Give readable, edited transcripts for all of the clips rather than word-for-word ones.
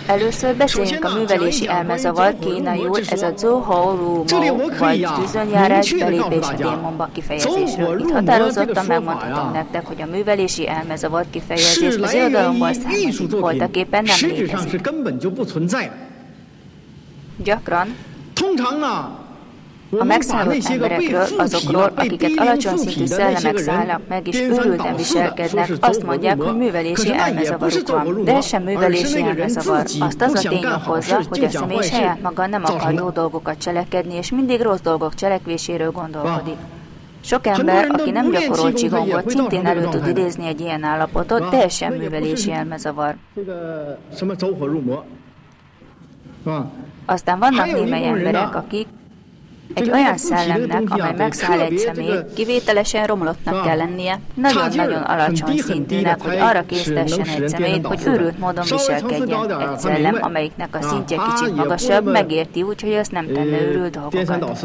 Először beszéljünk a művelési elmezavar, kínaiul ez a Zhou-Hou-Ru-Mo, vagy tűzönjárás, belépés a démonba kifejezésről. Itt határozottan megmondhatom nektek, hogy a művelési elmezavar kifejezés az irodalomból származik, voltaképpen nem létezik. Gyakran a megszállott emberekről, azokról, akiket alacsony szintű szellemek szállnak meg és őrülten viselkednek, azt mondják, hogy művelési elmezavaruk van. De ez sem művelési elmezavar. Azt az a tény okozza, hogy a személy saját maga nem akar jó dolgokat cselekedni, és mindig rossz dolgok cselekvéséről gondolkodik. Sok ember, aki nem gyakorol csigongot, szintén elő tud idézni egy ilyen állapotot, de ez sem művelési elmezavar. Aztán vannak némely emberek, akik egy olyan szellemnek, amely megszáll egy személyt, kivételesen romlottnak kell lennie, nagyon-nagyon alacsony szintűnek, hogy arra késztessen egy személyt, hogy őrült módon viselkedjen. Egy szellem, amelyiknek a szintje kicsit magasabb, megérti úgy, hogy azt nem tenne őrült dolgokat.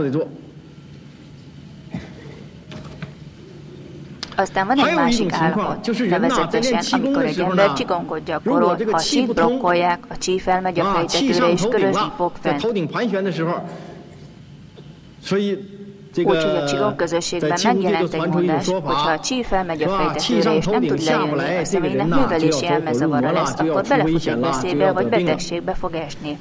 Aztán van egy másik állapot, nevezetesen, amikor egy ember csigongot gyakorol, ha a csít blokkolják, a csí felmegy a fejtetőre és körözni fog fent. Úgyhogy a csigon közösségben megjelent egy mondás, hogy ha a csí felmegy a fejtetőre és nem tud lejönni, a személynek művelési elmezavara lesz, akkor belefut egy veszélybe vagy betegségbe fog esni.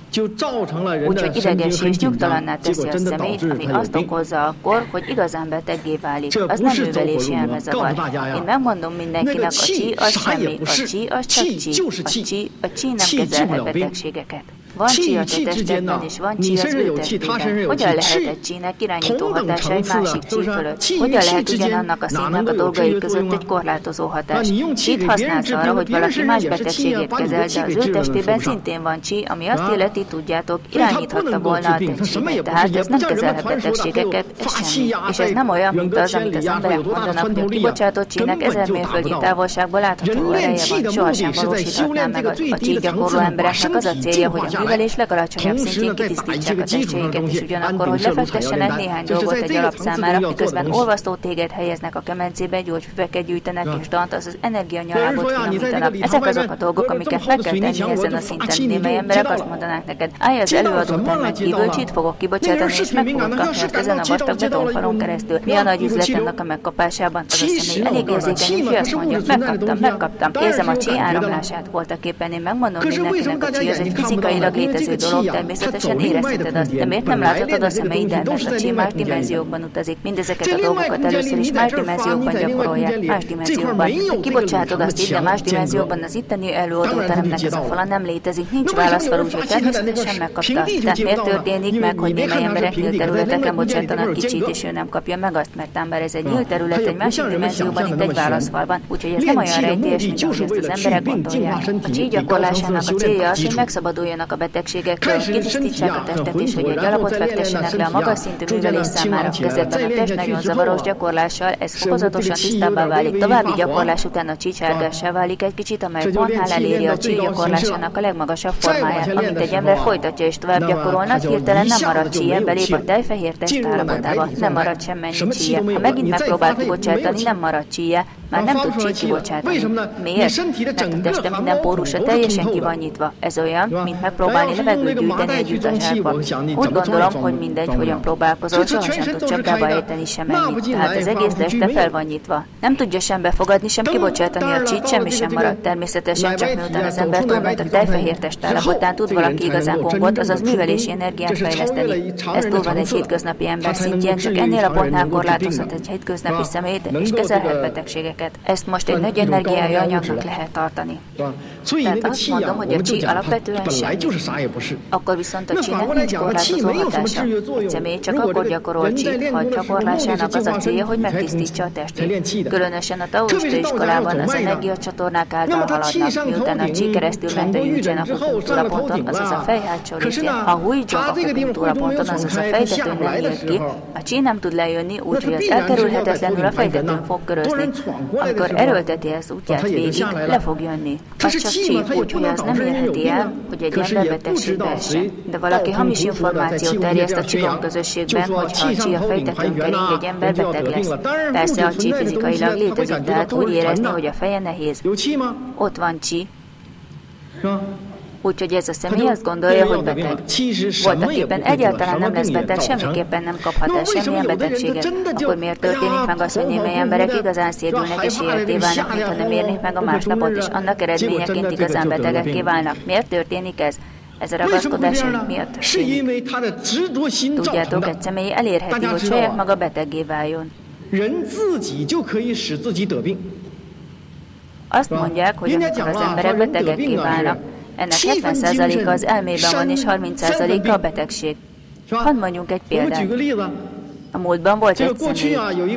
Úgyhogy idegessé és nyugtalanná teszi a személyt, ami azt okozza akkor, hogy igazán beteggé válik. Az nem művelési elmezavar. Én megmondom mindenkinek, a csí az semmi, a csí az csak csí, a csí nem kezelhet betegségeket. Van csí a te testedben, és van csí az ő testében. Hogyan lehet egy csínek irányító hatása egy másik csí fölött? Hogyan lehet ugyanannak a színnek a dolgai között egy korlátozó hatás? Csít használsz arra, hogy valaki más betegségét kezel, de az ő testében szintén van csí, ami azt illeti, tudjátok, irányíthatta volna a te csímet. Tehát ez nem kezelhet betegségeket, ez semmi. És ez nem olyan, mint az, amit az emberek mondanak, hogy a kibocsátott csínek 1000 mérföldi távolságból látható ereje van, sohasem valósíthatná meg a csí gyakorló embereknek az a célja, hogy a művelés legalacsonyabb szintjén kitisztítsák a testségeket, és ugyanakkor, hogy lefektessenek néhány dolgot egy alap számára, miközben olvasztó téged helyeznek a kemencébe, gyógyfüveket gyűjtenek és dant, azaz energianyalábot finomítanak. Ezek azok a dolgok, amiket meg kell tenni ezen a szinten. Némely emberek azt mondanák neked, állj az előadótermen kívül, csít fogok kibocsátani, és meg fogod kapni azt ezen a vastag betonfalon keresztül. Mi a nagy üzlet ennek a megkapásában? Az a személy elég érzékeny, hogy azt mondja, megkaptam. Érzem a csí áramlását. Voltaképpen én megmondom mindenkinek, a csí az egy fizikailag létező dolog, természetesen érezheted azt, de miért nem láthatod a szemeiddel, mert a csí más dimenziókban utazik. Mindezeket a dolgokat először is más dimenziókban gyakorolják, más dimenziókban. Te kibocsátod azt itt, de más dimenzióban az itteni előadóteremnek ez a fala nem létezik, nincs válaszfal, úgyhogy természetesen megkapta. Tehát miért történik meg, hogy némely emberek nyílt területeken bocsátanak kicsit, és ő nem kapja meg azt, mert ám bár ez egy nyílt terület, egy másik dimenzióban, itt egy válaszfal van, úgyhogy ez nem olyan rejtélyes, mint ahogy ezt az emberek gondolják. A csí gyakorlásának a célja az, hogy megszabaduljanak a betegségektől, kitisztítsák a testet, és hogy egy alapot fektessenek le a magas szintű művelés számára. Kezdetben a test nagyon zavaros gyakorlással, ez fokozatosan tisztábbá válik. További gyakorlás után a csí sárgássá válik egy kicsit, amely pontnál eléri a csí gyakorlásának a legmagasabb formáját. Amint egy ember folytatja és tovább gyakorol, nagy hirtelen nem marad csíje, belép a tejfehér test állapotába, nem marad semmennyi csíje. Ha megint megpróbál kibocsátani, nem marad csíje, már nem tud csít kibocsátani. Miért? Mert a teste minden pórusa teljesen ki van nyitva. Ez olyan, mint megpróbálni levegőt gyűjteni egy utazsárba. Úgy gondolom, hogy mindegy, hogyan próbálkozol, sohasem tud csapdába ejteni semennyit. Tehát az egész teste fel van nyitva. Nem tudja sem befogadni, sem kibocsátani a csít, semmi sem marad. Természetesen csak miután az ember túlment a tejfehér testállapotán, tud valaki igazán gombot, azaz művelési energiát fejleszteni. Ez túl van egy hétköznapi ember szintjén, csak ennél a pontnál korlátozhat egy hétköznapi személy, és kezelhet betegségeket. Ezt most egy nagy energiájú anyagnak lehet tartani. Tehát azt mondom, hogy a csí alapvetően semmi. Akkor viszont a csínek nincs korlátozó hatása. Egy személy csak akkor gyakorol csít, ha gyakorlásának az a célja, hogy megtisztítsa a testét. Különösen a taoista iskolában az energiacsatornák által haladnak, miután a csí keresztül ment a Jújdzsen akupunktúraponton, azaz a fej hátsó részén. Ha a Huijong akupunktúraponton, azaz a fejtetőn nem nyílt ki, a csí nem tud lejönni, úgyhogy az elkerülhetetlenül a fejtetőn fog körözni. Amikor erőlteti az útját végig, le fog jönni. Az csak csí, úgyhogy az nem érheti el, hogy egy ember betegségbe essen. De valaki hamis információt terjeszt a csigon közösségben, hogy ha a csí a fejtetőn kering, egy ember beteg lesz. Persze a csí fizikailag létezik, tehát úgy érezni, hogy a feje nehéz. Ott van csí. Úgyhogy ez a személy azt gondolja, hogy beteg. Voltaképpen egyáltalán nem lesz beteg, semmiképpen nem kaphat el semmilyen betegséget. Akkor miért történik meg az, hogy némely emberek igazán szédülnek és életé válnak, mintha nem érnék meg a másnapot, és annak eredményeként igazán betegekké válnak? Miért történik ez? Ez a ragaszkodás miatt történik. Tudjátok, egy személy elérheti, hogy saját maga beteggé váljon. Azt mondják, hogy amikor az emberek betegekké válnak, ennek 70%-a az elmében van, és 30%-a a betegség. Hadd mondjunk egy példát. A múltban volt egy személy.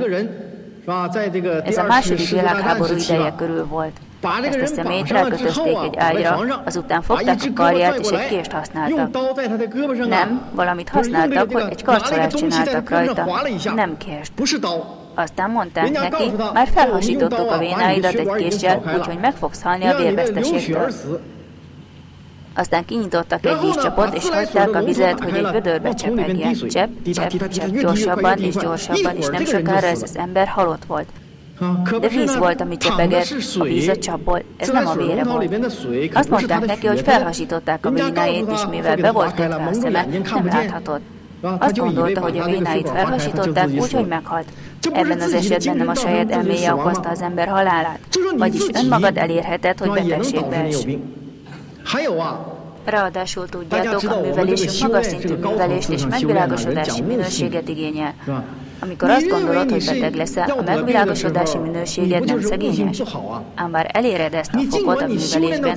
Ez a második világháború ideje körül volt. Ezt a személyt rákötözték egy ágyra, azután fogták a karját és egy kést használtak. Nem, valamit használtak, hogy egy karcolást csináltak rajta, nem kést. Aztán mondták neki, már felhasítottuk a vénáidat egy késsel, úgyhogy meg fogsz halni a vérveszteségtől. Aztán kinyitottak egy vízcsapot, és hagyták a vizet, hogy egy vödörbe csepegjen. Csepp, csepp, csepp, gyorsabban, és nem sokára ez az ember halott volt. De víz volt, ami csepegett, a víz a csapból, ez nem a vére volt. Azt mondták neki, hogy felhasították a vénáit, és mivel be volt kötve a szeme, nem láthatott. Azt gondolta, hogy a vénáit felhasították, úgyhogy meghalt. Ebben az esetben nem a saját elméje okozta az ember halálát, vagyis önmagad elérheted, hogy betegségbe ess. Ráadásul tudjátok, a művelésünk magas szintű művelést és megvilágosodási minőséget igényel. Amikor azt gondolod, hogy beteg leszel, a megvilágosodási minőséged nem szegényes. Ám bár eléred ezt a fokot a művelésben,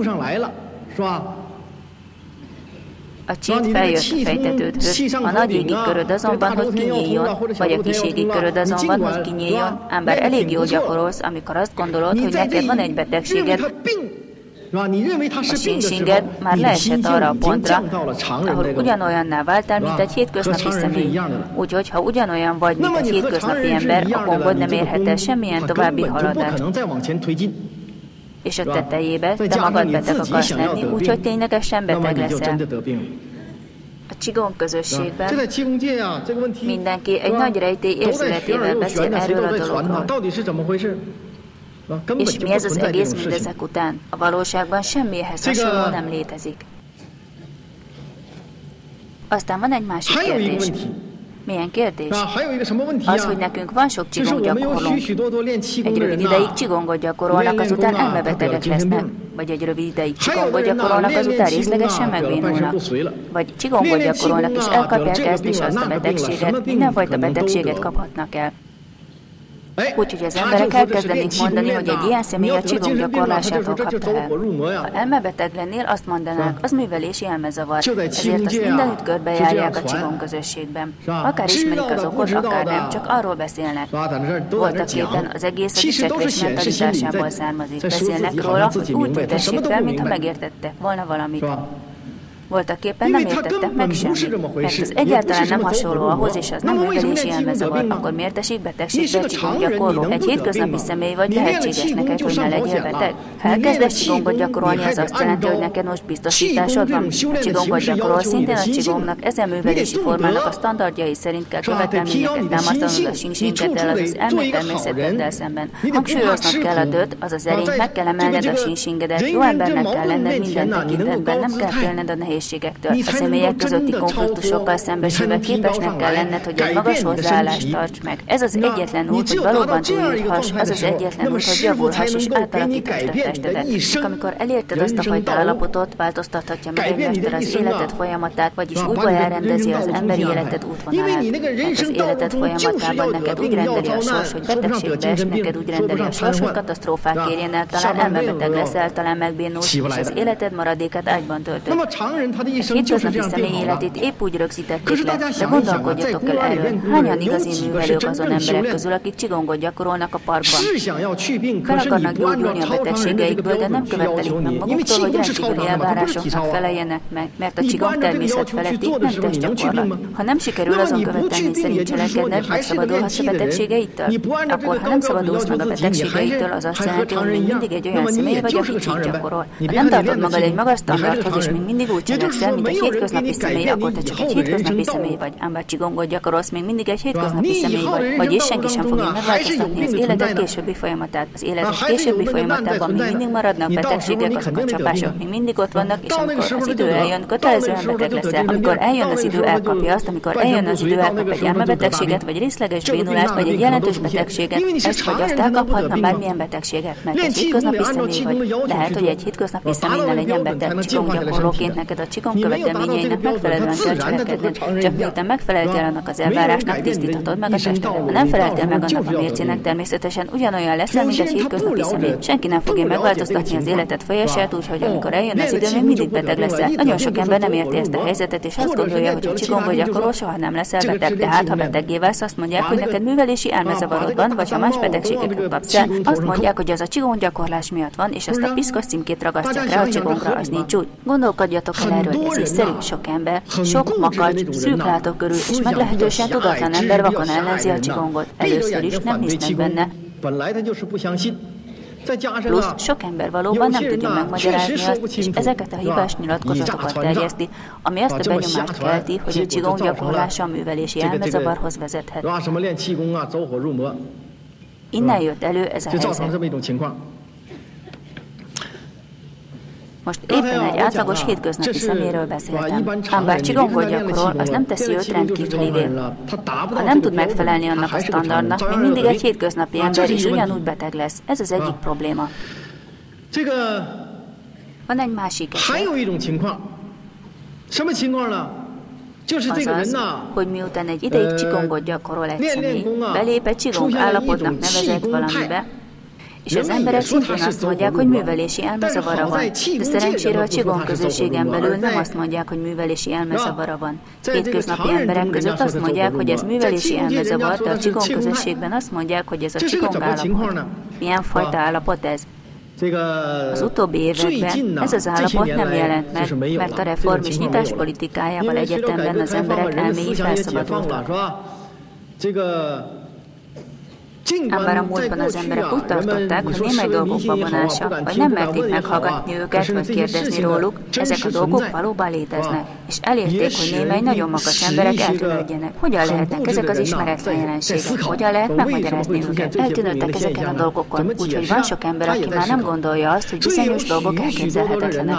a csínt feljött a fejtetődhöz, a nagy égi köröd azonban, hogy kinyíljon, vagy a kis égi köröd azonban, hogy kinyíljon, ám bár elég jól gyakorolsz, amikor azt gondolod, hogy neked van egy betegséged, a sínsinged már leesett arra a pontra, ahol ugyanolyanná váltál, mint egy hétköznapi személy. Úgyhogy, ha ugyanolyan vagy, mint egy hétköznapi ember, a gombod nem érhet el semmilyen további haladást. És a tetejébe te magad beteg akarsz lenni, úgyhogy ténylegesen beteg leszel. A Qigong közösségben mindenki egy nagy rejtély érzületével beszél erről a dologról. És mi ez az egész mindezek után? A valóságban semmihez hasonló nem létezik. Aztán van egy másik kérdés. Milyen kérdés? Az, hogy nekünk van sok Qigong gyakorlónk. Egy rövid ideig Qigongot gyakorolnak, azután elmebetegek lesznek. Vagy egy rövid ideig Qigongot gyakorolnak, azután részlegesen megbénulnak. Vagy Qigongot gyakorolnak, és elkapják ezt és azt a betegséget, mindenfajta betegséget kaphatnak el. Úgyhogy az emberek elkezdenék mondani, hogy egy ilyen személy a Qigong gyakorlásától kapta el. Ha elmebeteg lennél, azt mondanák, az művelési elmezavar, ezért azt mindenütt körbejárják a Qigong közösségben. Akár ismerik az okot, akár nem, csak arról beszélnek. Voltaképpen az egész a dicsekvés mentalitásából származik. Beszélnek róla, hogy úgy tüntessék fel, mintha megértettek volna valamit. Voltaképpen nem értettek meg semmit, mert az egyáltalán nem hasonló ahhoz, és az nem művelési elmezavar, akkor miért esik betegségbe a Qigong gyakorló? Egy hétköznapi személy vagy, lehetséges neked, hogy ne legyél beteg? Ha elkezdesz Qigongot gyakorolni, az azt jelenti, hogy neked most biztosításod van. A Qigongot gyakorol, szintén a Qigongnak, ezen művelési formának a standardjai szerint kell követelményeket támasztanod a sínsínkeddel, azaz elmétermészeteddel szemben. Hangsúlyoznod kell a döt, azaz erényt, meg kell emelned a sínsingedet, jó embernek kell lenned minden tekintetben, nem kell félned a nehézségektől. A személyek közötti konfliktusokkal szembesülve képesnek kell lenned, hogy egy magas hozzáállást tarts meg. Ez az egyetlen út, hogy valóban túljuthass, az az egyetlen út, hogy javulhass és átalakíthasd a testedet. Csak amikor elérted azt a fajta állapotot, változtathatja meg egy mester az életed folyamatát, vagyis újra elrendezi az emberi életed útvonalát. Mert az életed folyamatában neked úgy rendeli a sors, hogy betegségbe es, neked úgy rendeli a sors, hogy katasztrófák érjen el, talán elmebeteg leszel, talán megbénulsz, és az életed maradékát ágyban töltöd. Egy hétköznapi személy életét épp úgy rögzítették le, de gondolkodjatok el erről. Hányan igazi művelők azon emberek közül, akik Qigongot gyakorolnak a parkban? Fel akarnak gyógyulni a betegségeikből, de nem követelik meg maguktól, hogy rendkívüli elvárásoknak feleljenek meg, mert a Qigong természet feletti, nem testgyakorlat. Ha nem sikerül azon követelmény szerint cselekedned, megszabadulhatsz a betegségeitől? Akkor, ha nem szabadulsz meg a betegségeitől, az azt jelenti, hogy még mindig egy olyan személy vagy, aki Qigong gyakorol. Ha nem tartod magad egy magas standardhoz, és még mindig úgy cselekszel, mint egy hétköznapi személy, akkor te csak egy hétköznapi személy vagy. Ám bár csigongot gyakorolsz, még mindig egy hétköznapi személy vagy. Vagyis senki sem fogja megváltoztatni az életed későbbi folyamatát. Az életed későbbi folyamatában még mindig maradnak betegségek, azok a csapások még mindig ott vannak, és amikor az idő eljön, kötelezően beteg leszel. Amikor eljön az idő, elkapja azt, amikor eljön az idő, elkap egy elmebetegséget, vagy részleges bénulást, vagy egy jelentős betegséget, ezt vagy azt elkaphatna bármilyen betegséget, mert egy hétköznapi személy vagy. Lehet, hogy egy hétköznapi személy ne legyen beteg. Csigonggyakorlóként neked a csigong követelményeinek megfelelően kell cselekedned. Csak miután megfeleltél annak az elvárásnak, tisztíthatod meg a testedet. Ha nem feleltél meg annak a mércének, természetesen ugyanolyan leszel, mint egy hétköznapi személy. Senki nem fogja megváltoztatni az életed folyását, úgyhogy amikor eljön az idő, még mindig beteg leszel. Nagyon sok ember nem érti ezt a helyzetet, és azt gondolja, hogy a csigongot gyakorol, soha nem leszel beteg. Tehát, ha beteggé válsz, azt mondják, hogy neked művelési elmezavarodban vagy ha más betegségeket kapsz el, azt mondják, hogy az a csigonggyakorlás miatt van, és azt a piszkos címkét ragasztják rá a csigongra, az nincs úgy. Gondolkodjatok el erről, ez észszerű, sok ember, sok makacs, szűk látókörű és meglehetősen tudatlan ember vakon ellenzi a csigongot. Először is nem hisznek benne. Plusz sok ember valóban nem tudja megmagyarázni azt, és ezeket a hibás nyilatkozatokat terjeszti, ami azt a benyomást kelti, hogy a csigong gyakorlása a művelési elmezavarhoz vezethet. Innen jött elő ez a helyzet. Most éppen egy átlagos hétköznapi személyről beszéltem. Ám bár csigongot gyakorol, az nem teszi őt rendkívülivé. Ha nem tud megfelelni annak a standardnak, még mindig egy hétköznapi ember is ugyanúgy beteg lesz. Ez az egyik probléma. Van egy másik eset. Azaz, hogy miután egy ideig csigongot gyakorol egy személy, belép egy csigong állapotnak nevezett valamibe, és az emberek szintén azt mondják, hogy művelési elmezavara van. De szerencsére a csigong közösségen belül nem azt mondják, hogy művelési elmezavara van. Hétköznapi emberek között azt mondják, hogy ez művelési elmezavar, de a csigong közösségben azt mondják, hogy ez a csigong állapot. Milyen fajta állapot ez? Az utóbbi években ez az állapot nem jelent meg, mert a reform és nyitás politikájával egyetemben az emberek elméi felszabadultak. Ám bár a múltban az emberek úgy tartották, hogy némely dolgok babonása, vagy nem merték meghallgatni őket, vagy kérdezni róluk, ezek a dolgok valóban léteznek, és elérték, hogy némely nagyon makacs emberek eltűnődjenek. Hogyan lehetnek ezek az ismeretlen jelenségek? Hogyan lehet megmagyarázni őket? Eltűnődtek ezeken a dolgokon, úgyhogy van sok ember, aki már nem gondolja azt, hogy bizonyos dolgok elképzelhetetlenek.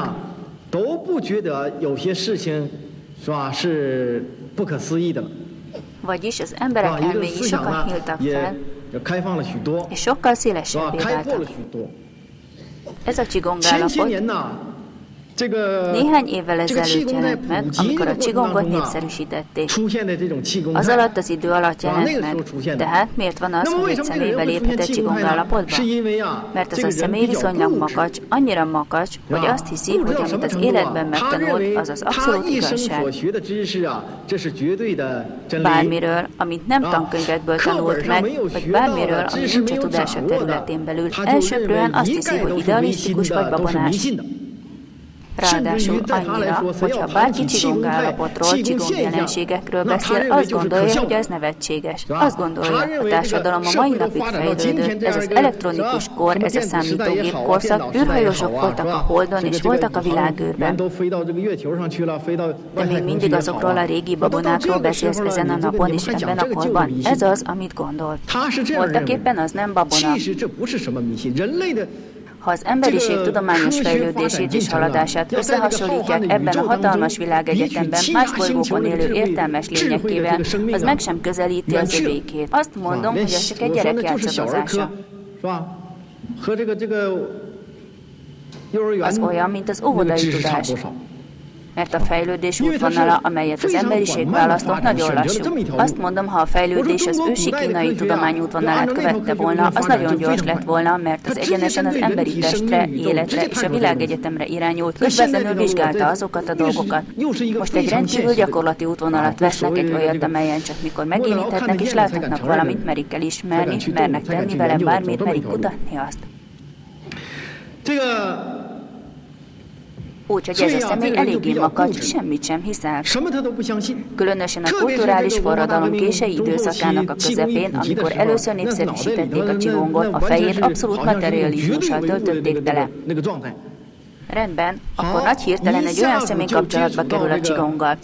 Vagyis az emberek elméi sokat nyíltak fel, és sokkal szélesebbé váltak. Ez a csigong állapot néhány évvel ezelőtt jelent meg, amikor a csigongot népszerűsítették. Az alatt az idő alatt jelent meg. Tehát miért van az, hogy egy személy beléphet egy csigong állapotba? Mert az a személy viszonylag makacs, annyira makacs, hogy azt hiszi, hogy amit az életben megtanult, az az abszolút igazság. Bármiről, amit nem tankönyvekből tanult meg, vagy bármiről, ami nincs a tudása területén belül, elsőprően azt hiszi, hogy idealisztikus vagy babonás. Ráadásul annyira, hogyha bárki csigong állapotról, csigong jelenségekről beszél, azt gondolja, hogy ez nevetséges. Azt gondolja, a társadalom a mai napig fejlődött, ez az elektronikus kor, ez a számítógép korszak, űrhajósok voltak a Holdon és voltak a világűrben. De még mindig azokról a régi babonákról beszélsz ezen a napon és ebben a korban. Ez az, amit gondolt. Voltaképpen az nem babona. Ha az emberiség tudományos fejlődését és haladását összehasonlítják ebben a hatalmas világegyetemben más bolygókon élő értelmes lényekével, az meg sem közelíti az övékét. Azt mondom, hogy ez csak egy gyerek játszadozása. Az olyan, mint az óvodai tudás. Mert a fejlődés útvonala, amelyet az emberiség választott, nagyon lassú. Azt mondom, ha a fejlődés az ősi kínai tudomány útvonalát követte volna, az nagyon gyors lett volna, mert az egyenesen az emberi testre, életre és a világegyetemre irányult, közvetlenül vizsgálta azokat a dolgokat. Most egy rendkívül gyakorlati útvonalat vesznek, egy olyat, amelyen csak mikor megérinthetnek és láthatnak valamit, merik elismerni, mernek tenni vele bármit, merik kutatni azt. Úgyhogy ez a személy eléggé makacs, semmit sem hiszel. Különösen a kulturális forradalom késői időszakának a közepén, amikor először népszerűsítették a csigongot, a fejét abszolút materializmussal töltötték tele. Rendben, akkor nagy hirtelen egy olyan személy kapcsolatba kerül a Qigonggal.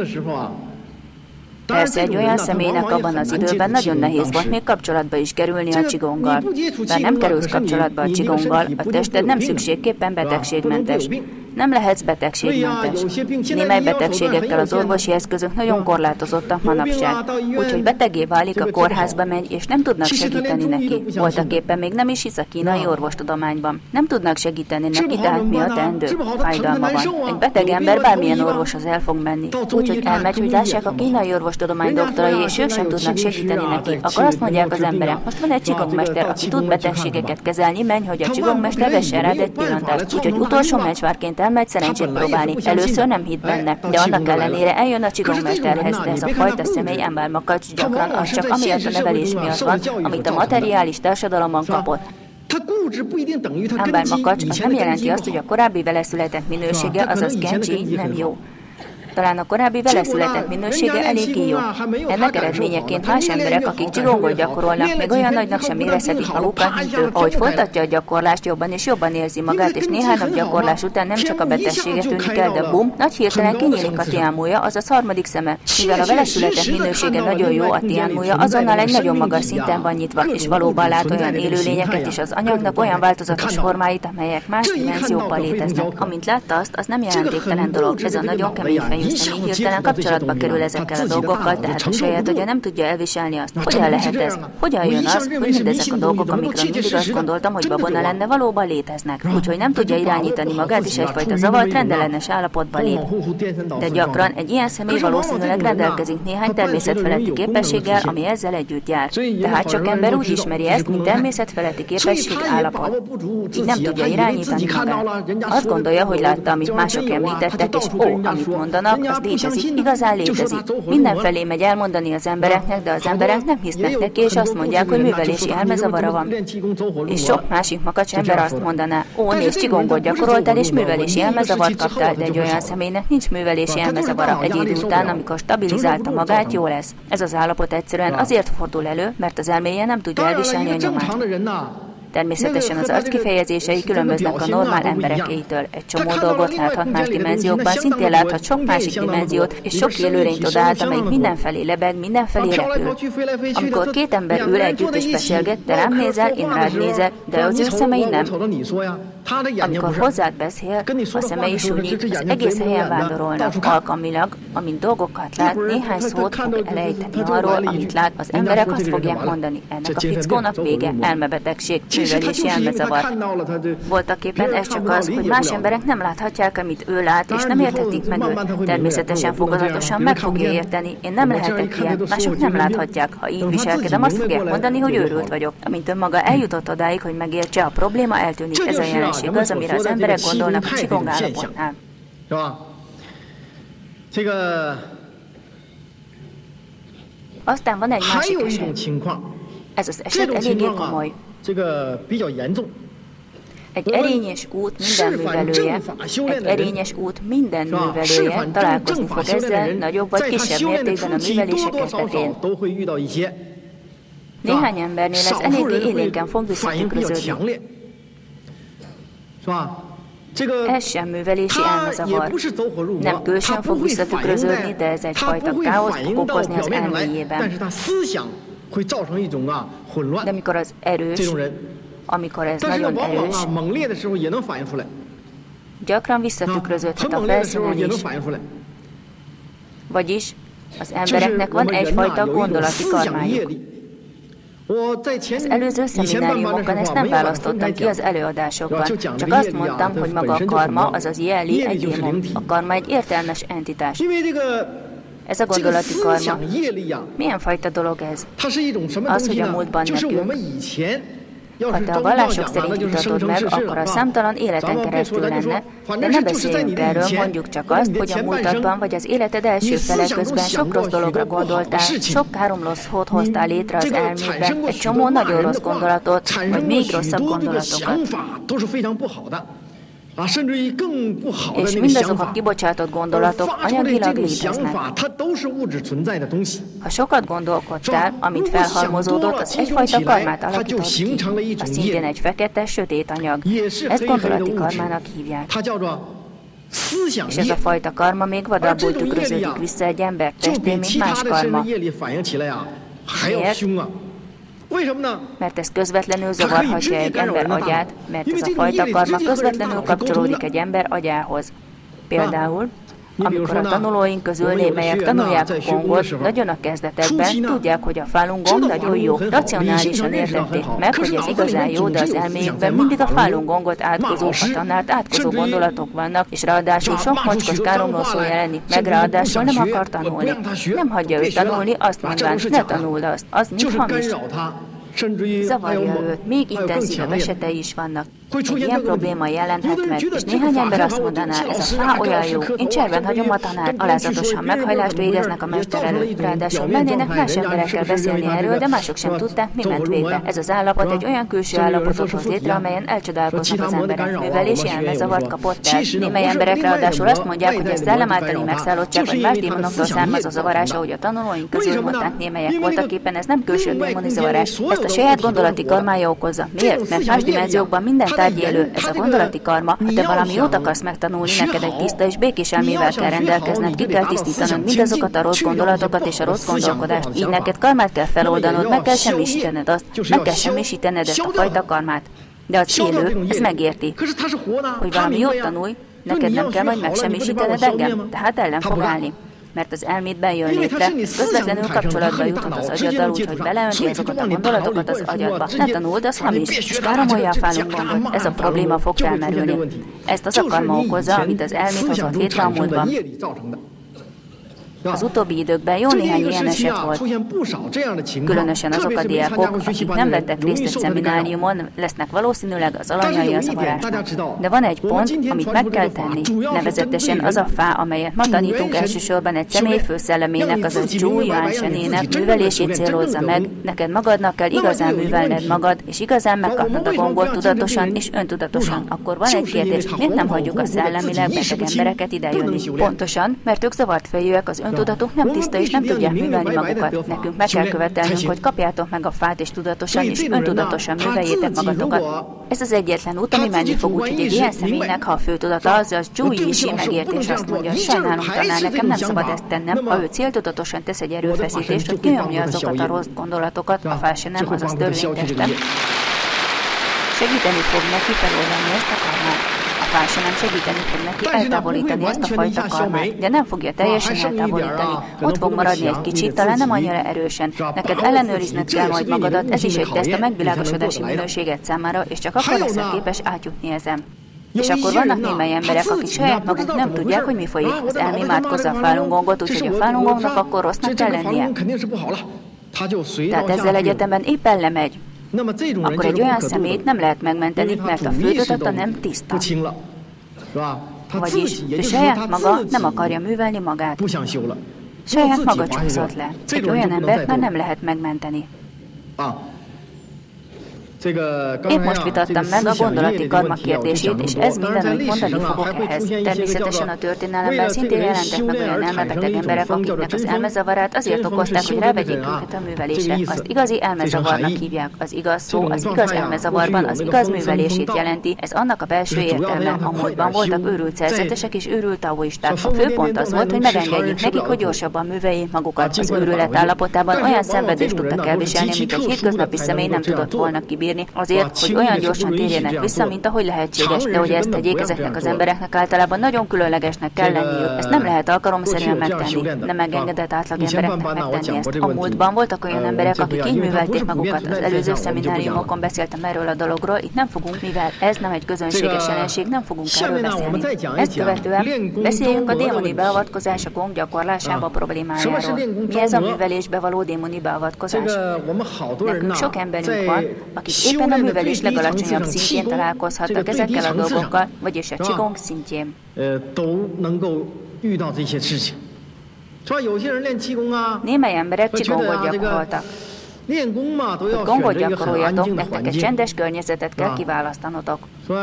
Persze egy olyan személynek abban az időben nagyon nehéz volt még kapcsolatba is kerülni a Qigonggal. Bár nem kerülsz kapcsolatba a Qigonggal, a tested nem szükségképpen betegségmentes. Nem lehetsz betegségmentes. Némely betegségekkel az orvosi eszközök nagyon korlátozottak manapság. Úgyhogy betegé válik, a kórházba megy, és nem tudnak segíteni neki. Voltaképpen még nem is hisz a kínai orvostudományban. Nem tudnak segíteni neki, tehát mi a teendő? Fájdalma van. Egy beteg ember bármilyen orvoshoz el fog menni. Úgyhogy elmegy, hogy lássák a kínai orvostudomány doktorai, és ők sem tudnak segíteni neki. Akkor azt mondják az emberek, most van egy Qigongmester, aki tud betegségeket kezelni, menj, hogy a Qigongmester vessen rád egy pillantást. Úgyhogy utolsó mencsvárként elmegy szerencsét próbálni. Először nem hitt benne, de annak ellenére eljön a Qigongmesterhez, de ez a fajta személy ember-makacs gyakran az csak amiatt a nevelés miatt van, amit a materiális társadalomban kapott. Ember-makacs az nem jelenti azt, hogy a korábbi vele született minősége, azaz Genji nem jó. Talán a korábbi vele született minősége eléggé jó. Ennek eredményeként más emberek, akik Qigongot gyakorolnak, még olyan nagynak sem érezhetik magukat, mint ő. Ahogy folytatja a gyakorlást, jobban és jobban érzi magát, és néhány nap gyakorlás után nem csak a betegsége tűnik el, de bum, nagy hirtelen kinyílik a tiánmúja, azaz harmadik szeme. Mivel a vele született minősége nagyon jó, a tiánmúja azonnal egy nagyon magas szinten van nyitva, és valóban lát olyan élőlényeket és az anyagnak olyan változatos formáit, amelyek más dimenzióban léteznek. Amint látta azt, az nem jelentéktelen dolog, ez a nagyon kemény fejű személy hirtelen kapcsolatba kerül ezekkel a dolgokkal, tehát a saját agya nem tudja elviselni azt. Hogyan lehet ez? Hogyan jön az, hogy mindezek a dolgok, amikről mindig azt gondoltam, hogy babona lenne, valóban léteznek? Úgyhogy nem tudja irányítani magát, és egyfajta zavart, rendellenes állapotba lép. De gyakran egy ilyen személy valószínűleg rendelkezik néhány természetfeletti képességgel, ami ezzel együtt jár. Tehát sok ember úgy ismeri ezt, mint természetfeletti képesség állapot. Így nem tudja irányítani magát. Azt gondolja, hogy látta, amit mások említettek, és amit mondanak, az létezik, igazán létezik. Mindenfelé megy elmondani az embereknek, de az emberek nem hisznek neki, és azt mondják, hogy művelési elmezavara van. És sok másik makacs ember azt mondaná, nézd, Qigongot gyakoroltál, és művelési elmezavart kaptál, de egy olyan személynek nincs művelési elmezavara. Egy idő után, amikor stabilizálta magát, jó lesz. Ez az állapot egyszerűen azért fordul elő, mert az elméje nem tudja elviselni a nyomást. Természetesen az arckifejezései különböznek a normál emberekétől. Egy csomó dolgot láthat más dimenziókban, szintén láthat sok másik dimenziót, és sok élőlényt odaállt, amelyik mindenfelé lebeg, mindenfelé repül. Amikor két ember ül együtt és beszélget, te rám nézel, én rád nézek, de az ő szemei nem. Amikor hozzád beszél, a szemei is úgy, az egész helyen vándorolnak, alkalmilag, amint dolgokat lát, néhány szót fog elejteni arról, amit lát, az emberek azt fogják mondani, ennek a fickónak vége, elmebetegség, művelési elmezavar. Voltaképpen ez csak az, hogy más emberek nem láthatják, amit ő lát, és nem érthetik meg őt. Természetesen fokozatosan meg fogja érteni, én nem lehetek ilyen, mások nem láthatják. Ha így viselkedem, azt fogják mondani, hogy őrült vagyok. Amint önmaga eljutott odáig, hogy megértse, a probléma eltűnik. Ez a jelenség az, amire az emberek gondolnak a Qigong állapotnál. Aztán van egy másik eset. Ez az eset eléggé komoly. Egy erényes út minden művelője találkozni fog ezzel nagyobb vagy kisebb mértékben a művelések kezdetén. Néhány embernél ez eléggé élénken fog visszatükröződni. Ez sem művelési elmezavar. Nem külsőn fog visszatükröződni, de ez egyfajta káoszt fog okozni az elméjében. De amikor az erős, amikor ez nagyon erős, gyakran visszatükröződhet a felszínen is. Vagyis az embereknek van egyfajta gondolati karmájuk. Az előző szemináriumokon ezt nem választottam ki az előadásokban, csak azt mondtam, hogy maga a karma, azaz jeli egy démon. A karma egy értelmes entitás. Ez a gondolati karma. Milyen fajta dolog ez? Az, hogy a múltban nekünk, ha te a vallások szerint vitatod meg, akkor a számtalan életen keresztül lenne, de ne beszéljünk erről, mondjuk csak azt, hogy a múltadban vagy az életed első fele közben sok rossz dologra gondoltál, sok káromló szót hoztál létre az elmédbe, egy csomó nagyon rossz gondolatot, vagy még rosszabb gondolatokat. És mindazok a kibocsátott gondolatok anyagilag léteznek. Ha sokat gondolkodtál, amint felhalmozódott, az egyfajta karmát alakított ki. Az szintén egy fekete, sötét anyag. Ezt gondolati karmának hívják. És ez a fajta karma még vadabbul tükröződik vissza egy ember testén, mint más karma. Miért? Mert ez közvetlenül zavarhatja egy ember agyát, mert ez a fajta karma közvetlenül kapcsolódik egy ember agyához. Például, amikor a tanulóink közül némelyek tanulják a gongot, nagyon a kezdetekben tudják, hogy a Falun Gong nagyon jó. Racionálisan értették meg, hogy ez igazán jó, de az elméjükben mindig a Falun Gongot átkozó, a tanárt átkozó gondolatok vannak, és ráadásul sok mocskos káromló szó jelenik meg, ráadásul nem akar tanulni. Nem hagyja őt tanulni, azt mondván, ne tanuld azt, az mind hamis. Zavarja őt, még intenzívebb esetei is vannak. Egy ilyen probléma jelenthet meg, és néhány ember azt mondaná, ez a fá olyan jó, én cserben hagyom a tanárt, alázatosan meghajlást végeznek a mester előtt. Ráadásul mennének más emberekkel beszélni erről, de mások sem tudták, mi ment végbe. Ez az állapot egy olyan külső állapotot hoz létre, amelyen elcsodálkoznak az emberek. Művelési elmezavart kapott el. Némely emberek ráadásul azt mondják, hogy ez szellem általi megszállottság, vagy más démonoktól származó zavarás, ahogy a tanulóink közül mondták némelyek voltak éppen, ez nem külső démoni zavarás. Ezt a saját gondolati karmája okozza. Miért? Mert más dimenziókban minden tárgy élő, ez a gondolati karma. Ha te valami jót akarsz megtanulni, neked egy tiszta és békés elmével kell rendelkezned, ki kell tisztítanod mindazokat a rossz gondolatokat és a rossz gondolkodást. Így neked karmát kell feloldanod, meg kell semmisítened azt, meg kell semmisítened ezt a fajta karmát. De az élő, ez megérti, hogy valami jót tanulj, neked nem kell majd megsemmisítened engem, tehát ellen fog állni. Mert az elmédben jön létre, ez közvetlenül kapcsolatba juthat az agyaddal, úgyhogy beleönti azokat a gondolatokat az agyadba. Ne tanuld, az hamis, és káromolja a Falun Gongot. Ez a probléma fog felmerülni. Ezt az a karma okozza, amit az elmét hozott létre a múltban. Az utóbbi időkben jó néhány ilyen eset volt. Különösen azok a diákok, akik nem vettek részt egy szemináriumon, lesznek valószínűleg az alanyai a zavarásnak. De van egy pont, amit meg kell tenni. Nevezetesen az a fá, amelyet ma tanítunk elsősorban egy személy főszellemének, azaz Zhu Yuanshenének művelését célozza meg. Neked magadnak kell igazán művelned magad, és igazán megkapnod a gongot tudatosan és öntudatosan. Akkor van egy kérdés, miért nem hagyjuk a szellemileg beteg embereket idejönni? Pontosan, mert ők zavart fejűek, az öntudatuk nem tiszta és nem tudják művelni magukat. Nekünk meg kell követelnünk, hogy kapjátok meg a fát és tudatosan és öntudatosan műveljétek magatokat. Ez az egyetlen út, ami menni fog, úgyhogy egy ilyen személynek, ha a fő tudata az Zhu Yishi megértés azt mondja, sajnálom tanár, nekem nem szabad ezt tennem, ha ő céltudatosan tesz egy erőfeszítést, hogy kinyomja azokat a rossz gondolatokat, a fá se nem, azaz törvénytestem. Segíteni fog neki feloldani ezt a karmát. A fá se nem segíteni fog neki eltávolítani ezt a fajta karmát, de nem fogja teljesen eltávolítani. Ott fog maradni egy kicsit, talán nem annyira erősen. Neked ellenőrizned kell majd magadat, ez is egy teszt a megvilágosodási minőséget számára, és csak akkor leszel képes átjutni ezen. És akkor vannak némely emberek, akik saját maguk nem tudják, hogy mi folyik. Az elmém átkozza a Falun Gongot, úgyhogy a Falun Gongnak akkor rossznak kell lennie. Tehát ezzel egyetemben éppen lemegy. Akkor egy olyan személyt nem lehet megmenteni, mert a fődödata nem tiszta. Vagyis ő saját maga nem akarja művelni magát. Saját maga csúszott le. Egy olyan embert már nem lehet megmenteni. Épp most vitattam meg a gondolati karma kérdését, és ez minden, amit mondani fogok ehhez. Természetesen a történelemben szintén jelentek meg olyan elmebeteg emberek, akiknek az elmezavarát azért okozták, hogy rávegyék őket a művelésre. Azt igazi elmezavarnak hívják. Az igaz szó az igaz elmezavarban az igaz művelését jelenti, ez annak a belső értelme. A múltban voltak őrült szerzetesek és őrült taoisták. A főpont az volt, hogy megengedjék nekik, hogy gyorsabban műveljék magukat. Az őrület állapotában olyan szenvedést tudtak elviselni, amit egy hétköznapi személy nem tudott volna kibírni. Azért, hogy olyan gyorsan térjenek vissza, mint ahogy lehetséges, de hogy ezt tegyék, ezeknek az embereknek általában nagyon különlegesnek kell lenniük. Ezt nem lehet alkalomszerűen megtenni. Nem megengedett átlag embereknek megtenni ezt. A múltban voltak olyan emberek, akik így művelték magukat. Az előző szemináriumokon beszéltem erről a dologról, itt nem fogunk, mivel ez nem egy közönséges jelenség, nem fogunk erről beszélni. Ezt követően beszéljünk a démoni beavatkozás a gong gyakorlásába problémájáról. Mi ez a művelésbe való démoni beavatkozás? Nekünk sok emberünk van, akik éppen a művelés legalacsonyabb szintjén találkozhattak ezekkel a dolgokkal, vagyis a qigong szintjén. Némely emberek qigongot gyakoroltak. Hogy gombot gyakoroljatok, nektek egy csendes környezetet kell kiválasztanotok.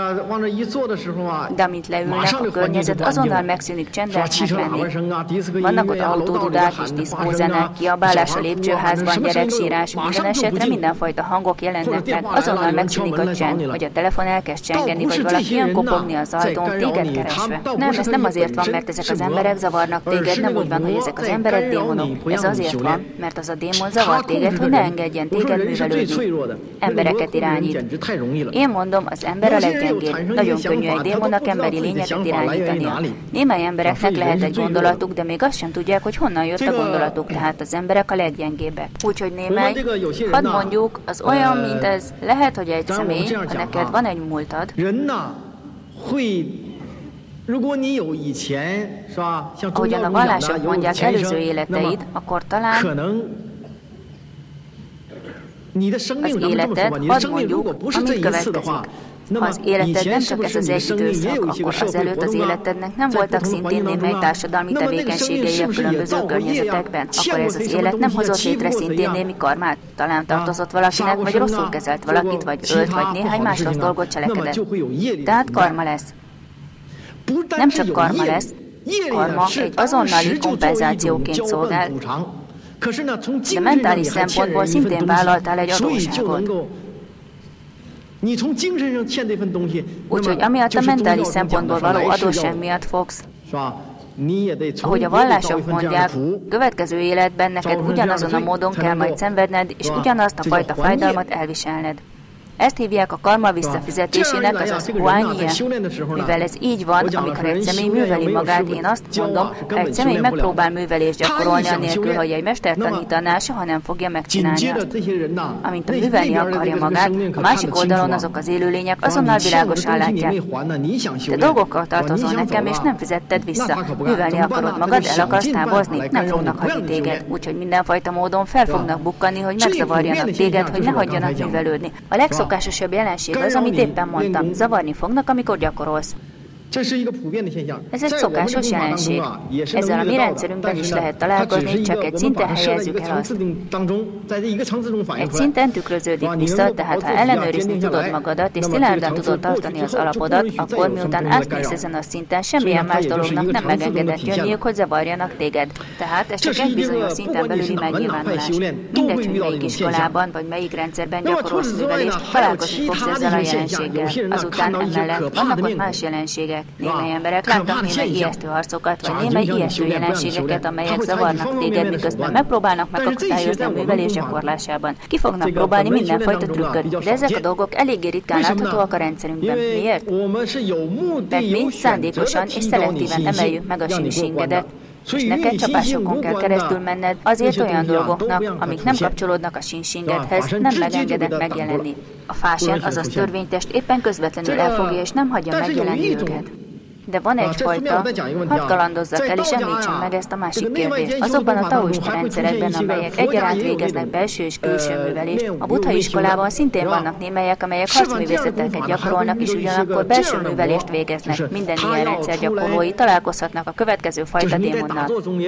De amint leülnek, a környezet azonnal megszűnik csendesnek lenni. Vannak ott autódudák és diszkózenek, kiabálás a lépcsőházban, gyereksírás, minden esetre mindenfajta hangok jelennek meg, azonnal megszűnik a csend, hogy a telefon elkezd csengeni, vagy valaki jön kopogni az ajtón, téged keresve. Nem, ez nem azért van, mert ezek az emberek zavarnak téged, nem úgy van, hogy ezek az emberek démonok. Ez azért van, mert az a démon zavar téged, hogy ne engedjen téged művelődni. Embereket irányít. Én mondom, az ember a leggyengébb. Nagyon könnyű egy démonnak emberi lényeket irányítania. Némely embereknek lehet egy gondolatuk, de még azt sem tudják, hogy honnan jött a gondolatuk, tehát az emberek a leggyengébbek. Úgyhogy némely, hadd mondjuk, az olyan, mint ez, lehet, hogy egy személy, ha neked van egy múltad, ahogyan a vallások mondják előző életeid, akkor talán az életed, hadd mondjuk, amit következik. Ha az életed nem csak ez az egy időszak, akkor azelőtt az életednek nem voltak szintén némely társadalmi tevékenységei a különböző környezetekben, akkor ez az élet nem hozott létre szintén némi karmát, talán tartozott valakinek, vagy rosszul kezelt valakit, vagy ölt, vagy néhány más rossz dolgot cselekedett. Tehát karma lesz. Nem csak karma lesz, karma egy azonnali kompenzációként szolgál, de mentális szempontból szintén vállaltál egy adósságot. Úgyhogy amiatt a mentális szempontból való adósság miatt fogsz, ahogy a vallások mondják, következő életben neked ugyanazon a módon kell majd szenvedned, és ugyanazt a fajta fájdalmat elviselned. Ezt hívják a karma visszafizetésének, azaz huányie. Mivel ez így van, amikor egy személy műveli magát, én azt mondom, ha egy személy megpróbál művelést gyakorolni anélkül, hogy egy mester tanítaná, soha nem fogja megcsinálni azt. Amint a művelni akarja magát, a másik oldalon azok az élőlények azonnal világosan látják. Te dolgokkal tartozol nekem, és nem fizetted vissza. Művelni akarod magad, el akarsz távozni, nem fognak hagyni téged. Úgyhogy mindenfajta módon fel fognak bukkani, hogy megzavarjanak téged, hogy ne hagyjanak művelődni. A legszokásosabb jelenség az, amit éppen mondtam. Zavarni fognak, amikor gyakorolsz. Ez egy szokásos jelenség. Ezzel a mi rendszerünkben is lehet találkozni, csak egy szinten helyezzük el azt. Egy szinten tükröződik vissza, tehát ha ellenőrizni tudod magadat, és szilárdan tudod tartani az alapodat, akkor miután átmész ezen a szinten, semmilyen más dolognak nem megengedett jönniük, hogy zavarjanak téged. Tehát ez csak egy bizonyos szinten belüli megnyilvánulás. Mindegy, hogy melyik iskolában vagy melyik rendszerben gyakorolsz művelést, találkozni fogsz ezzel a jelenséggel. Azután emellett vannak ott más jelenségek. Némely emberek látnak némely ijesztő arcokat, vagy némely ijesztő jelenségeket, amelyek zavarnak téged, miközben megpróbálnak megakadályozni a művelés gyakorlásában. Ki fognak próbálni mindenfajta trükköt, de ezek a dolgok eléggé ritkán láthatóak a rendszerünkben. Miért? Mert mi szándékosan és szelektíven emeljük meg a sinsingedet, és neked csapásokon kell keresztül menned, azért olyan dolgoknak, amik nem kapcsolódnak a sinsingethez, nem megengedett megjelenni. A fásen, azaz törvénytest éppen közvetlenül elfogja, és nem hagyja megjelenni őket. De van egyfajta, hadd kalandozzak el, és említsem meg ezt a másik kérdést. Azokban a taoista rendszerekben, amelyek egyaránt végeznek belső és külső művelést, a buddha iskolában szintén vannak némelyek, amelyek harcművészeteket gyakorolnak, és ugyanakkor belső művelést végeznek. Minden ilyen rendszer gyakorlói találkozhatnak a következő fajta démonnal.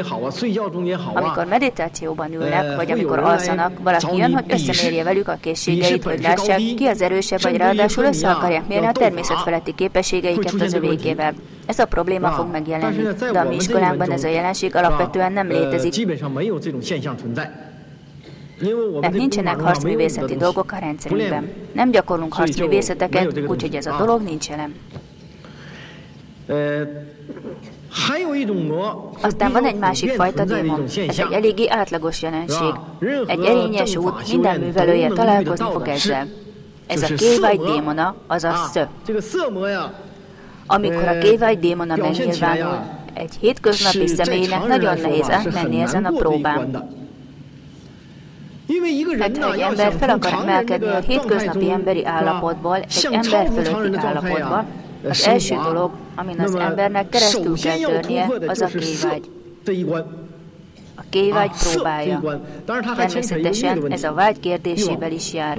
Amikor meditációban ülnek, vagy amikor alszanak, valaki jön, hogy összemérje velük a készségeit, hogy lássák, ki az erősebb, vagy ráadásul össze akarják mérni a természetfeletti képességeiket az övékével. Ez a probléma fog megjelenni, de a mi iskolánkban ez a jelenség alapvetően nem létezik, mert nincsenek harcművészeti dolgok a rendszerünkben. Nem gyakorlunk harcművészeteket, úgyhogy ez a dolog nincs jelen. Aztán van egy másik fajta démon. Ez egy eléggé átlagos jelenség. Egy erényes út, minden művelője találkozni fog ezzel. Ez a kévágy démona, azaz szö. Amikor a kévágy démona megnyilvánul, egy hétköznapi személynek nagyon nehéz átmenni ezen a próbán. Mert ha egy ember fel akar emelkedni a hétköznapi emberi állapotból egy ember fölötti állapotba, az első dolog, amin az embernek keresztül kell törnie, az a kévágy. A kévágy próbája. Természetesen ez a vágy kérdésével is jár.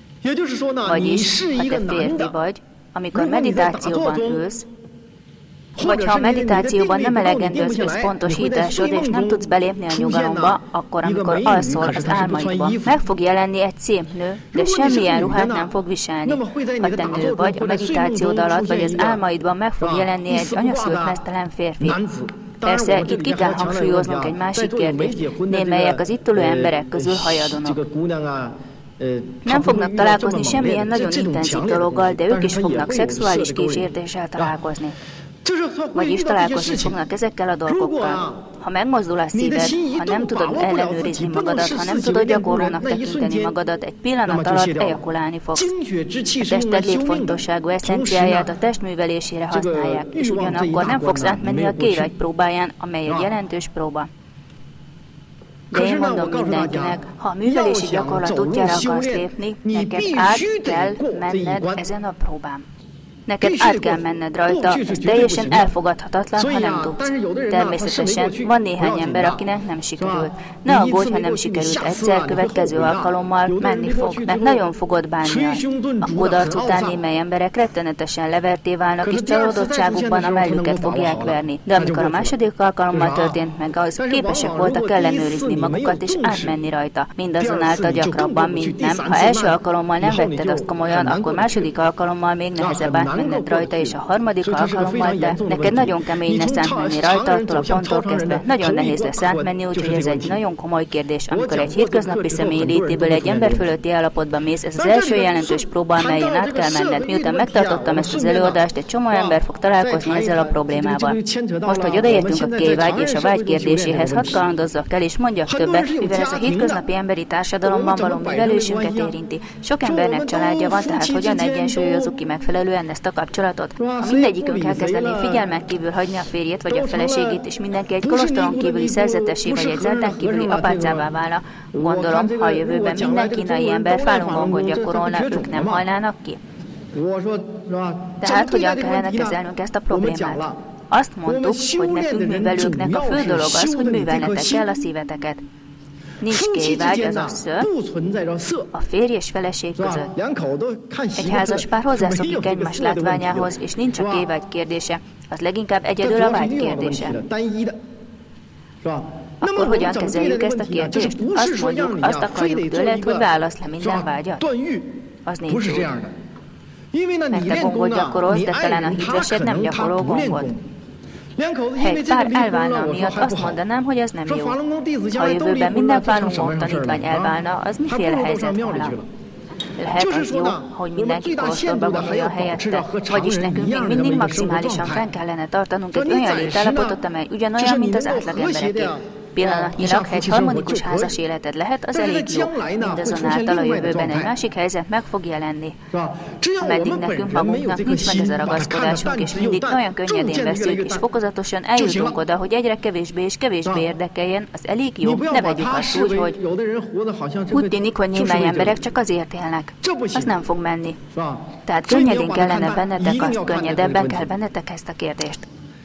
Vagyis, ha te férfi vagy, amikor meditációban ülsz, Vagy ha a meditációban nem elegendő az összpontosításod, és nem tudsz belépni a nyugalomba, akkor, amikor alszol az álmaidban, meg fog jelenni egy szép nő, de semmilyen ruhát nem fog viselni. Ha te nő vagy, a meditációd alatt, vagy az álmaidban meg fog jelenni egy anyaszült meztelen férfi. Persze, itt ki kell hangsúlyoznunk egy másik kérdést. Némelyek az itt ülő emberek közül hajadonok. Nem fognak találkozni semmilyen nagyon intenzív dologgal, de ők is fognak szexuális kísértéssel találkozni. Vagyis találkozni fognak ezekkel a dolgokkal. Ha megmozdul a szíved, ha nem tudod ellenőrizni magadat, ha nem tudod gyakorlónak tekinteni magadat, egy pillanat alatt ejakulálni fogsz. A tested létfontosságú eszenciáját a test művelésére használják, és ugyanakkor nem fogsz átmenni a kévagy próbáján, amely egy jelentős próba. De én mondom mindenkinek, ha a művelési gyakorlat útjára akarsz lépni, neked át kell menned ezen a próbán. Neked át kell menned rajta, ez teljesen elfogadhatatlan, ha nem tudsz. Természetesen van néhány ember, akinek nem sikerült. Ne aggódj, ha nem sikerült egyszer, következő alkalommal menni fog, mert nagyon fogod bánni azt. A kudarc után némely emberek rettenetesen leverté válnak, és csalódottságukban a mellüket fogják verni. De amikor a második alkalommal történt meg az, képesek voltak ellenőrizni magukat és átmenni rajta. Mindazonáltal gyakrabban, mint nem. Ha első alkalommal nem vetted azt komolyan, akkor második alkalommal még nehezebb átmenned rajta, és a harmadik alkalommal te neked nagyon kemény lesz átmenni rajta, attól a ponttól kezdve nagyon nehéz lesz átmenni, úgyhogy ez egy nagyon komoly kérdés. Amikor egy hétköznapi személy létéből egy ember fölötti állapotban mész, ez az első jelentős próba, amelyen át kell menned. Miután megtartottam ezt az előadást, egy csomó ember fog találkozni ezzel a problémával. Most, hogy odaértünk a kévágy és a vágy kérdéséhez, hadd kalandozzak el és mondjak többet, mivel ez a hétköznapi emberi társadalomban való művelésünket érinti. Sok embernek családja van, tehát hogyan egyensúlyozzuk ki megfelelően ezt a kapcsolatot? Ha mindegyikünk elkezdené figyelmen kívül hagyni a férjét vagy a feleségét, és mindenki egy kolostoron kívüli szerzetessé vagy egy zelten kívüli apácává válna, gondolom, ha a jövőben minden kínai ember falungongot gyakorolna, ők nem halnának ki. Tehát hogyan kellene kezelnünk ezt a problémát? Azt mondtuk, hogy nekünk művelőknek a fő dolog az, hogy művelnetek kell a szíveteket. Nincs kévágy, azaz sző, a férj és feleség között. Egy házas pár hozzászokik egymás látványához, és nincs a kévágy kérdése, az leginkább egyedül a vágy kérdése. Akkor hogyan kezeljük ezt a kérdést? Azt mondjuk, azt akarjuk tőled, hogy válasz le minden vágyat. Az nincs úgy. Mert te gongot gyakorolsz, de talán a hitvesed nem gyakorol gongot. Ha egy pár elválna miatt, azt mondanám, hogy ez nem jó. Ha a jövőben minden Falun Gong tanítvány elválna, az miféle helyzet volna? Lehet az jó, hogy mindenki kolostorba gondolja helyette, vagyis nekünk még mindig maximálisan fenn kellene tartanunk egy olyan létállapotot, amely ugyanolyan, mint az átlagembereké. Pillanatnyilag, ha egy harmonikus házas életed lehet, az elég jó. Mindazonáltal a jövőben egy másik helyzet meg fog jelenni. Ameddig nekünk magunknak nincs meg ez a ragaszkodásunk, és mindig olyan könnyedén veszünk, és fokozatosan eljutunk oda, hogy egyre kevésbé és kevésbé érdekeljen, az elég jó. Ne vegyük azt úgy, hogy úgy tűnik, hogy némely emberek csak azért élnek. Az nem fog menni. Tehát könnyedén kellene bennetek azt, könnyedebben kell bennetek ezt a kérdést.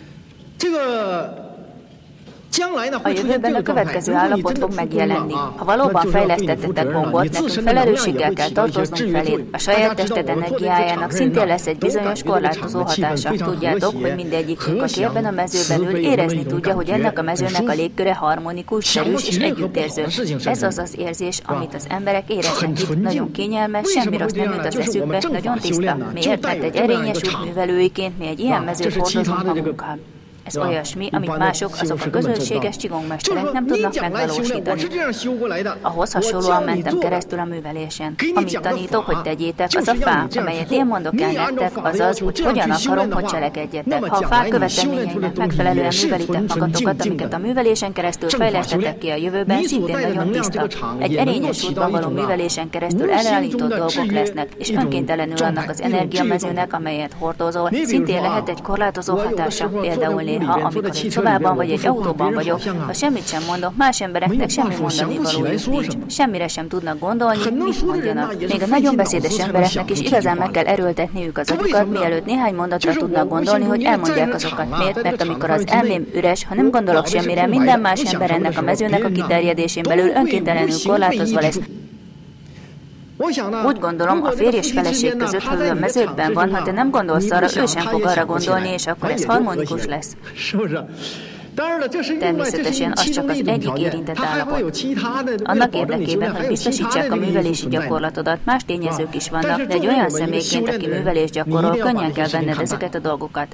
A jövőben a következő állapot fog megjelenni. Ha valóban fejlesztettetek gombot, nekünk felelősséggel kell tartoznunk feléd. A saját tested energiájának szintén lesz egy bizonyos korlátozó hatása. Tudjátok, hogy mindegyikünk, aki ebben a mezőben ül, érezni tudja, hogy ennek a mezőnek a légköre harmonikus, erős és együttérző. Ez az az érzés, amit az emberek éreznek itt. Nagyon kényelmes, semmi rossz nem jut az eszükbe, nagyon tiszta. Miért? Mert egy erényes útművelőiként mi egy ilyen mezőt hordozunk magunkkal. Ez olyasmi, amit mások, azok a közönséges csigongmesterek nem tudnak megvalósítani. Ahhoz hasonlóan mentem keresztül a művelésen. Amit tanítok, hogy tegyétek, az a fá, amelyet én mondok el nektek, az az, hogy hogyan akarom, hogy cselekedjetek. Ha a fák követelményeinek megfelelően művelitek magatokat, amiket a művelésen keresztül fejlesztetek ki a jövőben, szintén nagyon tiszta. Egy erényes útban való művelésen keresztül előállított dolgok lesznek, és önkéntelenül annak az energiamezőnek, amelyet hordozol, szintén lehet egy korlátozó hatása, például amikor egy szobában vagy egy autóban vagyok, ha semmit sem mondok, más embereknek semmi mondani valójuk nincs. Semmire sem tudnak gondolni, mit mondjanak. Még a nagyon beszédes embereknek is igazán meg kell erőltetniük az agyukat, mielőtt néhány mondatra tudnak gondolni, hogy elmondják azokat. Miért? Mert amikor az elmém üres, ha nem gondolok semmire, minden más ember ennek a mezőnek a kiterjedésén belül önkéntelenül korlátozva lesz. Úgy gondolom, a férj és feleség között, ha ő a mezőkben van, ha te nem gondolsz arra, ő sem fog arra gondolni, és akkor ez harmonikus lesz. Természetesen az csak az egyik érintett állapot. Annak érdekében, hogy biztosítsák a művelési gyakorlatodat, más tényezők is vannak, de egy olyan személyként, aki művelést gyakorol, könnyen kell venned ezeket a dolgokat.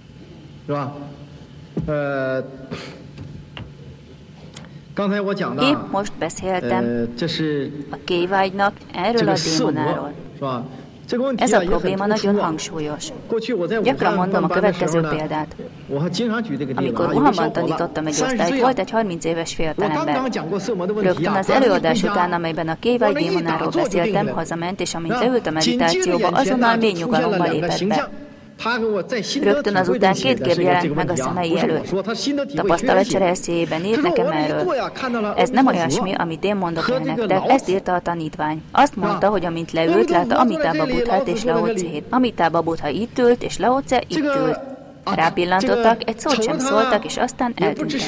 Épp most beszéltem a kévágynak erről a démonáról. Ez a probléma nagyon hangsúlyos. Gyakran mondom a következő példát. Amikor Wuhanban tanítottam egy osztályt, volt egy 30 éves fiatalember. Rögtön az előadás után, amelyben a kévágy démonáról beszéltem, hazament, és amint leült a meditációba, azonnal mély nyugalomba lépett be. Rögtön azután 2 kép jelent meg a szemei előtt. Tapasztalatcsere eszéjében írt nekem erről. Ez nem olyasmi, amit én mondok el nektek, ezt írta a tanítvány. Azt mondta, hogy amint leült, látta Amitába Buddhát és Lao-Tse-t. Amitába Buddha itt ült, és Lao-Tse itt ült. Rápillantottak, egy szót sem szóltak, és aztán eltűntek.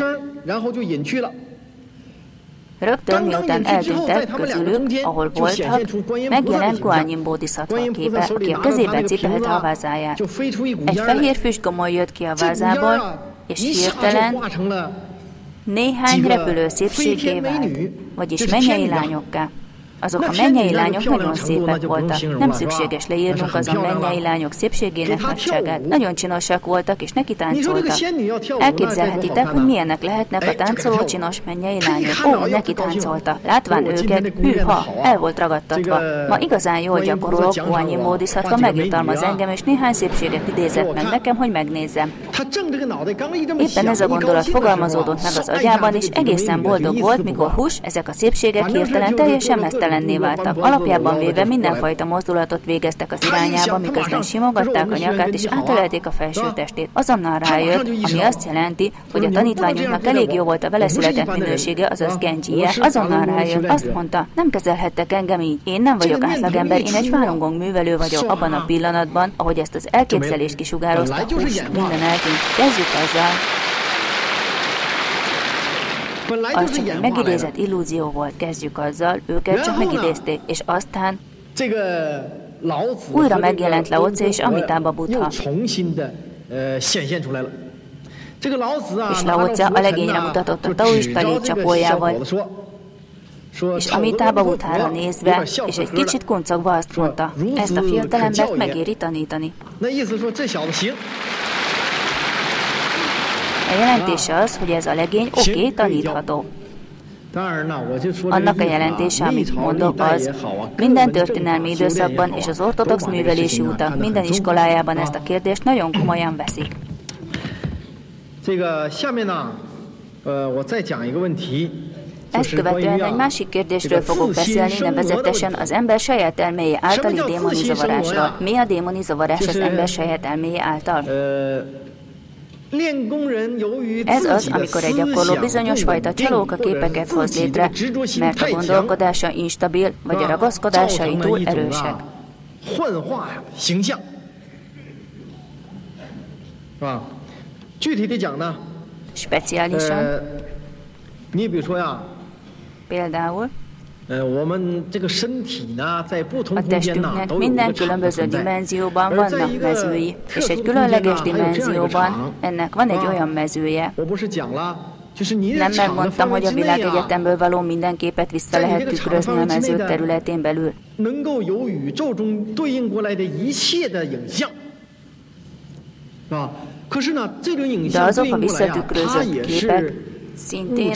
Rögtön miután eltűntek, közülük, ahol voltak, megjelent Guanyin Bodhisattva képe, aki a kezében cipelte a vázáját. Egy fehér füstgomoly jött ki a vázából, és hirtelen néhány repülő szépségé vált, vagyis mennyei lányokká. Azok a mennyei lányok nagyon szépek voltak. Nem szükséges leírnunk azon mennyei lányok szépségének nagyságát. Nagyon csinosak voltak, és neki táncoltak. Elképzelhetitek, hogy milyenek lehetnek a táncoló csinos mennyei lányok. Ó, neki táncolta. Látván őket, hűha, el volt ragadtatva. Ma igazán jól gyakorolok, Guanyin Bodhisattva megjutalmaz engem, és néhány szépséget idézett meg nekem, hogy megnézzem. Éppen ez a gondolat fogalmazódott meg az agyában, és egészen boldog volt, mikor ezek a szépségek hirtelen teljesen mesztelenné váltak. Alapjában véve mindenfajta mozdulatot végeztek az irányába, miközben simogatták a nyakát és átölelték a felső testét. Azonnal rájött, ami azt jelenti, hogy a tanítványunknak elég jó volt a vele született minősége, azaz genjie. Azonnal rájött, azt mondta, nem kezelhettek engem így. Én nem vagyok átlagember, én egy Falun Gong művelő vagyok. Abban a pillanatban, ahogy ezt az elképzelést kisugározta, minden eltűnt. Kezdjük azzal. Az csak egy megidézett illúzió volt, kezdjük azzal, őket csak megidézték, és aztán újra megjelent Lao-Tse és Amitába Buddha. És Lao-Tse a legényre mutatott a taoista légycsapójával, és Amitába Buddhára nézve, és egy kicsit kuncogva azt mondta, ezt a fiatalembert megéri tanítani. A jelentése az, hogy ez a legény oké, tanítható. Annak a jelentése, amit mondok, az, minden történelmi időszakban és az ortodox művelési utak minden iskolájában ezt a kérdést nagyon komolyan veszik. Ezt követően egy másik kérdésről fogok beszélni, nevezetesen az ember saját elméje általi démoni zavarásról. Mi a démoni zavarás az ember saját elméje által? Ez az, amikor egy gyakorló bizonyos fajta csalókaképeket hoz létre, mert a gondolkodása instabil, vagy a ragaszkodásai túl erősek. Speciálisan, például, a testünknek minden különböző dimenzióban vannak mezői, és egy különleges dimenzióban ennek van egy olyan mezője. Nem megmondtam, hogy a világegyetemből való minden képet vissza lehet tükrözni a mezők területén belül. De azok a visszatükrözött képek szintén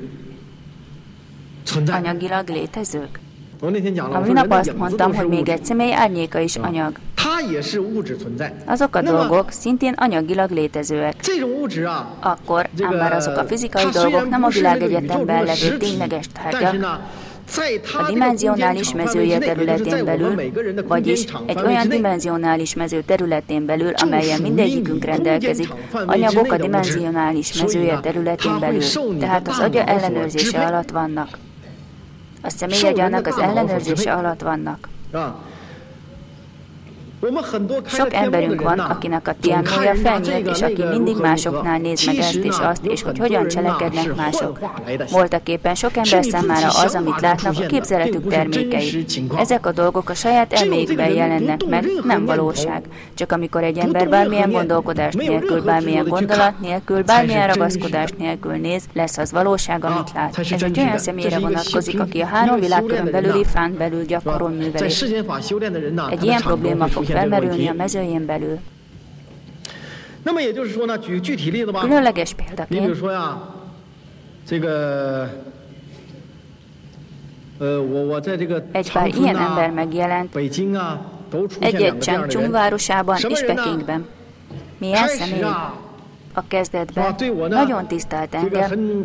anyagilag létezők. A minap azt mondtam, hogy még egy személy árnyéka is anyag. Azok a dolgok szintén anyagilag létezőek. Akkor, ám bár azok a fizikai dolgok nem a világegyetemben levő tényleges tárgyak, a dimenzionális mezője területén belül, vagyis egy olyan dimenzionális mező területén belül, amelyen mindegyikünk rendelkezik, anyagok a dimenzionális mezője területén belül, tehát az agya ellenőrzése alatt vannak. A személyagyának az ellenőrzése alatt vannak. Sok emberünk van, akinek a tiánmúja felnyílt, és aki mindig másoknál néz meg ezt és azt, és hogy hogyan cselekednek mások. Voltaképpen sok ember számára az, amit látnak, a képzeletük termékei. Ezek a dolgok a saját elméjükben jelennek meg, nem valóság. Csak amikor egy ember bármilyen gondolkodás nélkül, bármilyen gondolat nélkül, bármilyen ragaszkodás nélkül néz, lesz az valóság, amit lát. Ez egy olyan személyre vonatkozik, aki a 3 világkörön belüli fán belül gyakorol művelést. Egy ilyen probléma fog felmerülni a mezőjén belül. Különleges példaként egy pár ilyen ember megjelent egy-egy Changchun városában és Pekingben. Milyen személy? A kezdetben nagyon tisztelt engem,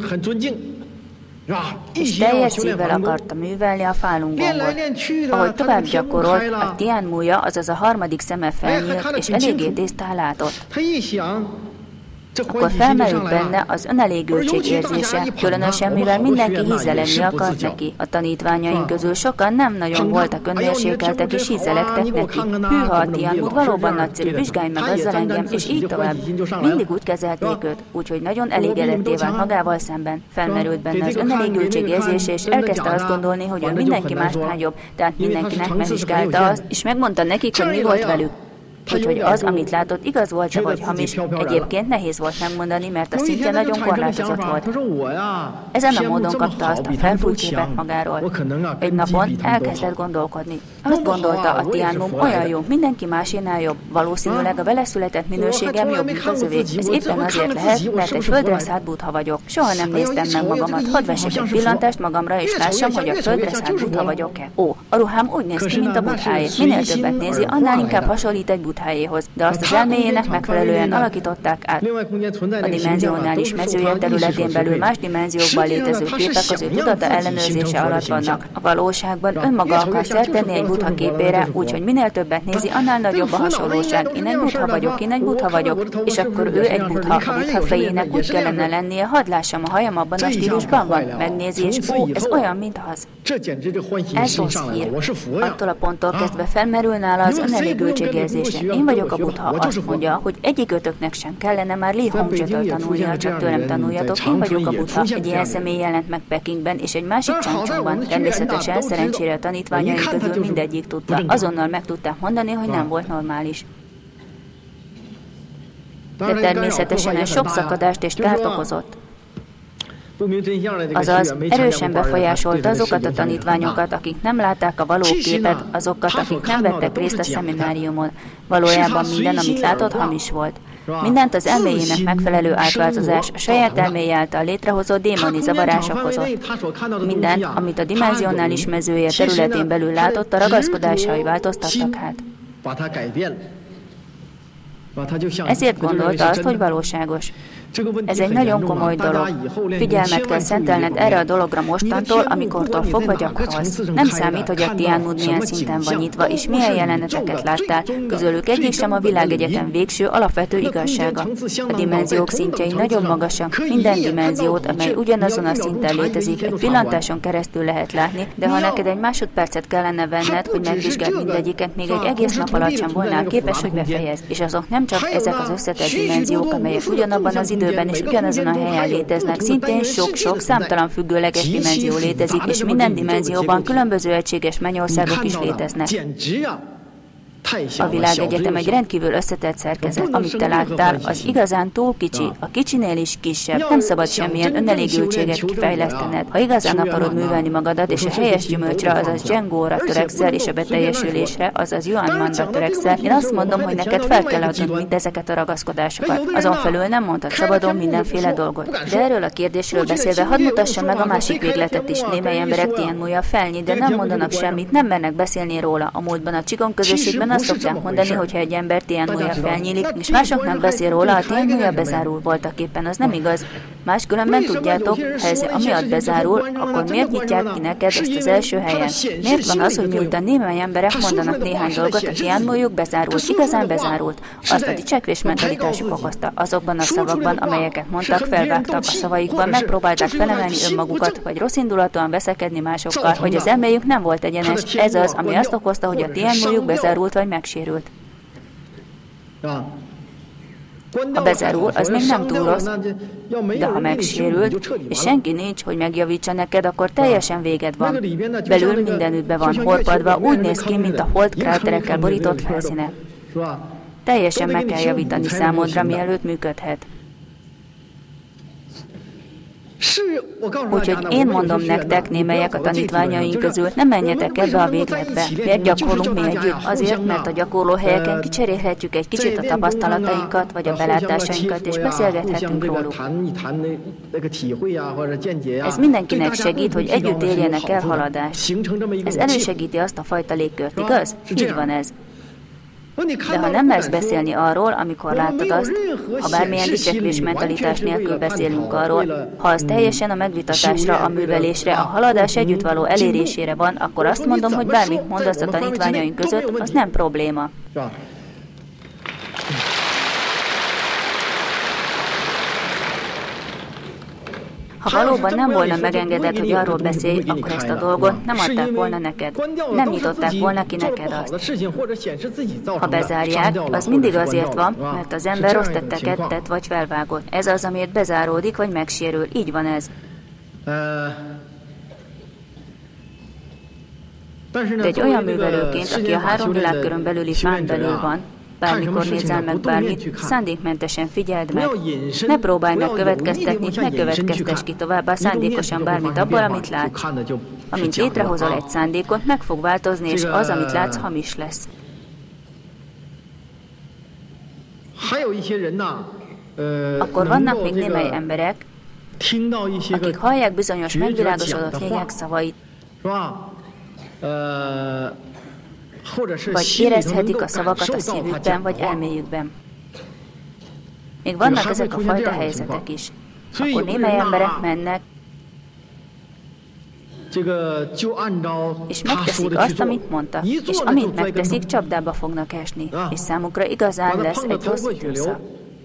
és teljes szívvel akarta művelni a Falun Gongot. Ahogy tovább gyakorolt, a tiánmúja, azaz a harmadik szeme felnyílt, és eléggé tisztán látott. Akkor felmerült benne az önelégültség érzése, különösen mivel mindenki hízelegni akart neki. A tanítványaink közül sokan nem nagyon voltak önmérsékeltek és hízelektek neki. Hűha a tiánmúd valóban nagyszerű, vizsgálj meg azzal engem, és így tovább. Mindig úgy kezelték őt, úgyhogy nagyon elégedetté vált magával szemben. Felmerült benne az önelégültség érzése, és elkezdte azt gondolni, hogy ő mindenki másnál jobb, tehát mindenkinek megvizsgálta azt, és megmondta nekik, hogy mi volt velük. Hogy az, amit látott, igaz volt-e vagy hamis, egyébként nehéz volt megmondani, mert a szintje nagyon korlátozott volt. Ezen a módon kapta azt a felfújt képet magáról. Egy napon elkezdett gondolkodni. Azt gondolta, a tiánmum olyan jó, mindenki másénál jobb. Valószínűleg a vele született minőségem jobb, mint az övé. Ez éppen azért lehet, mert egy földre szállt buddha vagyok. Soha nem néztem meg magamat. Hadd vessek egy pillantást magamra, és lássam, hogy a földre szállt buddha vagyok-e. Ó, a ruhám úgy néz ki, mint a buddháé. Minél többet nézi, annál inkább hasonlít egy buddháéhoz, de azt az elméjének megfelelően alakították át. A dimenzionális mezője területén belül más dimenziókban létező képek az ő tudata ellenőrzése alatt vannak. A valóságban önmaga akar szert tenni egy buddha képére, úgyhogy minél többet nézi, annál nagyobb a hasonlóság. Én egy buddha vagyok, és akkor ő egy buddha. A buddha fejének úgy kellene lennie, hadd lássam a hajam abban a stílusban van. Megnézi, és ó, ez olyan, mint az. Ez rossz hír. Attól a ponttól kezdve felmerül nála az önelégültség érzése. Én vagyok a buddha, azt mondja, hogy egyikőtöknek sem kellene már Li Hongzsa-től tanulnia, csak tőlem tanuljatok. Én vagyok a buddha. Egy ilyen személy jelent meg Pekingben, és egy másik Changchunban. Természetesen szerencsére a tanítványaink közül mindegyik tudta. Azonnal meg tudták mondani, hogy nem volt normális. De természetesen ez sok szakadást és kárt okozott. Azaz, erősen befolyásolta azokat a tanítványokat, akik nem látták a való képet, azokat, akik nem vettek részt a szemináriumon. Valójában minden, amit látott, hamis volt. Mindent az elméjének megfelelő átváltozás, a saját elméje által létrehozott démoni zavarás okozott. Mindent, amit a dimenzionális mezője területén belül látott, a ragaszkodásai változtattak hát. Ezért gondolta azt, hogy valóságos. Ez egy nagyon komoly dolog. Figyelmet kell szentelned erre a dologra mostantól, amikortól fogva gyakorolsz. Nem számít, hogy a tiánmúd milyen szinten van nyitva, és milyen jeleneteket láttál. Közülük egyik sem a világegyetem végső, alapvető igazsága. A dimenziók szintjei nagyon magasak. Minden dimenziót, amely ugyanazon a szinten létezik, egy pillantáson keresztül lehet látni, de ha neked egy másodpercet kellene venned, hogy megvizsgáld mindegyiket, még egy egész nap alatt sem volnál képes, hogy befejezd. És azok nem csak ezek az összetett dimenziók, amelyek ugyanabban az időben és ugyanazon a helyen léteznek. Szintén sok-sok számtalan függőleges dimenzió létezik, és minden dimenzióban különböző egységes mennyországok is léteznek. A világegyetem egy rendkívül összetett szerkezet. Amit te láttál, az igazán túl kicsi, a kicsinél is kisebb. Nem szabad semmilyen önelégültséget kifejlesztened. Ha igazán akarod művelni magadat, és a helyes gyümölcsre, azaz Zsengóra törekszel, és a beteljesülésre, azaz Yuan Manra törekszel, én azt mondom, hogy neked fel kell adnod mindezeket a ragaszkodásokat. Azon felül nem mondhat szabadon mindenféle dolgot. De erről a kérdésről beszélve, hadd mutassam meg a másik végletet is. Némely emberek tiánmúja felnyit, de nem mondanak semmit, nem mernek beszélni róla. A múltban a Qigong közösségben azt szokták mondani, hogyha egy ember tiánmúja felnyílik, és másoknak beszél róla, a tiánmúja bezárul voltaképpen, az nem igaz. Máskülönben tudjátok, ha ez amiatt bezárul, akkor miért nyitják ki neked ezt az első helyen? Miért van az, hogy miután némely emberek mondanak néhány dolgot, a tiánmújuk bezárult, igazán bezárult? Azt a dicsekvés mentalitásuk okozta. Azokban a szavakban, amelyeket mondtak, felvágtak, a szavaikban megpróbálták felemelni önmagukat, vagy rosszindulatúan veszekedni másokkal, hogy az elméjük nem volt egyenes. Ez az, ami azt okozta, hogy a tiánmújuk bezárult vagy megsérült. Ha bezárul, az még nem túl rossz, de ha megsérült, és senki nincs, hogy megjavítsa neked, akkor teljesen véged van. Belül mindenütt be van horpadva, úgy néz ki, mint a holdkráterekkel borított felszíne. Teljesen meg kell javítani számodra, mielőtt működhet. Úgyhogy én mondom nektek, némelyek a tanítványaink közül, nem menjetek ebbe a végletbe. Miért gyakorlunk mi együtt? Azért, mert a gyakorlóhelyeken kicserélhetjük egy kicsit a tapasztalatainkat, vagy a belátásainkat, és beszélgethetünk róluk. Ez mindenkinek segít, hogy együtt érjenek el haladást. Ez elősegíti azt a fajta légkört, igaz? Így van ez. De ha nem mersz beszélni arról, amikor látod azt, ha bármilyen dicsekvés mentalitás nélkül beszélünk arról, ha az teljesen a megvitatásra, a művelésre, a haladás együtt való elérésére van, akkor azt mondom, hogy bármit mondasz a tanítványaink között, az nem probléma. Ha valóban nem volna megengedett, hogy arról beszélj, akkor ezt a dolgot nem adták volna neked. Nem nyitották volna ki neked azt. Ha bezárják, az mindig azért van, mert az ember rossz tetteket tett vagy felvágott. Ez az, amiért bezáródik vagy megsérül. Így van ez. De egy olyan művelőként, aki a 3 világkörön belüli fán belül van, bármikor nézel meg bármit, szándékmentesen figyeld meg. Ne próbálj meg következtetni, ne következtess ki továbbá szándékosan bármit abból, amit látsz. Amint létrehozol egy szándékot, meg fog változni, és az, amit látsz, hamis lesz. Akkor vannak még némely emberek, akik hallják bizonyos megvilágosodott lények szavait, vagy érezhetik a szavakat a szívükben, vagy elméjükben. Még vannak ezek a fajta helyzetek is. Akkor némely emberek mennek, és megteszik azt, amit mondta, és amint megteszik, csapdába fognak esni, és számukra igazán lesz egy rossz időszak.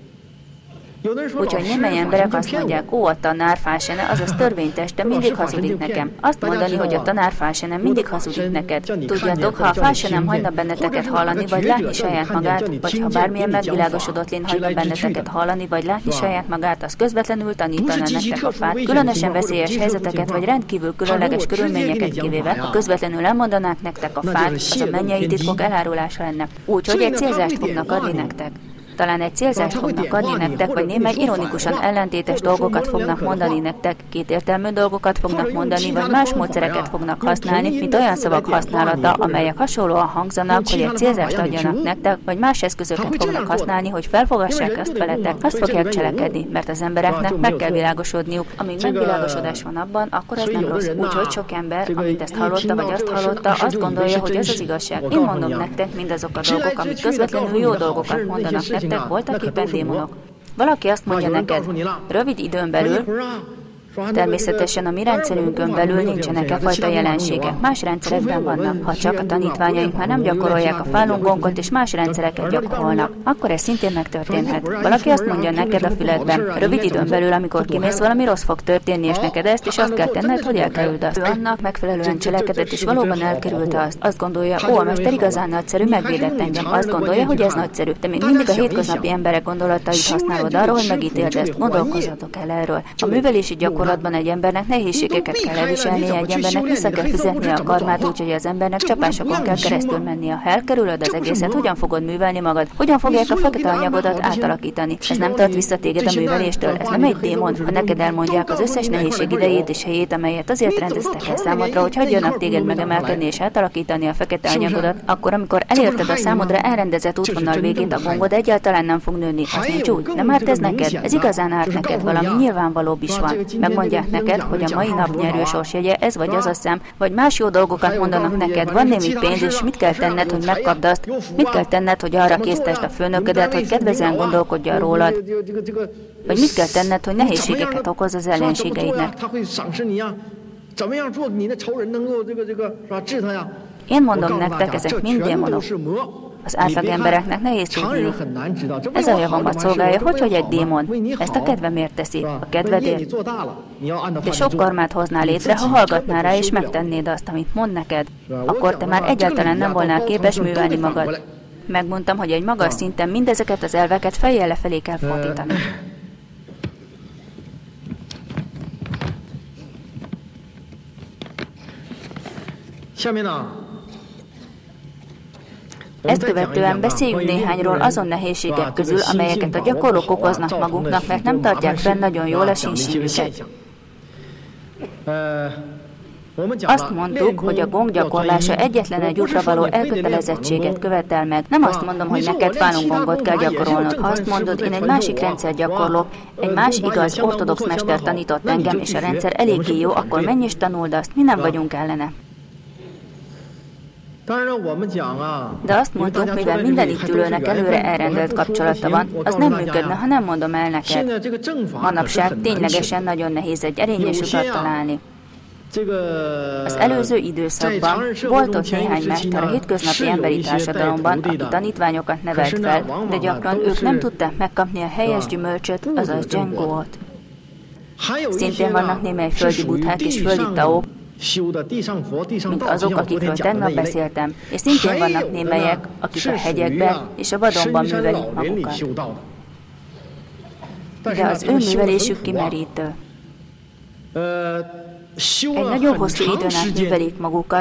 Úgyhogy némely emberek azt mondják, ó, a tanár Fásene, azaz törvényteste mindig hazudik nekem. Azt mondani, hogy a tanár Fásene mindig hazudik neked. Tudjátok, ha a Fásene hagyna benneteket hallani, vagy látni saját magát, vagy ha bármilyen megvilágosodott lény hagyna benneteket hallani, vagy látni saját magát, az közvetlenül tanítana nektek a fát. Különösen veszélyes helyzeteket, vagy rendkívül különleges körülményeket kivéve, ha közvetlenül elmondanák nektek a fát, az a mennyei titkok elárulása lenne. Úgyhogy egy célzást fognak adni nektek. Talán egy célzást fognak adni nektek, vagy némely ironikusan ellentétes dolgokat fognak mondani nektek, kétértelmű dolgokat fognak mondani, vagy más módszereket fognak használni, mint olyan szavak használata, amelyek hasonlóan hangzanak, hogy egy célzást adjanak nektek, vagy más eszközöket fognak használni, hogy felfogassák azt veletek. Azt fogják cselekedni, mert az embereknek meg kell világosodniuk. Amíg megvilágosodás van abban, akkor ez nem rossz. Úgyhogy sok ember, amint ezt hallotta, vagy azt hallotta, azt gondolja, hogy ez az igazság. Én mondom nektek, mindazok a dolgok, amik közvetlenül jó dolgokat mondanak nektek, voltak éppen démonok. Valaki azt mondja neked, rövid időn belül, természetesen a mi rendszerünkön belül nincsenek e fajta jelenségek. Más rendszerekben vannak. Ha csak a tanítványaink már nem gyakorolják a Falun Gongot és más rendszereket gyakorolnak, akkor ez szintén megtörténhet. Valaki azt mondja neked a füledben, rövid időn belül, amikor kimész, valami rossz fog történni, és neked ezt, és azt kell tenned, hogy elkerüld azt. Ő annak megfelelően cselekedett, és valóban elkerülte azt. Azt gondolja, ó, a mester igazán nagyszerű, megvédett engem. Azt gondolja, hogy ez nagyszerű. De még mindig a hétköznapi emberek gondolatait használod arról, hogy megítéld ezt. Gondolkozzatok el erről. A művelési gyakorlatban egy embernek nehézségeket kell elviselnie, egy embernek vissza kell fizetnie a karmát, úgyhogy az embernek csapásokon kell keresztül mennie. Ha elkerülöd az egészet, hogyan fogod művelni magad? Hogyan fogják a fekete anyagodat átalakítani? Ez nem tart vissza téged a műveléstől, ez nem egy démon. Ha neked elmondják az összes nehézség idejét és helyét, amelyet azért rendeztek el számodra, hogy hagyjanak téged megemelkedni és átalakítani a fekete anyagodat, akkor amikor elérted a számodra elrendezett útvonal végét, a gongod egyáltalán nem fog nőni. Az nincs úgy. Nem árt ez neked? Ez igazán árt neked, valami nyilvánvalóbb is van. Megmondják neked, hogy a mai nap nyerő sorsjegye, ez vagy az a szám, vagy más jó dolgokat mondanak neked, van némi pénz, és mit kell tenned, hogy megkapd azt, mit kell tenned, hogy arra késztesd a főnöködet, hogy kedvezően gondolkodjon rólad, vagy mit kell tenned, hogy nehézségeket okoz az ellenségeidnek. Én mondom nektek, ezek mind démonok. Az átlag embereknek nehéz tudniuk. Ez a javamat szolgálja, hogy egy démon. Ezt a kedvemért teszi, a kedvedért. De sok karmát hoznál létre, ha hallgatnál rá és megtennéd azt, amit mond neked. Akkor te már egyáltalán nem volnál képes művelni magad. Megmondtam, hogy egy magas szinten mindezeket az elveket fejjel lefelé kell fordítani. Ezt követően beszéljünk néhányról azon nehézségek közül, amelyeket a gyakorlók okoznak maguknak, mert nem tartják fenn nagyon jól a sínsívüket. Azt mondtuk, hogy a gong gyakorlása egyetlen egy útra való elkötelezettséget követel meg. Nem azt mondom, hogy neked Falun Gongot kell gyakorolnod. Ha azt mondod, én egy másik rendszer gyakorlok, egy más igaz, ortodox mester tanított engem, és a rendszer eléggé jó, akkor menj és tanuld azt, mi nem vagyunk ellene. De azt mondtuk, mivel minden itt ülőnek előre elrendelt kapcsolata van, az nem működne, ha nem mondom el neked. Manapság ténylegesen nagyon nehéz egy erényes utat találni. Az előző időszakban volt ott néhány mester a hétköznapi emberi társadalomban, aki tanítványokat nevelt fel, de gyakran ők nem tudták megkapni a helyes gyümölcsöt, azaz dzsengót. Szintén vannak némely földi buddhák és földi taók, mint azok, akikről tegnap beszéltem, és szintén vannak némelyek, akik a hegyekben és a vadonban művelik magukat. De az ő művelésük kimerítő. Egy nagyon hosszú időn át művelik magukat,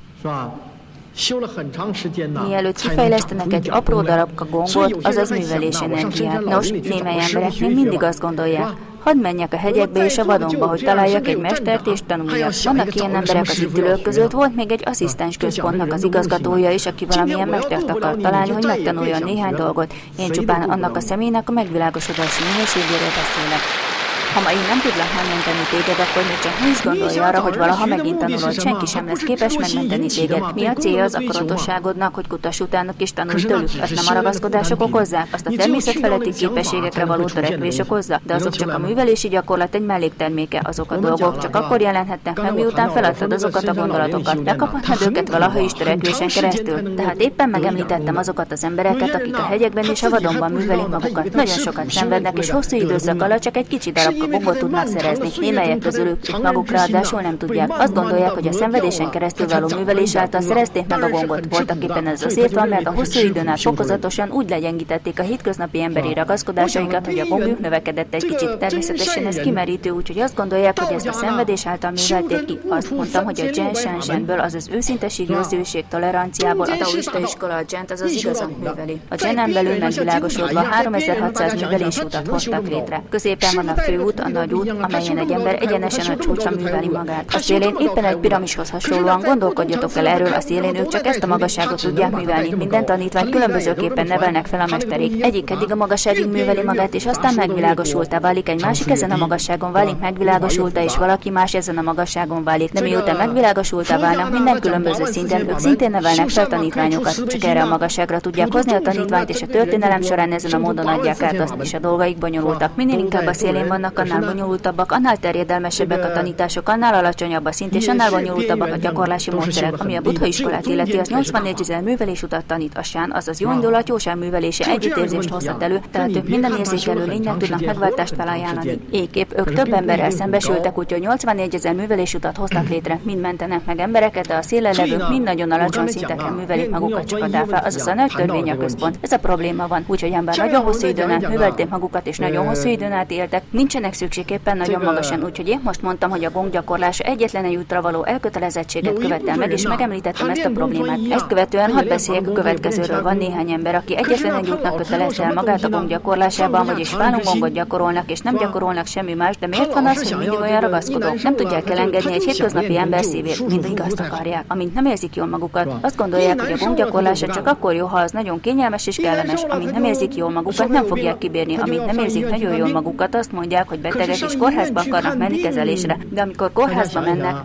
mielőtt kifejlesztenek egy apró darabka gongot, azaz művelés energiát. Nos, némely emberek még mindig azt gondolják, hadd menjek a hegyekbe és a vadonba, hogy találjak egy mestert és tanuljak. Vannak ilyen emberek az itt ülők között, volt még egy asszisztens központnak az igazgatója is, aki valamilyen mestert akar találni, hogy megtanuljon néhány dolgot. Én csupán annak a személynek a megvilágosodási minőségéről beszélek. Ha ma én nem tudlak megmenteni téged, akkor még csak ne is gondolj arra, hogy valaha megint tanulod, senki sem lesz képes megmenteni téged. Mi a célja az akaratosságodnak, hogy kutass utánuk és tanulj tőlük? Azt nem a ragaszkodások okozzák, azt a természetfeletti képességekre való törekvés okozza, de azok csak a művelési gyakorlat egy mellékterméke, azok a dolgok csak akkor jelenhetnek meg, miután feladtad azokat a gondolatokat. Megkaphatnád őket valaha is törekvésen keresztül. Tehát éppen megemlítettem azokat az embereket, akik a hegyekben és a vadonban művelik magukat. Nagyon sokat szenvednek, és hosszú időszak alatt csak egy kicsi darab gongot tudnak szerezni. Némelyek közülük itt maguk ráadásul nem tudják. Azt gondolják, hogy a szenvedésen keresztül való művelés által szerezték meg a gongot. Voltak éppen ez azért van, mert a hosszú időn át fokozatosan úgy legyengítették a hétköznapi emberi ragaszkodásaikat, hogy a gongjük növekedett egy kicsit. Természetesen ez kimerítő, úgyhogy azt gondolják, hogy ezt a szenvedés által művelték ki. Azt mondtam, hogy a Zen Shanzhenből, azaz őszinteség, érzőség, toleranciából a taoista iskola a Zent, azaz igazat műveli. A Zenen belül megvilágosodva 3600 művelési utat hoztak létre. Középen van a főút, a nagy út, amelyen egy ember egyenesen a csúcsra műveli magát. A szélén éppen egy piramishoz hasonlóan gondolkodjatok el erről, a szélén ők csak ezt a magasságot tudják művelni. Minden tanítványt különbözőképpen nevelnek fel a mesterék. Egyik eddig a magasságig műveli magát, és aztán megvilágosultá válik, egy másik ezen a magasságon válik megvilágosultá, és valaki más ezen a magasságon válik. De miután megvilágosultá válnak minden különböző szinten, ők szintén nevelnek fel tanítványokat. Csak erre a magasságra tudják hozni a tanítványt, és a történelem során ezen a módon adják át azt is, a dolgaik bonyolultak. Minél inkább a szélén vannak, annál bonyolultabbak, annál terjedelmesebbek a tanítások, annál alacsonyabb a szint, és annál bonyolultabbak a gyakorlási módszerek. Ami a buddha iskolát illeti, az 84 000 művelésutat tanít. A sán, azaz jó indulat, jóság művelése együttérzést hozhat elő, tehát ők minden érzékelő lénynek tudnak megváltást felajánlani. Ékképp ők több emberrel szembesültek, úgyhogy 84 000 művelésutat hoztak létre, mind mentenek meg embereket, de a szélen levők mind nagyon alacsony szinteken művelik magukat, csak a dáfá, azaz a nagy törvény a központ. Ez a probléma van, úgyhogy ember nagyon hosszú időn át művelték magukat, és nagyon hosszú időn át éltek, nincsenek szükségképpen nagyon magasan, úgyhogy én most mondtam, hogy a gong gyakorlása egyetlen egy útra való elkötelezettséget követel meg, és megemlítettem ezt a problémát. Ezt követően hadd beszéljek a következőről. Van néhány ember, aki egyetlen egy útnak kötelezte el magát a gong gyakorlásában, vagyis Falun Gongot gyakorolnak, és nem gyakorolnak semmi más, de miért van az, hogy mindig olyan ragaszkodók? Nem tudják elengedni egy hétköznapi ember szívét, mindig azt akarják. Amint nem érzik jól magukat, azt gondolják, hogy a gong gyakorlása csak akkor jó, ha az nagyon kényelmes és kellemes. Amint nem érzik jól magukat, nem fogják kibírni. Amint nem érzik nagyon jól magukat, azt mondják, hogy betegek és kórházba akarnak menni kezelésre. De amikor kórházba mennek,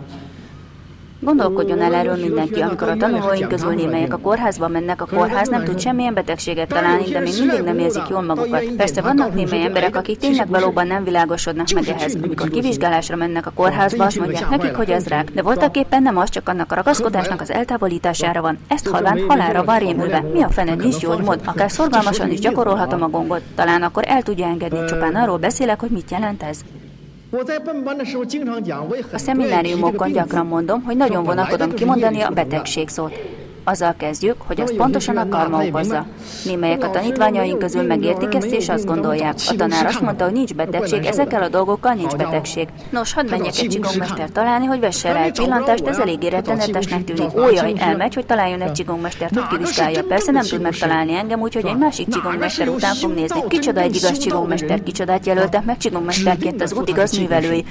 gondolkodjon el erről mindenki, amikor a tanulóink közül némelyek a kórházba mennek, a kórház nem tud semmilyen betegséget találni, de még mindig nem érzik jól magukat. Persze vannak némely emberek, akik tényleg valóban nem világosodnak meg ehhez. Amikor kivizsgálásra mennek a kórházba, azt mondják nekik, hogy ez rák, de voltaképpen nem az, csak annak a ragaszkodásnak az eltávolítására van. Ezt halván halálra van rémülve. Mi a fene, nincs gyógymód? Akár szorgalmasan is gyakorolhatom a gongot. Talán akkor el tudja engedni, csupán arról beszélek, hogy mit jelent ez. A szemináriumokon gyakran mondom, hogy nagyon vonakodom kimondani a betegség szót. Azzal kezdjük, hogy az pontosan a karma okozza. Némelyek a tanítványaink közül megértik ezt, és azt gondolják. A tanár azt mondta, hogy nincs betegség, ezekkel a dolgokkal nincs betegség. Nos, hadd menjek egy csigongmestert találni, hogy vesse rá egy pillantást, ez eléggé rettenetesnek tűnik. Ó, jaj, elmegy, hogy találjon egy csigongmestert, hogy kivizsgálja. Persze nem tud megtalálni engem, úgyhogy egy másik csigongmester után fog nézni. Kicsoda egy igaz csigongmester, kicsodát jelöltek meg csigongmesterként az út igaz művelői.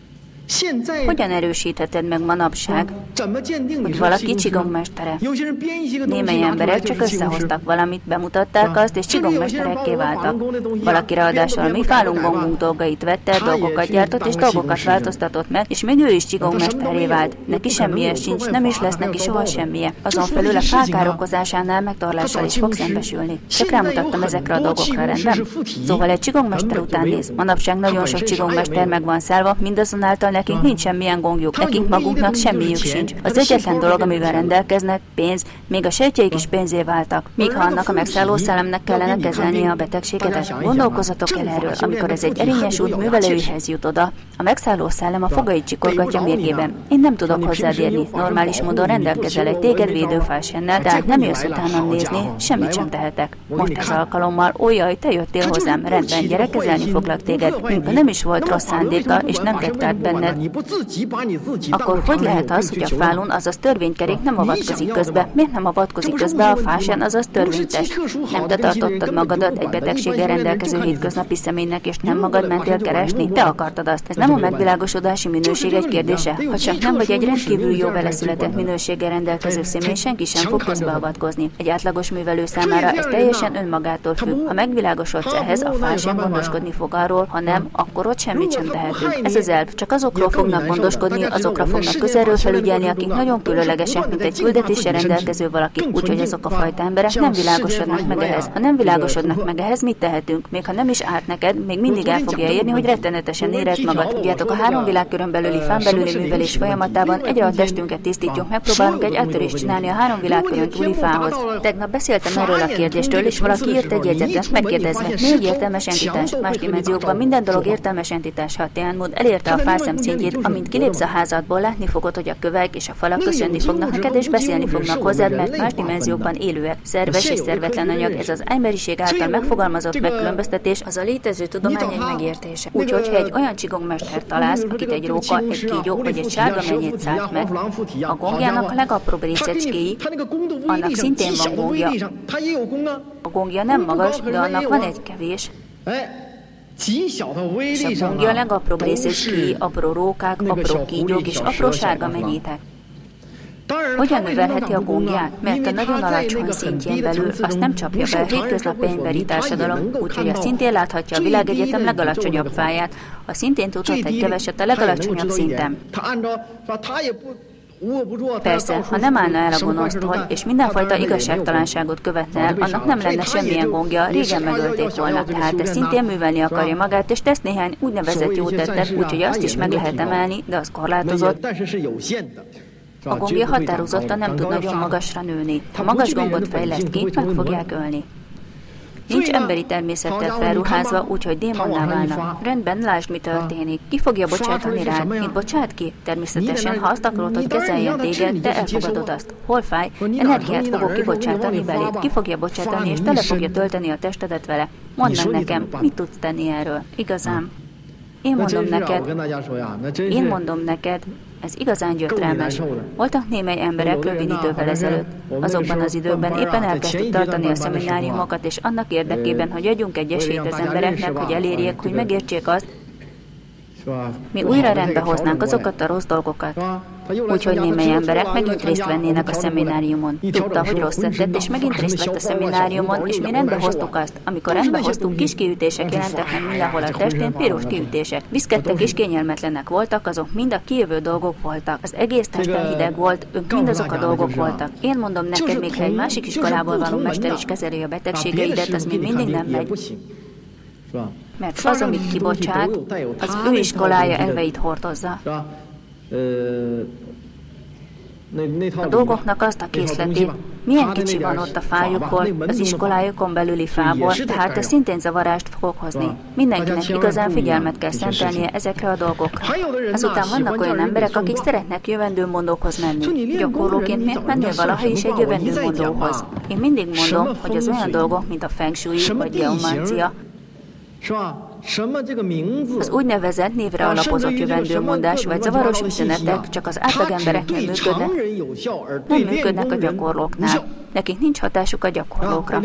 Hogyan erősítheted meg manapság, hogy valaki csigongmestere? Némely emberek csak összehoztak valamit, bemutatták azt, és csigongmesterekké váltak. Valaki ráadásul a mi Falun Gongunk dolgait vette, dolgokat gyártott, és dolgokat változtatott meg, és még ő is csigongmesterré vált. Neki semmije sincs, nem is lesz neki soha semmije. Azon felül a fák árokozásánál megtorlással is fog szembesülni. Csak rámutattam ezekre a dolgokra, rendben? Szóval egy csigongmester után néz. Manapság nagyon sok csigongmester meg van szállva, mindazonáltal nekik nincs semmilyen gongjuk, nekik maguknak semmiük sincs. Az egyetlen dolog, amivel rendelkeznek, pénz, még a sejtjeik is pénzé váltak. Míg ha annak a megszálló szellemnek kellene kezelnie a betegséget, gondolkozzatok el erről, amikor ez egy erényes út művelőihez jut oda. A megszálló szellem a fogait csikorgatja mérgében. Én nem tudok hozzád érni, normális módon rendelkezel egy téged védő fálsennel, tehát nem jössz utánam nézni, semmit sem tehetek. Most ez alkalommal, ó jaj, te jöttél hozzám, rendben, gyere, kezelni foglak téged. Ha nem is volt rossz szándéka, és nem tett át benned, akkor hogy lehet az, hogy a Falun, azaz törvénykerék nem avatkozik közbe? Miért nem avatkozik közbe a fásen, azaz törvénytest? Nem te tartottad magadat egy betegséggel rendelkező hétköznapi személynek, és nem magad mentél keresni? Te akartad azt. Ez nem a megvilágosodási minőség egy kérdése. Ha csak nem vagy egy rendkívül jó beleszületett minőséggel rendelkező személy, senki sem fog közbeavatkozni. Egy átlagos művelő számára ez teljesen önmagától függ. Ha megvilágosodsz ehhez, a fásen gondoskodni fog arról, ha nem, akkor ott semmit sem tehetünk. Ez az elv, csak azokról fognak gondoskodni, azokra fognak közelről felügyelni, akik nagyon különlegesek, mint egy küldetéssel rendelkező valaki, úgyhogy azok a fajta emberek nem világosodnak meg ehhez. Ha nem világosodnak meg ehhez, mit tehetünk? Még ha nem is árt neked, még mindig el fogja érni, hogy rettenetesen érezd magad. Tudjátok, a 3 világkörön belüli fán belüli művelés folyamatában egyre a testünket tisztítjuk, megpróbálunk egy áttörést csinálni a 3 világkörön túli fához. Tegnap beszéltem erről a kérdésről, és valaki írt egy jegyzetet, megkérdezve, mi egy értelmes entitás? Más dimenziókban minden dolog értelmes entitás, ha Tianmud elérte a fászem szintjét, amint kilépsz a házadból, látni fogod, hogy a kövek és a falak köszönni fognak neked, és beszélni fognak hozzád, mert más dimenziókban élőek. Szerves és szervetlen anyag, ez az emberiség által megfogalmazott megkülönböztetés, az a létező tudomány egy megértése. Úgyhogy, ha egy olyan csigongmester találsz, akit egy róka, egy kígyó vagy egy sárga mennyét szállt meg, a gongjának a legapróbb részecskéi, annak szintén van gongja. A gongja nem magas, de annak van egy kevés. És a gongja a legapróbb részecskéi, apró rókák, apró kígyók és apró sárga mennyétek. Hogyan növelheti a gongját? Mert a nagyon alacsony szintjén belül azt nem csapja be a hétköznapi emberi társadalom, úgyhogy a szintén láthatja a világegyetem legalacsonyabb fáját, a szintén tudhat egy keveset a legalacsonyabb szinten. Persze, ha nem állna el a gonosztól, és mindenfajta igazságtalanságot követne el, annak nem lenne semmilyen gongja, régen megölték volna. Tehát ez szintén művelni akarja magát, és tesz néhány úgynevezett jó tettet, úgyhogy azt is meg lehet emelni, de az korlátozott. A gongja határozottan nem tud nagyon magasra nőni. Ha magas gombot fejleszt ki, meg fogják ölni. Nincs emberi természettel felruházva, úgyhogy démonná válnak. Rendben, lásd, mi történik. Ki fogja bocsátani rád? Mit bocsát ki? Természetesen, ha azt akarod, hogy kezeljen téged, te elfogadod azt. Hol fáj? Energiát fogok kibocsátani beléd. Ki fogja bocsátani, és tele fogja tölteni a testedet vele. Mondd meg nekem, mit tudsz tenni erről? Igazán. Én mondom neked, ez igazán gyötrelmes. Voltak némely emberek rövid idővel ezelőtt. Azokban az időkben éppen elkezdtük tartani a szemináriumokat, és annak érdekében, hogy adjunk egy esélyt az embereknek, hogy elérjék, hogy megértsék azt, mi újra rendbe hoznánk azokat a rossz dolgokat. Úgyhogy némely emberek megint részt vennének a szemináriumon. Tudta, hogy rosszat tett, és megint részt vett a szemináriumon, és mi rendbe hoztuk azt. Amikor rendbe hoztuk, kis kiütések jelentek meg mindenhol a testén, piros kiütések. Viszkettek és kényelmetlenek voltak, azok mind a kijövő dolgok voltak. Az egész testen hideg volt, ők mindazok a dolgok voltak. Én mondom neked, még ha egy másik iskolából való mester is kezeli a betegségeidet, az még mindig nem megy. Mert az, amit kibocsát, az ő iskolája elveit hordozza. A dolgoknak azt a készletét, Milyen kicsi van ott a fájukból, az iskolájukon belüli fából, tehát ez szintén zavarást fog okozni. Mindenkinek igazán figyelmet kell szentelnie ezekre a dolgokra. Azután vannak olyan emberek, akik szeretnek jövendőmondókhoz menni. Gyakorlóként miért mennél valaha is egy jövendőmondóhoz? Én mindig mondom, hogy az olyan dolgok, mint a feng shui vagy geomancia, az úgynevezett névre alapozott jövendőmondás vagy zavaros üzenetek csak az átlagembereknél működnek, nem működnek a gyakorlóknál. Nekik nincs hatásuk a gyakorlókra.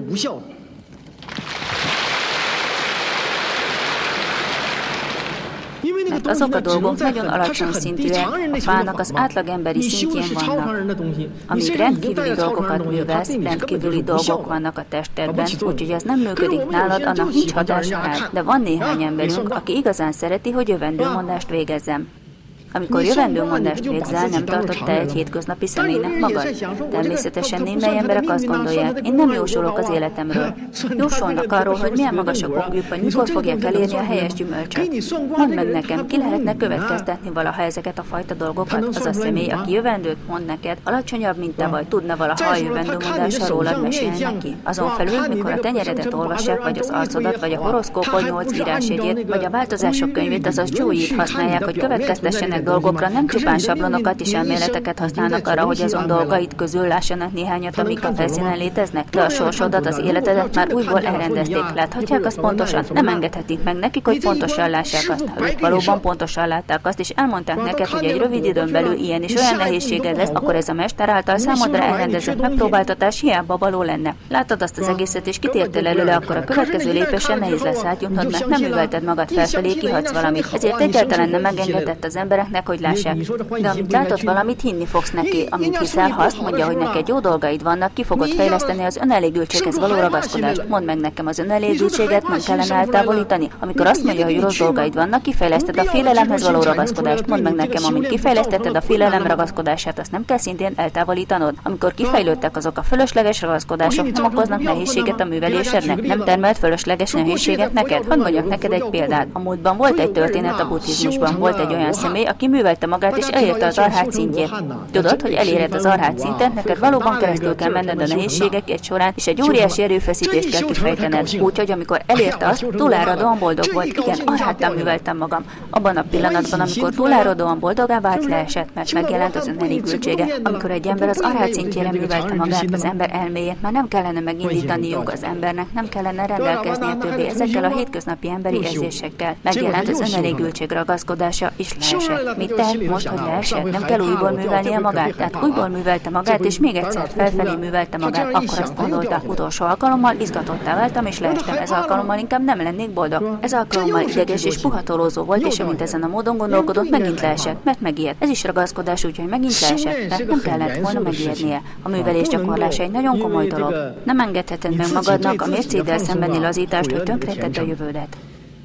Mert azok a dolgok nagyon alacsony szintűek, a fának az átlagemberi szintjén vannak. Amíg rendkívüli dolgokat művelsz, rendkívüli dolgok vannak a testedben, úgyhogy ez nem működik nálad, annak nincs hatása rád. De van néhány emberünk, aki igazán szereti, hogy jövendőmondást végezzem. Amikor jövendőmondást végzel, nem tartod te egy hétköznapi személynek magad. Természetesen némely emberek azt gondolják, én nem jósolok az életemről. Jósolnak arról, hogy milyen magas a gomb, vagy mikor fogják elérni a helyes gyümölcsöt. Mondd meg nekem, ki lehetne következtetni valaha ezeket a fajta dolgokat? Az a személy, aki jövendőt mond neked, alacsonyabb, mint te vagy, tudna valaha a jövendőmondással rólad mesélni neki. Azon felül, mikor a tenyeredet olvassák, vagy az arcodat, vagy a horoszkópon 8 írásjegyét, vagy a változások könyvét, azaz Joey-t használják, hogy következtessenek dolgokra, nem csupán sablonokat és elméleteket használnak arra, hogy azon dolgaid közül lássanak néhányat, amik a felszínen léteznek, de a sorsodat, az életedet már újból elrendezték. Láthatják azt pontosan? Nem engedhetik meg nekik, hogy pontosan lássák azt. Ha ők valóban pontosan látták azt, és elmondták neked, hogy egy rövid időn belül ilyen és olyan nehézséged lesz, akkor ez a mester által számodra elrendezett megpróbáltatás hiába való lenne. Látod azt az egészet, és kitértél előle, akkor a következő lépésen nehéz lesz átjutnod, mert nem művelted magad felfelé, kihagysz valamit. Ezért egyáltalán nem megengedett az embereknek, hogy lássák. De amit látod valamit, hinni fogsz neki. Amint hiszel, ha azt mondja, hogy neked jó dolgaid vannak, ki fogod fejleszteni az önelégültséghez való ragaszkodást. Mondd meg nekem, az önelégültséget nem kellene eltávolítani. Amikor azt mondja, hogy rossz dolgaid vannak, kifejleszted a félelemhez való ragaszkodást. Mondd meg nekem, amint kifejlesztetted a félelem ragaszkodását, azt nem kell szintén eltávolítanod. Amikor kifejlődtek azok a fölösleges ragaszkodások, nem okoznak nehézséget a művelésednek, nem termelt fölösleges nehézséget neked. Hadd mondjak neked egy példát. A múltban volt egy történet a buddhizmusban. Volt egy olyan személy, aki művelte magát és elérte az arhát szintjét. Tudod, hogy eléred az arhát szintet, neked valóban keresztül kell menned a nehézségek egy során, és egy óriási erőfeszítést kell kifejtened. Úgyhogy amikor elérte azt, túláradóan boldog volt. Igen, arháttal műveltem magam. Abban a pillanatban, amikor túláradóan boldogá vált, leesett, mert megjelent az önelégültsége. Amikor egy ember az arhát szintjére művelte magát, az ember elméjét már nem kellene megindítaniuk az embernek, nem kellene rendelkeznie többé ezekkel a hétköznapi emberi érzésekkel. Megjelent az önelégültség ragaszkodása, és leesett. Mit tehet most, hogy leesett? Nem kell újból művelnie magát. Tehát újból művelte magát, és még egyszer felfelé művelte magát. Akkor azt gondolta, utolsó alkalommal izgatottá váltam, és leestem. Ez alkalommal inkább nem lennék boldog. Ez alkalommal ideges és puhatolózó volt, és amint ezen a módon gondolkodott, megint leesett, mert megijedt. Ez is ragaszkodás, úgyhogy megint leesett, mert nem kellett volna megijednie. A művelés gyakorlása egy nagyon komoly dolog. Nem engedheted meg magadnak a mércéddel szembeni lazítást, hogy tönkretedd a jövődet.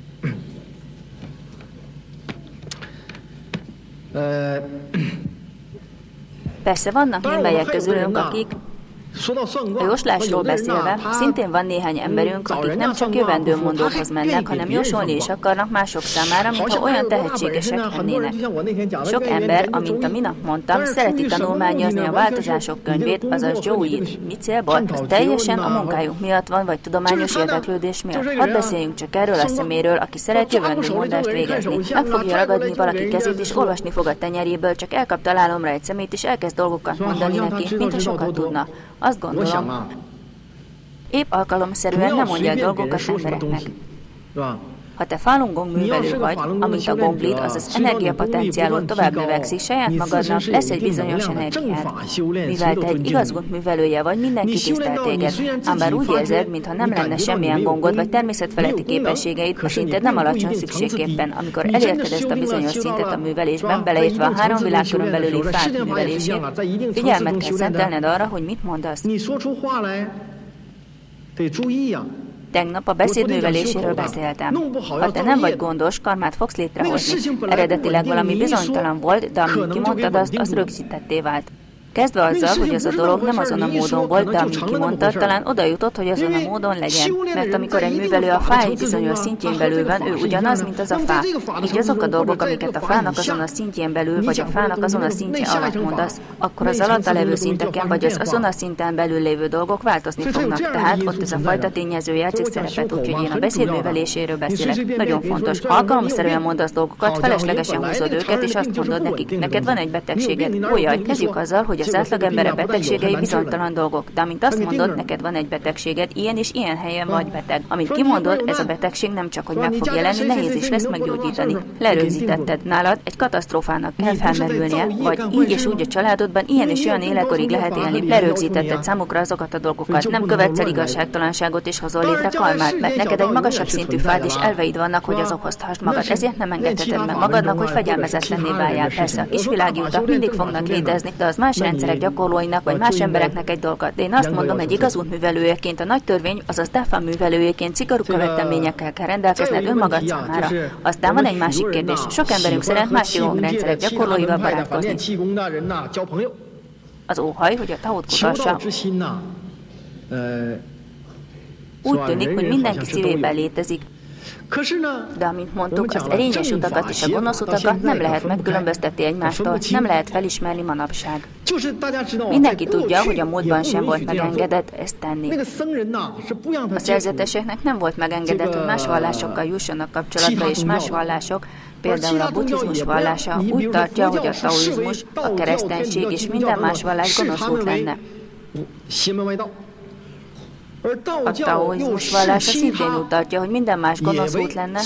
Persze vannak némelyek közülünk, akik a jóslásról beszélve, szintén van néhány emberünk, akik nem csak jövendőmondókhoz mennek, hanem jósolni is akarnak mások számára, mintha olyan tehetségesek lennének. Sok ember, amint a minap mondtam, szereti tanulmányozni a változások könyvét, azaz Joey-t. Mi célból? Az teljesen a munkájuk miatt van, vagy tudományos érdeklődés miatt. Hadd beszéljünk csak erről a szeméről, aki szeret jövendőmondást végezni. Meg fogja ragadni valaki kezét, és olvasni fog a tenyeréből, csak elkap találomra egy szemét, és elkezd dolgokat mondani neki, mintha sokat tudna. Azt gondolom, épp alkalomszerűen nem mondja dolgokat embereknek. Ha te Falun Gong művelő vagy, amint a gomblid, azaz energiapotenciálod tovább növekszik, saját magadnak lesz egy bizonyos energiád. Mivel te egy igazgont művelője vagy, mindenki tisztel téged, ám bár úgy érzed, mintha nem lenne semmilyen gongod vagy természetfeletti képességeid, a szinted nem alacsony szükségképpen. Amikor elérted ezt a bizonyos szintet a művelésben, beleértve a 3 világkörön belüli fák művelését, figyelmet kell szentelned arra, hogy mit mondasz. Tegnap a beszédműveléséről beszéltem. Ha te nem vagy gondos, karmát fogsz létrehozni. Eredetileg valami bizonytalan volt, de amint kimondtad azt rögzítetté vált. Kezdve azzal, hogy ez a dolog nem azon a módon volt, de amit kimondta, talán oda jutott, hogy azon a módon legyen. Mert amikor egy művelő a fá egy bizonyos szintjén belül van, ő ugyanaz, mint az a fá. Így azok a dolgok, amiket a fának azon a szintjén belül, vagy a fának azon a szintje alatt mondasz, akkor az alatta levő szinteken, vagy az azon a szinten belül lévő dolgok változni fognak. Tehát ott ez a fajta tényező játszik szerepet, úgyhogy én a beszéd műveléséről beszélek. Nagyon fontos. Ha alkalomszerűen mondasz dolgokat, feleslegesen húzod őket, és azt mondod nekik, neked van egy betegséged. Ó, jaj, kezdjük azzal, hogy az átlagemberek betegségei bizonytalan dolgok, de amint azt mondod, neked van egy betegséged, ilyen és ilyen helyen vagy beteg. Amint kimondod, ez a betegség nem csak, hogy meg fog jelenni, nehéz is lesz meggyógyítani. Lerögzítetted nálad, egy katasztrófának kell felmerülnie, vagy így és úgy a családodban ilyen és olyan életkorig lehet élni. Lerögzítetted számukra azokat a dolgokat, nem követsz el igazságtalanságot és hozol létre kalmát, mert neked egy magasabb szintű fád és elveid vannak, hogy azokhoz tartsd magad, ezért nem engedheted meg magadnak, hogy fegyelmezetlenné váljál. Persze, a kisvilági utak mindig fognak létezni, de az más rendszerek gyakorlóinak vagy más embereknek egy dolga. De én azt mondom, egy igaz útművelőjeként a nagy törvény, azaz DAFA művelőjeként szigorú követelményekkel kell rendelkezned önmagad számára. Aztán van egy másik kérdés. Sok emberünk szerint más jogrendszerek gyakorlóival barátkozni. Az óhaj, hogy a Taót kutassa. Úgy tűnik, hogy mindenki szívében létezik. De amint mondtuk, az erényes utakat és a gonosz utakat nem lehet megkülönböztetni egymástól, nem lehet felismerni manapság. Mindenki tudja, hogy a múltban sem volt megengedett ezt tenni. A szerzeteseknek nem volt megengedett, hogy más vallásokkal jussanak kapcsolatba, és más vallások, például a buddhizmus vallása úgy tartja, hogy a taoizmus, a kereszténység és minden más vallás gonosz út lenne. A taoizmus vallása szintén úgy tartja, hogy minden más gonosz út lenne,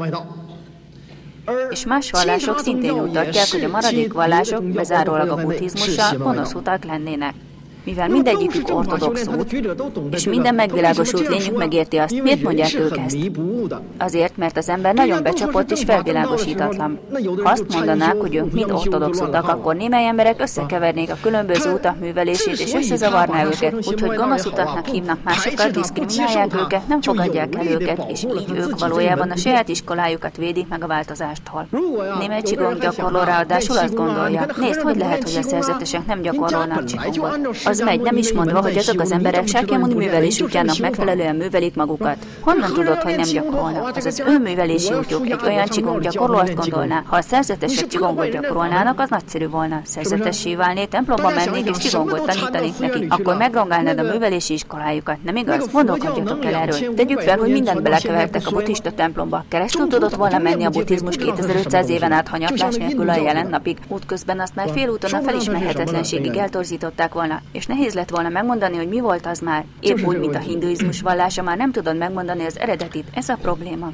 és más vallások szintén úgy tartják, hogy a maradék vallások, bezárólag a buddhizmussal, gonosz utak lennének. Mivel mindegyikük ortodox út, és minden megvilágosult lényük megérti azt, miért mondják ők ezt? Azért, mert az ember nagyon becsapott és felvilágosítatlan. Ha azt mondanák, hogy ők mind ortodox utak, akkor némely emberek összekevernék a különböző utak művelését, és összezavarná őket, úgyhogy gonosz utaknak hívnak másokat, diszkriminálják őket, nem fogadják el őket, és így ők valójában a saját iskolájukat védik meg a változástól. Némely csigong gyakorló ráadásul azt gondolja, nézd, hogy lehet, hogy a szerzetesek nem gyakorolnak csigongot. Az megy, nem is mondva, hogy azok az emberek Sákyamuni művelés útjának megfelelően művelik magukat. Honnan tudod, hogy nem gyakorolnak? Ez az ő művelési útjuk. Egy olyan csigong gyakorló azt gondolná, ha a szerzetesek csigongot gyakorolnának, az nagyszerű volna. Szerzetessé válnék, templomba mennék és csigongot tanítanék nekik, akkor megrongálnád a művelési iskolájukat. Nem igaz? Gondolkodjatok el erről. Tegyük fel, hogy mindent belekevertek a buddhista templomba. Keresztül tudott volna menni a buddhizmus 2500 éven át hanyatlás nélkül a jelen napig. Útközben azt már félúton a felismerhetetlenségig eltorzították volna, és nehéz lett volna megmondani, hogy mi volt az már. Épp úgy, mint a hinduizmus vallása, már nem tudod megmondani az eredetit. Ez a probléma.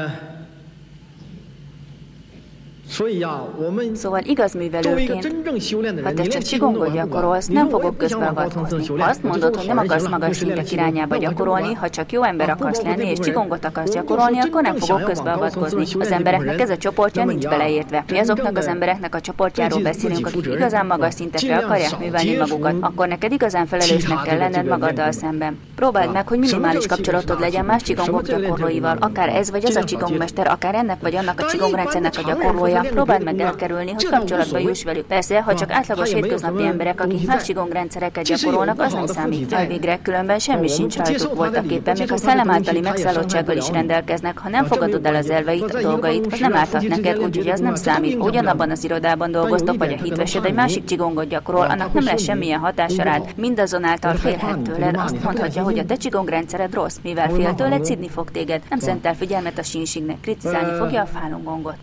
Szóval igaz művelőként, ha te csak csigongot gyakorolsz, nem fogok közbeavatkozni. Ha azt mondod, hogy nem akarsz magas szintek irányába gyakorolni, ha csak jó ember akarsz lenni és csigongot akarsz gyakorolni, akkor nem fogok közbeavatkozni. Az embereknek ez a csoportja nincs beleértve. Mi azoknak az embereknek a csoportjáról beszélünk, akik igazán magas szintekre akarják művelni magukat, akkor neked igazán felelősnek kell lenned magaddal szemben. Próbáld meg, hogy minimális kapcsolatod legyen más csigongok gyakorlóival. Akár ez vagy az a csigongmester, akár ennek vagy annak a csigongrendszernek a gyakorlója. Próbáld meg elkerülni, hogy kapcsolatba juss velük. Persze, ha csak átlagos hétköznapi emberek, akik más csigongrendszereket gyakorolnak, az nem számít. Elvégre különben semmi sincs rajtuk voltaképpen, még a szellem általi megszállottsággal is rendelkeznek. Ha nem fogadod el az elveit, a dolgait, az nem árthat neked, úgyhogy az nem számít. Ugyanabban az irodában dolgoztok, vagy a hitvesed egy másik csigongot gyakorol, annak nem lesz semmilyen hatása rád. Mindazonáltal félhet tőled, azt mondhatja, hogy a te csigongrendszered rossz, mivel fél tőled, szidni fog téged. Nem szentel figyelmet a sínsignek, kritizálni fogja a Falun Gongot.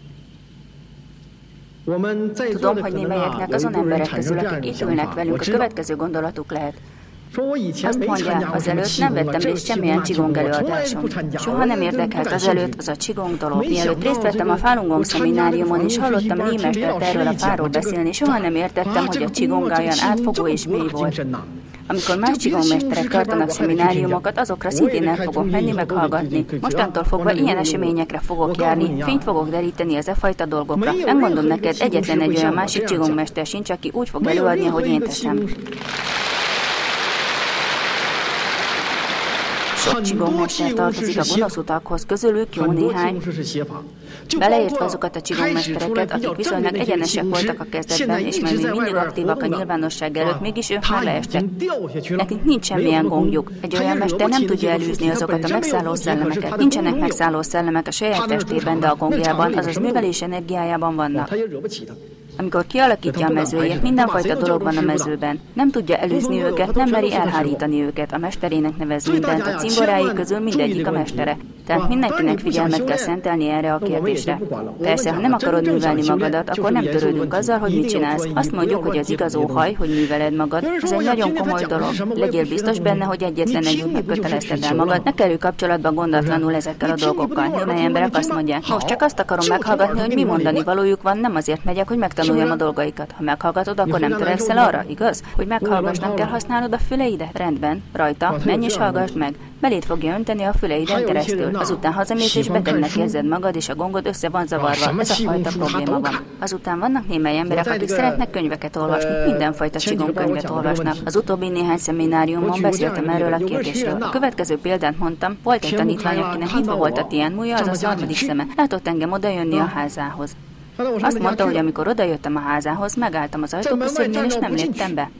Tudom, hogy némelyeknek azon emberek közül, akik itt ülnek velünk, a következő gondolatuk lehet. Azt mondja, azelőtt nem vettem részt semmilyen csigong előadáson. Soha nem érdekelt azelőtt az a csigong dolog. Mielőtt részt vettem a Falun Gong szemináriumon, és hallottam Lee mestert erről a fáról beszélni, soha nem értettem, hogy a csigong olyan átfogó és mély volt. Amikor más csigongmesterek tartanak szemináriumokat, azokra szintén el fogok menni meghallgatni. Mostantól fogva ilyen eseményekre fogok járni, fényt fogok deríteni az e fajta dolgokra. Megmondom neked, egyetlen egy olyan másik csigongmester sincs, aki úgy fog előadni, ahogy én teszem. Sok csigongmester tartozik a gonosz utakhoz, közülük jó néhány, beleértve azokat a csigongmestereket, akik viszonylag egyenesek voltak a kezdetben, és mert még mindig aktívak a nyilvánosság előtt, mégis ők már leestek. Nekik nincs semmilyen gongjuk. Egy olyan mester nem tudja elűzni azokat a megszálló szellemeket. Nincsenek megszálló szellemek a saját testében, de a gongjában, azaz művelés energiájában vannak. Amikor kialakítja a mezőjét, mindenfajta dolog van a mezőben. Nem tudja elűzni őket, nem meri elhárítani őket. A mesterének nevez mindent, a cimborái közül mindegyik a mestere. Tehát mindenkinek figyelmet kell szentelni erre a kérdésre. Persze, ha nem akarod művelni magadat, akkor nem törődünk azzal, hogy mit csinálsz. Azt mondjuk, hogy az igazó haj, hogy műveled magad. Ez egy nagyon komoly dolog. Legyél biztos benne, hogy egyetlen egy útnak kötelezted el magad. Ne kerülj kapcsolatba gondatlanul ezekkel a dolgokkal. Némely emberek azt mondják, most csak azt akarom meghallgatni, hogy mi mondani valójuk van, nem azért megyek, hogy megtanuljam a dolgaikat. Ha meghallgatod, akkor nem törekszel arra, igaz? Hogy meghallgass, nem kell használnod a füleidet? Rendben, rajta, menj és hallgass meg. Beléd fogja önteni a füleiden keresztül. Azután hazamész és betegnek érzed magad, és a gongod össze van zavarva. Ez a fajta probléma van. Azután vannak némely emberek, akik szeretnek könyveket olvasni, mindenfajta csigongkönyvet olvasnak. Az utóbbi néhány szemináriumon beszéltem erről a kérdésről. A következő példát mondtam, volt egy tanítvány, akinek nyitva volt a tiánmúja, azaz harmadik szeme. Látott engem odajönni a házához. Azt mondta, hogy amikor odajöttem a házához, megálltam az ajtóküszöbnél, és nem léptem be.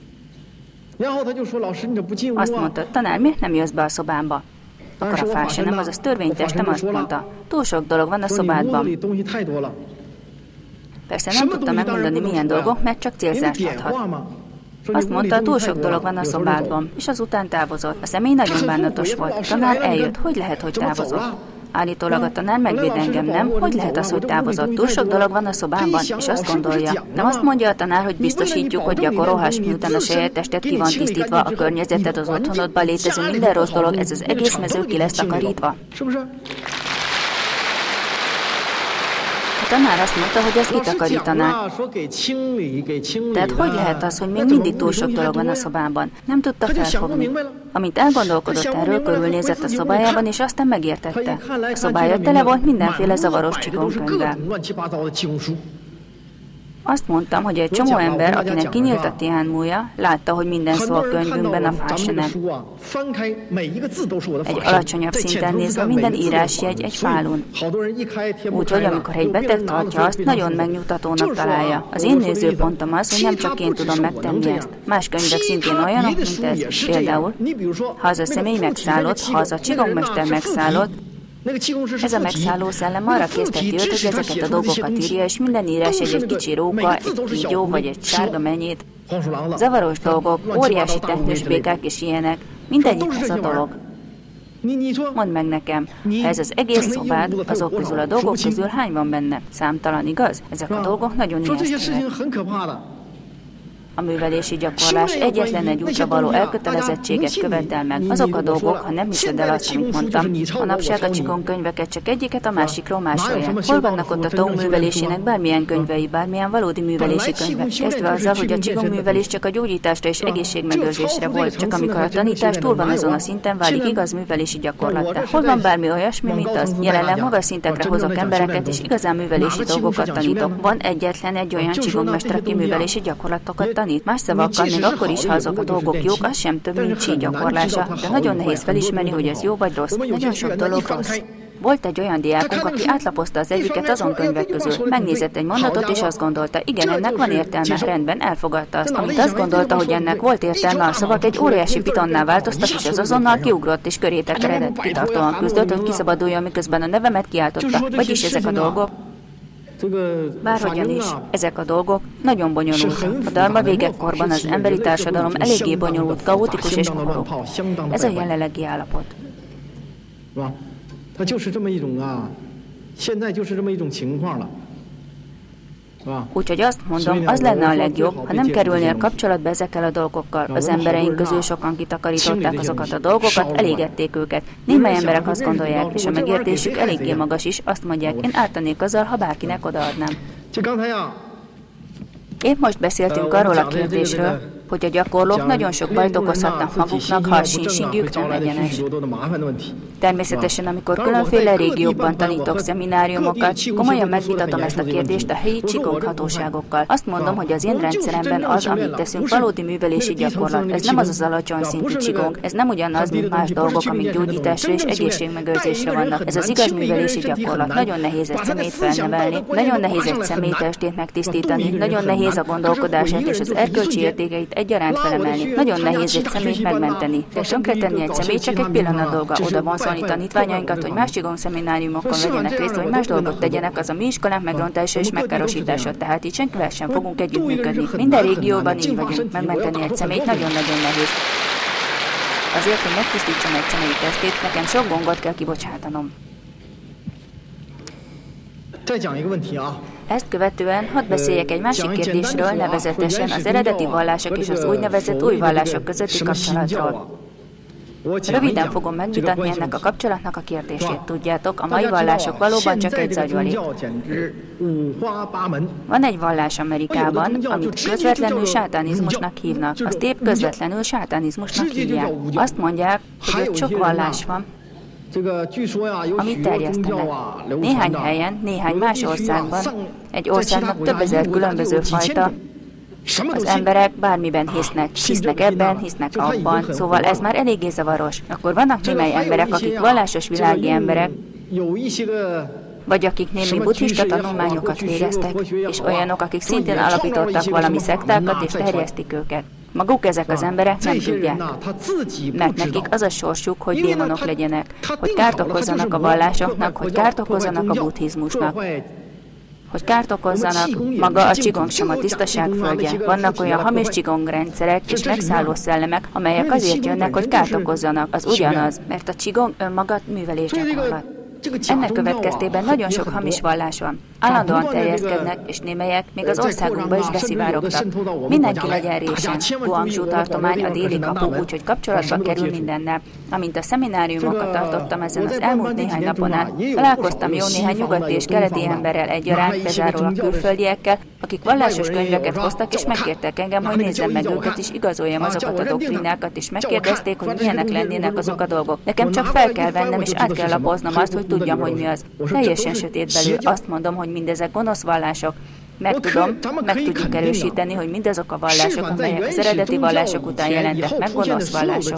Azt mondta, tanár, miért nem jössz be a szobámba? Akkor a fásenem, azaz törvénytestem azt mondta, túl sok dolog van a szobádban. Persze nem tudta megmondani, milyen dolgok, mert csak célzást adhat. Azt mondta, túl sok dolog van a szobádban, és azután távozott. A személy nagyon bánatos volt. A tanár eljött, hogy lehet, hogy távozott? Állítólag a tanár megvéd engem, nem? Hogy lehet az, hogy távozott? Túl sok dolog van a szobában, és azt gondolja. Nem azt mondja a tanár, hogy biztosítjuk, hogy gyakorolhass, miután a saját tested ki van tisztítva, a környezeted, az otthonodban létező minden rossz dolog, ez az egész mező ki lesz takarítva. A tanár azt mondta, hogy ezt kitakarítaná. Tehát hogy lehet az, hogy még mindig túl sok dolog van a szobában? Nem tudta felfogni. Amint elgondolkodott erről, körülnézett a szobájában, és aztán megértette. A szobája tele volt mindenféle zavaros csigongkönyvvel. Azt mondtam, hogy egy csomó ember, akinek kinyílt a tiánmúja, látta, hogy minden szó a könyvünkben a fásenem. Egy alacsonyabb szinten nézve minden írásjegy egy fálun. Úgyhogy amikor egy beteg tartja azt, nagyon megnyugtatónak találja. Az én nézőpontom az, hogy nem csak én tudom megtenni ezt. Más könyvek szintén olyanok, mint ez. Például, ha az a személy megszállott, ha az a csigongmester megszállott, ez a megszálló szellem arra készteti őt, hogy ezeket a dolgokat írja, és minden írás egy kicsi róka, egy kígyó vagy egy sárga menyét. Zavaros dolgok, óriási teknős békák és ilyenek. Mindegyik ez a dolog. Mondd meg nekem, ha ez az egész szobád, azok közül a dolgok közül hány van benne? Számtalan, igaz? Ezek a dolgok nagyon ijesztőek. A művelési gyakorlás egyetlen egy útra való elkötelezettséget követel meg. Azok a dolgok, ha nem hiszed el azt, amit mondtam. Manapság a csigongkönyveket csak egyiket a másikról másolják. Hol vannak ott a Tao művelésének bármilyen könyvei, bármilyen valódi művelési könyvek? Kezdve azzal, hogy a csigongművelés csak a gyógyításra és egészségmegőrzésre volt, csak amikor a tanítás túl van azon a szinten, válik igaz művelési gyakorlattá. Hol van bármi olyasmi, mint az? Jelenleg magas szintekre hozok embereket, és igazán művelési dolgokat tanítok. Van egyetlen egy olyan csigongmester, aki művelési gyakorlatokat tanít. Más szavakkal, még akkor is, ha azok a dolgok jók, az sem több, mint csí gyakorlása, de nagyon nehéz felismerni, hogy ez jó vagy rossz. Nagyon sok dolog rossz. Volt egy olyan diákunk, aki átlapozta az egyiket azon könyvek közül. Megnézett egy mondatot, és azt gondolta, igen, ennek van értelme, rendben, elfogadta azt. Amit azt gondolta, hogy ennek volt értelme, a szavak egy óriási pitonná változtak, és az azonnal kiugrott és köré tekeredett. Kitartóan küzdött, hogy kiszabaduljon, miközben a nevemet kiáltotta. Vagyis ezek a dolgok. Bárhogyan is, ezek a dolgok nagyon bonyolultak. A dharma végekkorban az emberi társadalom eléggé bonyolult, kaotikus és korrupt. Ez a jelenlegi állapot. Úgyhogy azt mondom, az lenne a legjobb, ha nem kerülnél kapcsolatba ezekkel a dolgokkal. Az embereink közül sokan kitakárították azokat a dolgokat, elégették őket. Némely emberek azt gondolják, és a megértésük eléggé magas is, azt mondják, én ártanék azzal, ha bárkinek odaadnám. Épp most beszéltünk arról a kérdésről, hogy a gyakorlók nagyon sok bajt okozhatnak maguknak, ha a sínsingjük nem egyenes. Természetesen, amikor különféle régiókban tanítok szemináriumokat, komolyan megvitatom ezt a kérdést a helyi qigong hatóságokkal. Azt mondom, hogy az én rendszeremben az, amit teszünk, valódi művelési gyakorlat. Ez nem az alacsony szintű qigong, ez nem ugyanaz, mint más dolgok, amik gyógyításra és egészségmegőrzésre vannak. Ez az igaz művelési gyakorlat. Nagyon nehéz egy szemét felnevelni, nagyon nehéz egy személy testét megtisztítani, nagyon nehéz a gondolkodását és az erkölcsi értékeit egyaránt felemelni. Nagyon nehéz egy szemét megmenteni. De tönkretenni egy szemét csak egy pillanat dolga. Oda vonszolni tanítványainkat, hogy más qigong szemináriumokon vegyenek részt, vagy más dolgot tegyenek, az a mi iskolánk megrontása és megkárosítása. Tehát így senkivel sem fogunk együttműködni. Minden régióban így vagyunk. Megmenteni egy szemét nagyon-nagyon nehéz. Azért, hogy megtisztítsam egy személy testét, nekem sok gongot kell kibocsátanom. Ezt követően hadd beszéljek egy másik kérdésről, nevezetesen az eredeti vallások és az úgynevezett új vallások közötti kapcsolatról. Röviden fogom megvitatni ennek a kapcsolatnak a kérdését. Tudjátok, a mai vallások valóban csak egy zagyvalék. Van egy vallás Amerikában, amit közvetlenül sátánizmusnak hívnak. Azt épp közvetlenül sátánizmusnak hívják. Azt mondják, hogy ott sok vallás van, amit terjesztenek. Néhány helyen, néhány más országban, egy országnak több ezer különböző fajta, az emberek bármiben hisznek ebben, hisznek abban, szóval ez már eléggé zavaros. Akkor vannak némely emberek, akik vallásos világi emberek, vagy akik némi buddhista tanulmányokat végeztek, és olyanok, akik szintén alapítottak valami szektákat és terjesztik őket. Maguk ezek az emberek nem tudják, mert nekik az a sorsuk, hogy démonok legyenek, hogy kárt okozzanak a vallásoknak, hogy kárt okozzanak a buddhizmusnak, hogy kárt okozzanak, maga a qigong sem a tisztaság földje. Vannak olyan hamis qigong rendszerek és megszálló szellemek, amelyek azért jönnek, hogy kárt okozzanak. Az ugyanaz, mert a qigong önmaga művelés gyakorlat. Ennek következtében nagyon sok hamis vallás van. Állandóan terjeszkednek, és némelyek még az országunkba is beszivárogtak. Mindenki legyen résen. Guangzhou tartomány a déli kapu, úgyhogy kapcsolatba kerül mindennel. Amint a szemináriumokat tartottam ezen az elmúlt néhány napon át, találkoztam jó néhány nyugati és keleti emberrel egyaránt, bezárólag külföldiekkel, akik vallásos könyveket hoztak, és megkértek engem, hogy nézzem meg őket, és igazoljam azokat a doktrinákat, és megkérdezték, hogy milyenek lennének azok a dolgok. Nekem csak fel kell vennem, és át kell lapoznom azt, hogy tudjam, hogy mi az. Teljesen sötét belül. Azt mondom, hogy mindezek gonosz vallások. Meg tudjuk erősíteni, hogy mindazok a vallások, amelyek az eredeti vallások után jelentek meg, gonosz vallások.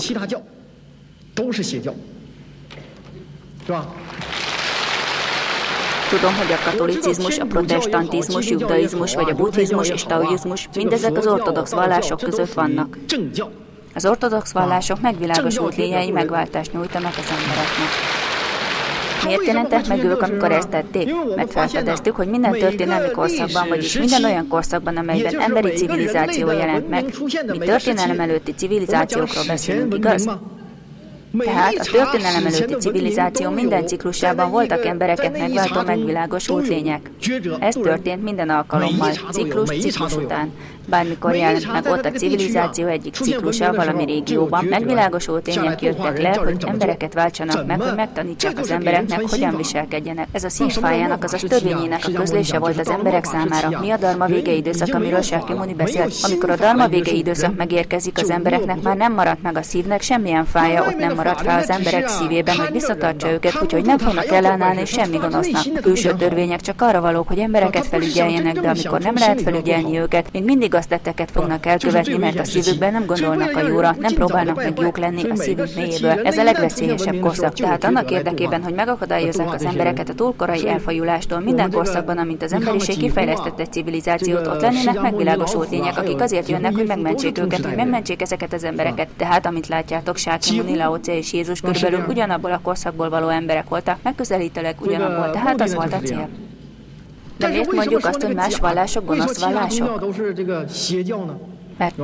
Tudom, hogy a katolicizmus, a protestantizmus, judaizmus vagy a buddhizmus és taoizmus mindezek az ortodox vallások között vannak. Az ortodox vallások megvilágosult lényei megváltást nyújtanak az embereknek. Miért jelentek meg ők, amikor ezt tették? Mert felfedeztük, hogy minden történelmi korszakban, vagyis minden olyan korszakban, amelyben emberi civilizáció jelent meg, mi történelem előtti civilizációkról beszélünk, igaz? Tehát a történelem előtti civilizáció minden ciklusában voltak embereket megváltó megvilágosult lények. Ez történt minden alkalommal, ciklus után. Bármikor jelent meg ott a civilizáció egyik ciklusa valami régióban, megvilágosult lények jöttek le, hogy embereket váltsanak meg, hogy megtanítsák az embereknek, hogyan viselkedjenek. Ez a szívfájának, azaz törvényének a közlése volt az emberek számára. Mi a dharma vége időszak, amiről Sákyamuni beszélt? Amikor a dharma vége időszak megérkezik, az embereknek már nem maradt meg a szívnek semmilyen fája, ott nem maradt fel az emberek szívében, hogy visszatartsa őket, úgyhogy nem fognak ellenállni semmi gonosznak. A külső törvények csak arra valók, hogy embereket felügyeljenek, de amikor nem lehet felügyelni őket, még mindig azt tetteket fognak elkövetni, mert a szívükben nem gondolnak a jóra, nem próbálnak meg jók lenni a szívük mélyéből. Ez a legveszélyesebb korszak. Tehát annak érdekében, hogy megakadályozzák az embereket a túlkorai elfajulástól, minden korszakban, amint az emberiség kifejlesztett egy civilizációt, ott lennének megvilágosult lények, akik azért jönnek, hogy megmentsék őket, hogy megmentsék ezeket az embereket. Tehát, amit látjátok, Sákyamuni, Lao Tse és Jézus körülbelül ugyanabból a korszakból való emberek voltak, megközelítőleg ugyanabból, tehát az volt a cél. De miért mondjuk azt, hogy más vallások gonosz vallások? Mert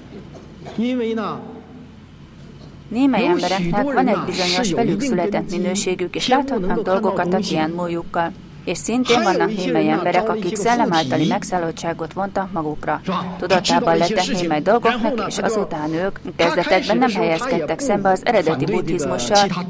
némely embereknek van egy bizonyos velük született minőségük, és láthatnak dolgokat a tiánmójukkal. És szintén vannak némely emberek, akik szellem általi megszállottságot vontak magukra. Tudatában lettek némely dolgoknak, és azután ők kezdetekben nem helyezkedtek szembe az eredeti buddhizmussal,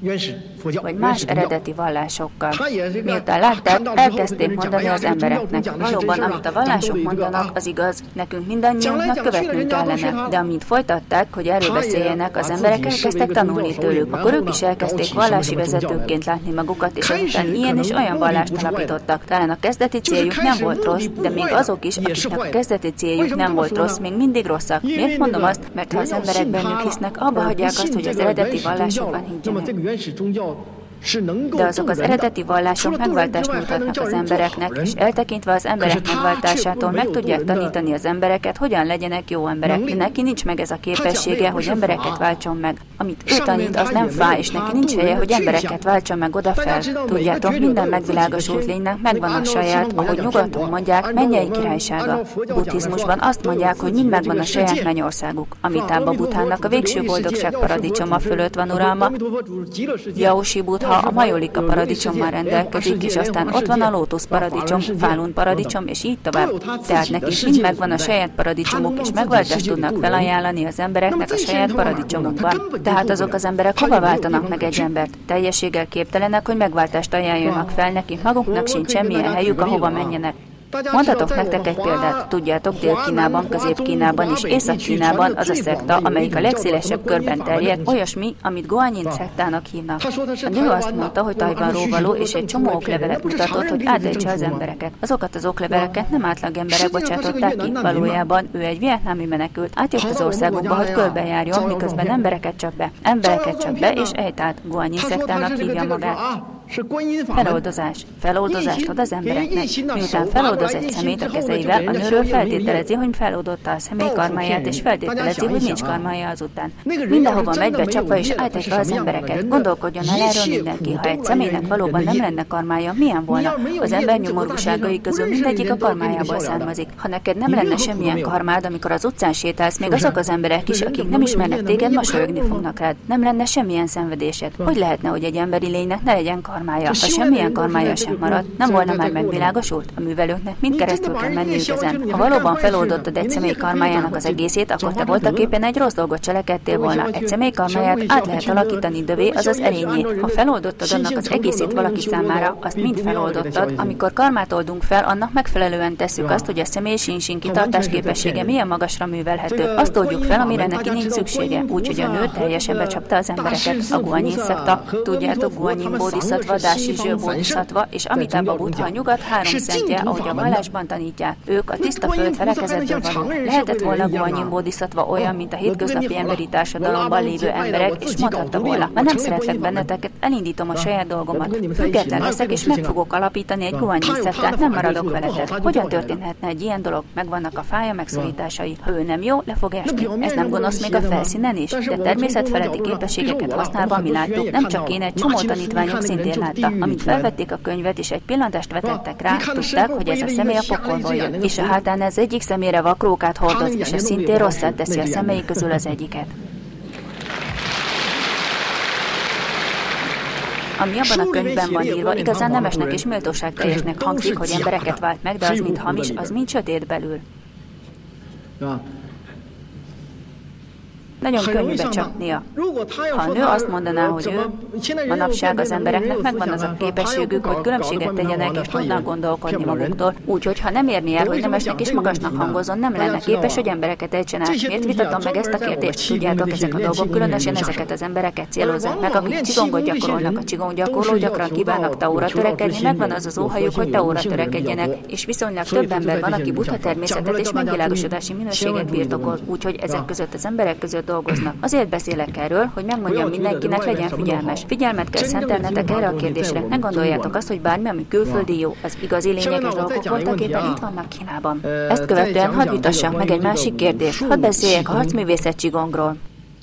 vagy más eredeti vallásokkal. Miután látták, elkezdték mondani az embereknek. Valóban, amit a vallások mondanak, az igaz, nekünk mindannyiunknak követnünk kellene. De amint folytatták, hogy erről beszéljenek, az emberek elkezdtek tanulni tőlük. Akkor ők is elkezdték vallási vezetőkként látni magukat, és azután ilyen és olyan vallást alapítottak. Talán a kezdeti céljuk nem volt rossz, de még azok is, akiknek a kezdeti céljuk nem volt rossz, még mindig rosszak. Miért mondom azt? Mert ha az emberek bennük hisznek, abba hagyják azt, hogy az eredeti vallásokban higgyenek. De azok az eredeti vallások megváltást mutatnak az embereknek, és eltekintve az emberek megváltásától meg tudják tanítani az embereket, hogyan legyenek jó emberek. De neki nincs meg ez a képessége, hogy embereket váltson meg. Amit ő tanít, az nem fáj, és neki nincs helye, hogy embereket váltson meg odafel. Tudjátok, minden megvilágosult lénynek megvan a saját, ahogy nyugaton mondják, mennyei királysága. Buddhizmusban azt mondják, hogy mind megvan a saját mennyországuk. Amitába Buddhának a végső boldogság paradicsoma fölött van uralma, Jaosi Buddha a majolika paradicsommal rendelkezik, és aztán ott van a lótusz paradicsom, Falun paradicsom, és így tovább. Tehát nekik mind megvan a saját paradicsomuk, és megváltást tudnak felajánlani az embereknek a saját paradicsomukban. Tehát azok az emberek hova váltanak meg egy embert? Teljességgel képtelenek, hogy megváltást ajánljanak fel, nekik maguknak sincs semmilyen helyük, ahova menjenek. Mondhatok nektek egy példát. Tudjátok, Dél-Kínában, Közép-Kínában és Észak-Kínában az a szekta, amelyik a legszélesebb körben terjed, olyasmi, amit Guanyin szektának hívnak. A nő azt mondta, hogy Tajvanról való, és egy csomó oklevelet mutatott, hogy átejtse az embereket. Azokat az okleveleket nem átlag emberek bocsátották ki, valójában ő egy vietnámi menekült. Átjött az országokba, hogy körbejárjon, miközben embereket csap be, és ejt át. Guanyin szektának hívja magát. Feloldozást ad az embereknek. Miután feloldoz egy szemét a kezeivel, a nőről feltételezi, hogy feloldotta a személy karmáját, és feltételezi, hogy nincs karmája azután. Mindenhova megy becsapva és átegyve az embereket. Gondolkodjon el erről mindenki, ha egy személynek valóban nem lenne karmája, milyen volna? Az ember nyomorúságai közül mindegyik a karmájából származik. Ha neked nem lenne semmilyen karmád, amikor az utcán sétálsz, még azok az emberek is, akik nem ismernek téged, mosolyogni fognak rád. Nem lenne semmilyen szenvedésed. Hogy lehetne, hogy egy emberi lénynek ne legyen karmája? Ha semmilyen karmája sem marad, nem volna már megvilágosult? A művelőknek mind keresztül kell menniük ezen. Ha valóban feloldottad egy személy karmájának az egészét, akkor te voltaképpen egy rossz dolgot cselekedtél volna. Egy személy karmáját át lehet alakítani dövé, azaz erényé. Ha feloldottad annak az egészét valaki számára, azt mind feloldottad. Amikor karmát oldunk fel, annak megfelelően tesszük azt, hogy a személy sin kitartás képessége milyen magasra művelhető. Azt oldjuk fel, amire neki nincs szüksége. Úgyhogy a nő teljesen becsapta az embereket. A Guanyin szekta, tudjátok, Guanyin Bodhisattva, Dási Zső Bodhisattva és Amitabha Buddha a nyugat három szentje, ahogy a vallásban tanítják. Ők a tiszta föld felekezetből valók. Lehetett volna Guanyin Bodhisattva olyan, mint a hétköznapi emberi társadalomban lévő emberek, és mondhatta volna, ha nem szeretlek benneteket, elindítom a saját dolgomat. Független leszek, és meg fogok alapítani egy Guanyin szektát, nem maradok veletek. Hogyan történhetne egy ilyen dolog? Megvannak a fája megszorításai. Ha ő nem jó, le fog esni. Ez nem gonosz még a felszínen is, de természetfeletti képességeket használva mi láttuk, nem csak én, egy csomó tanítványok szintén látta. Amint felvették a könyvet és egy pillantást vetettek rá, tudták, hogy ez a személy a pokolból jön, és a hátán ez egyik szemére vakrókát hordoz, és ez szintén rosszat teszi a személyi közül az egyiket. Ami abban a könyvben van írva, igazán nemesnek és méltóságteljesnek hangzik, hogy embereket vált meg, de az mind hamis, az mind sötét belül. Nagyon könnyű becsapnia. Ha a nő azt mondaná, hogy ő, manapság az embereknek megvan az a képességük, hogy különbséget tegyenek és tudnak gondolkodni maguktól, úgyhogy ha nem érni el, hogy nemesnek és magasnak hangozon, nem lenne képes, hogy embereket ejtsen át. Miért vitatom meg ezt a kérdést? Tudjátok, ezek a dolgok különösen ezeket az embereket célozzák meg, akik csigongot gyakorolnak. A csigongyakorlók gyakran kívánnak taóra törekedni, megvan az az óhajuk, hogy taóra törekedjenek, és viszonylag több ember van, aki buddha természetet és megvilágosodási minőséget birtokol, úgyhogy ezek között az emberek között dolgoznak. Azért beszélek erről, hogy megmondjam mindenkinek, legyen figyelmes. Figyelmet kell szentelnetek erre a kérdésre. Ne gondoljátok azt, hogy bármi, ami külföldi jó, az igazi lényeges dolgok voltak éppen itt vannak Kínában. Ezt követően hadd vitassam meg egy másik kérdést. Hadd beszéljek a harcművészet qigongról.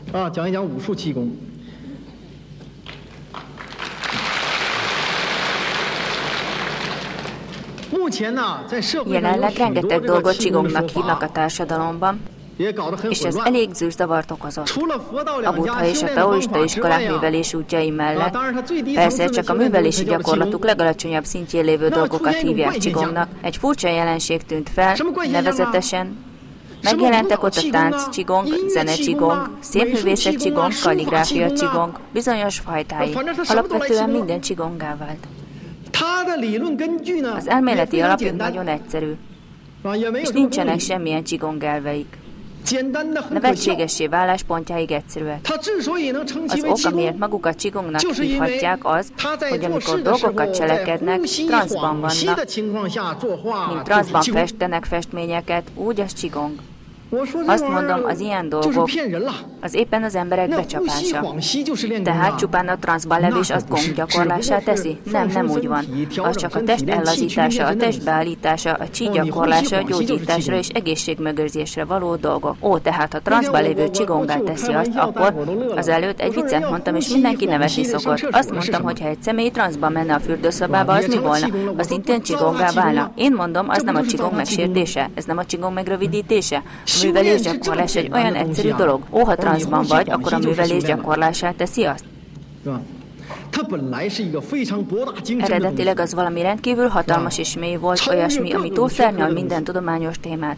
Jelenleg rengeteg dolgot qigongnak hívnak a társadalomban, és ez elég zűrzavart okozott. A buddha és a taoista iskolák művelés útjai mellett persze csak a művelési gyakorlatuk legalacsonyabb szintjén lévő dolgokat hívják qigongnak. Egy furcsa jelenség tűnt fel, nevezetesen Megjelentek ott a tánc csigong, zene csigong, szépművészet csigong, kalligráfia csigong, bizonyos fajtái. Alapvetően minden csigongá vált. Az elméleti alapjuk nagyon egyszerű, és nincsenek semmilyen csigong elveik. Nevetségessé váláspontjáig egyszerűek. Az ok, amiért magukat csigongnak hívhatják az, hogy amikor dolgokat cselekednek, transzban vannak, mint transzban festenek festményeket, úgy az csigong. Azt mondom, az ilyen dolgok, az éppen az emberek becsapása. Tehát csupán a transzban levés azt gong gyakorlásá teszi? Nem úgy van. Az csak a test ellazítása, a test beállítása, a csí gyakorlása, a gyógyításra és egészségmegőrzésre való dolgok. Tehát ha transzban lévő csigongá teszi azt, akkor azelőtt egy viccet mondtam, és mindenki nevetni szokott. Azt mondtam, hogy ha egy személy transzban menne a fürdőszobába, az mi volna? Az szintén csigongá válna. Én mondom, az nem a csigong megsértése, ez nem a csigong megrövidítése. A művelés gyakorlás egy olyan egyszerű dolog. Ha transzban vagy, akkor a művelés gyakorlását teszi azt. Eredetileg az valami rendkívül hatalmas és mély volt, olyasmi, ami túlszárnyal minden tudományos témát.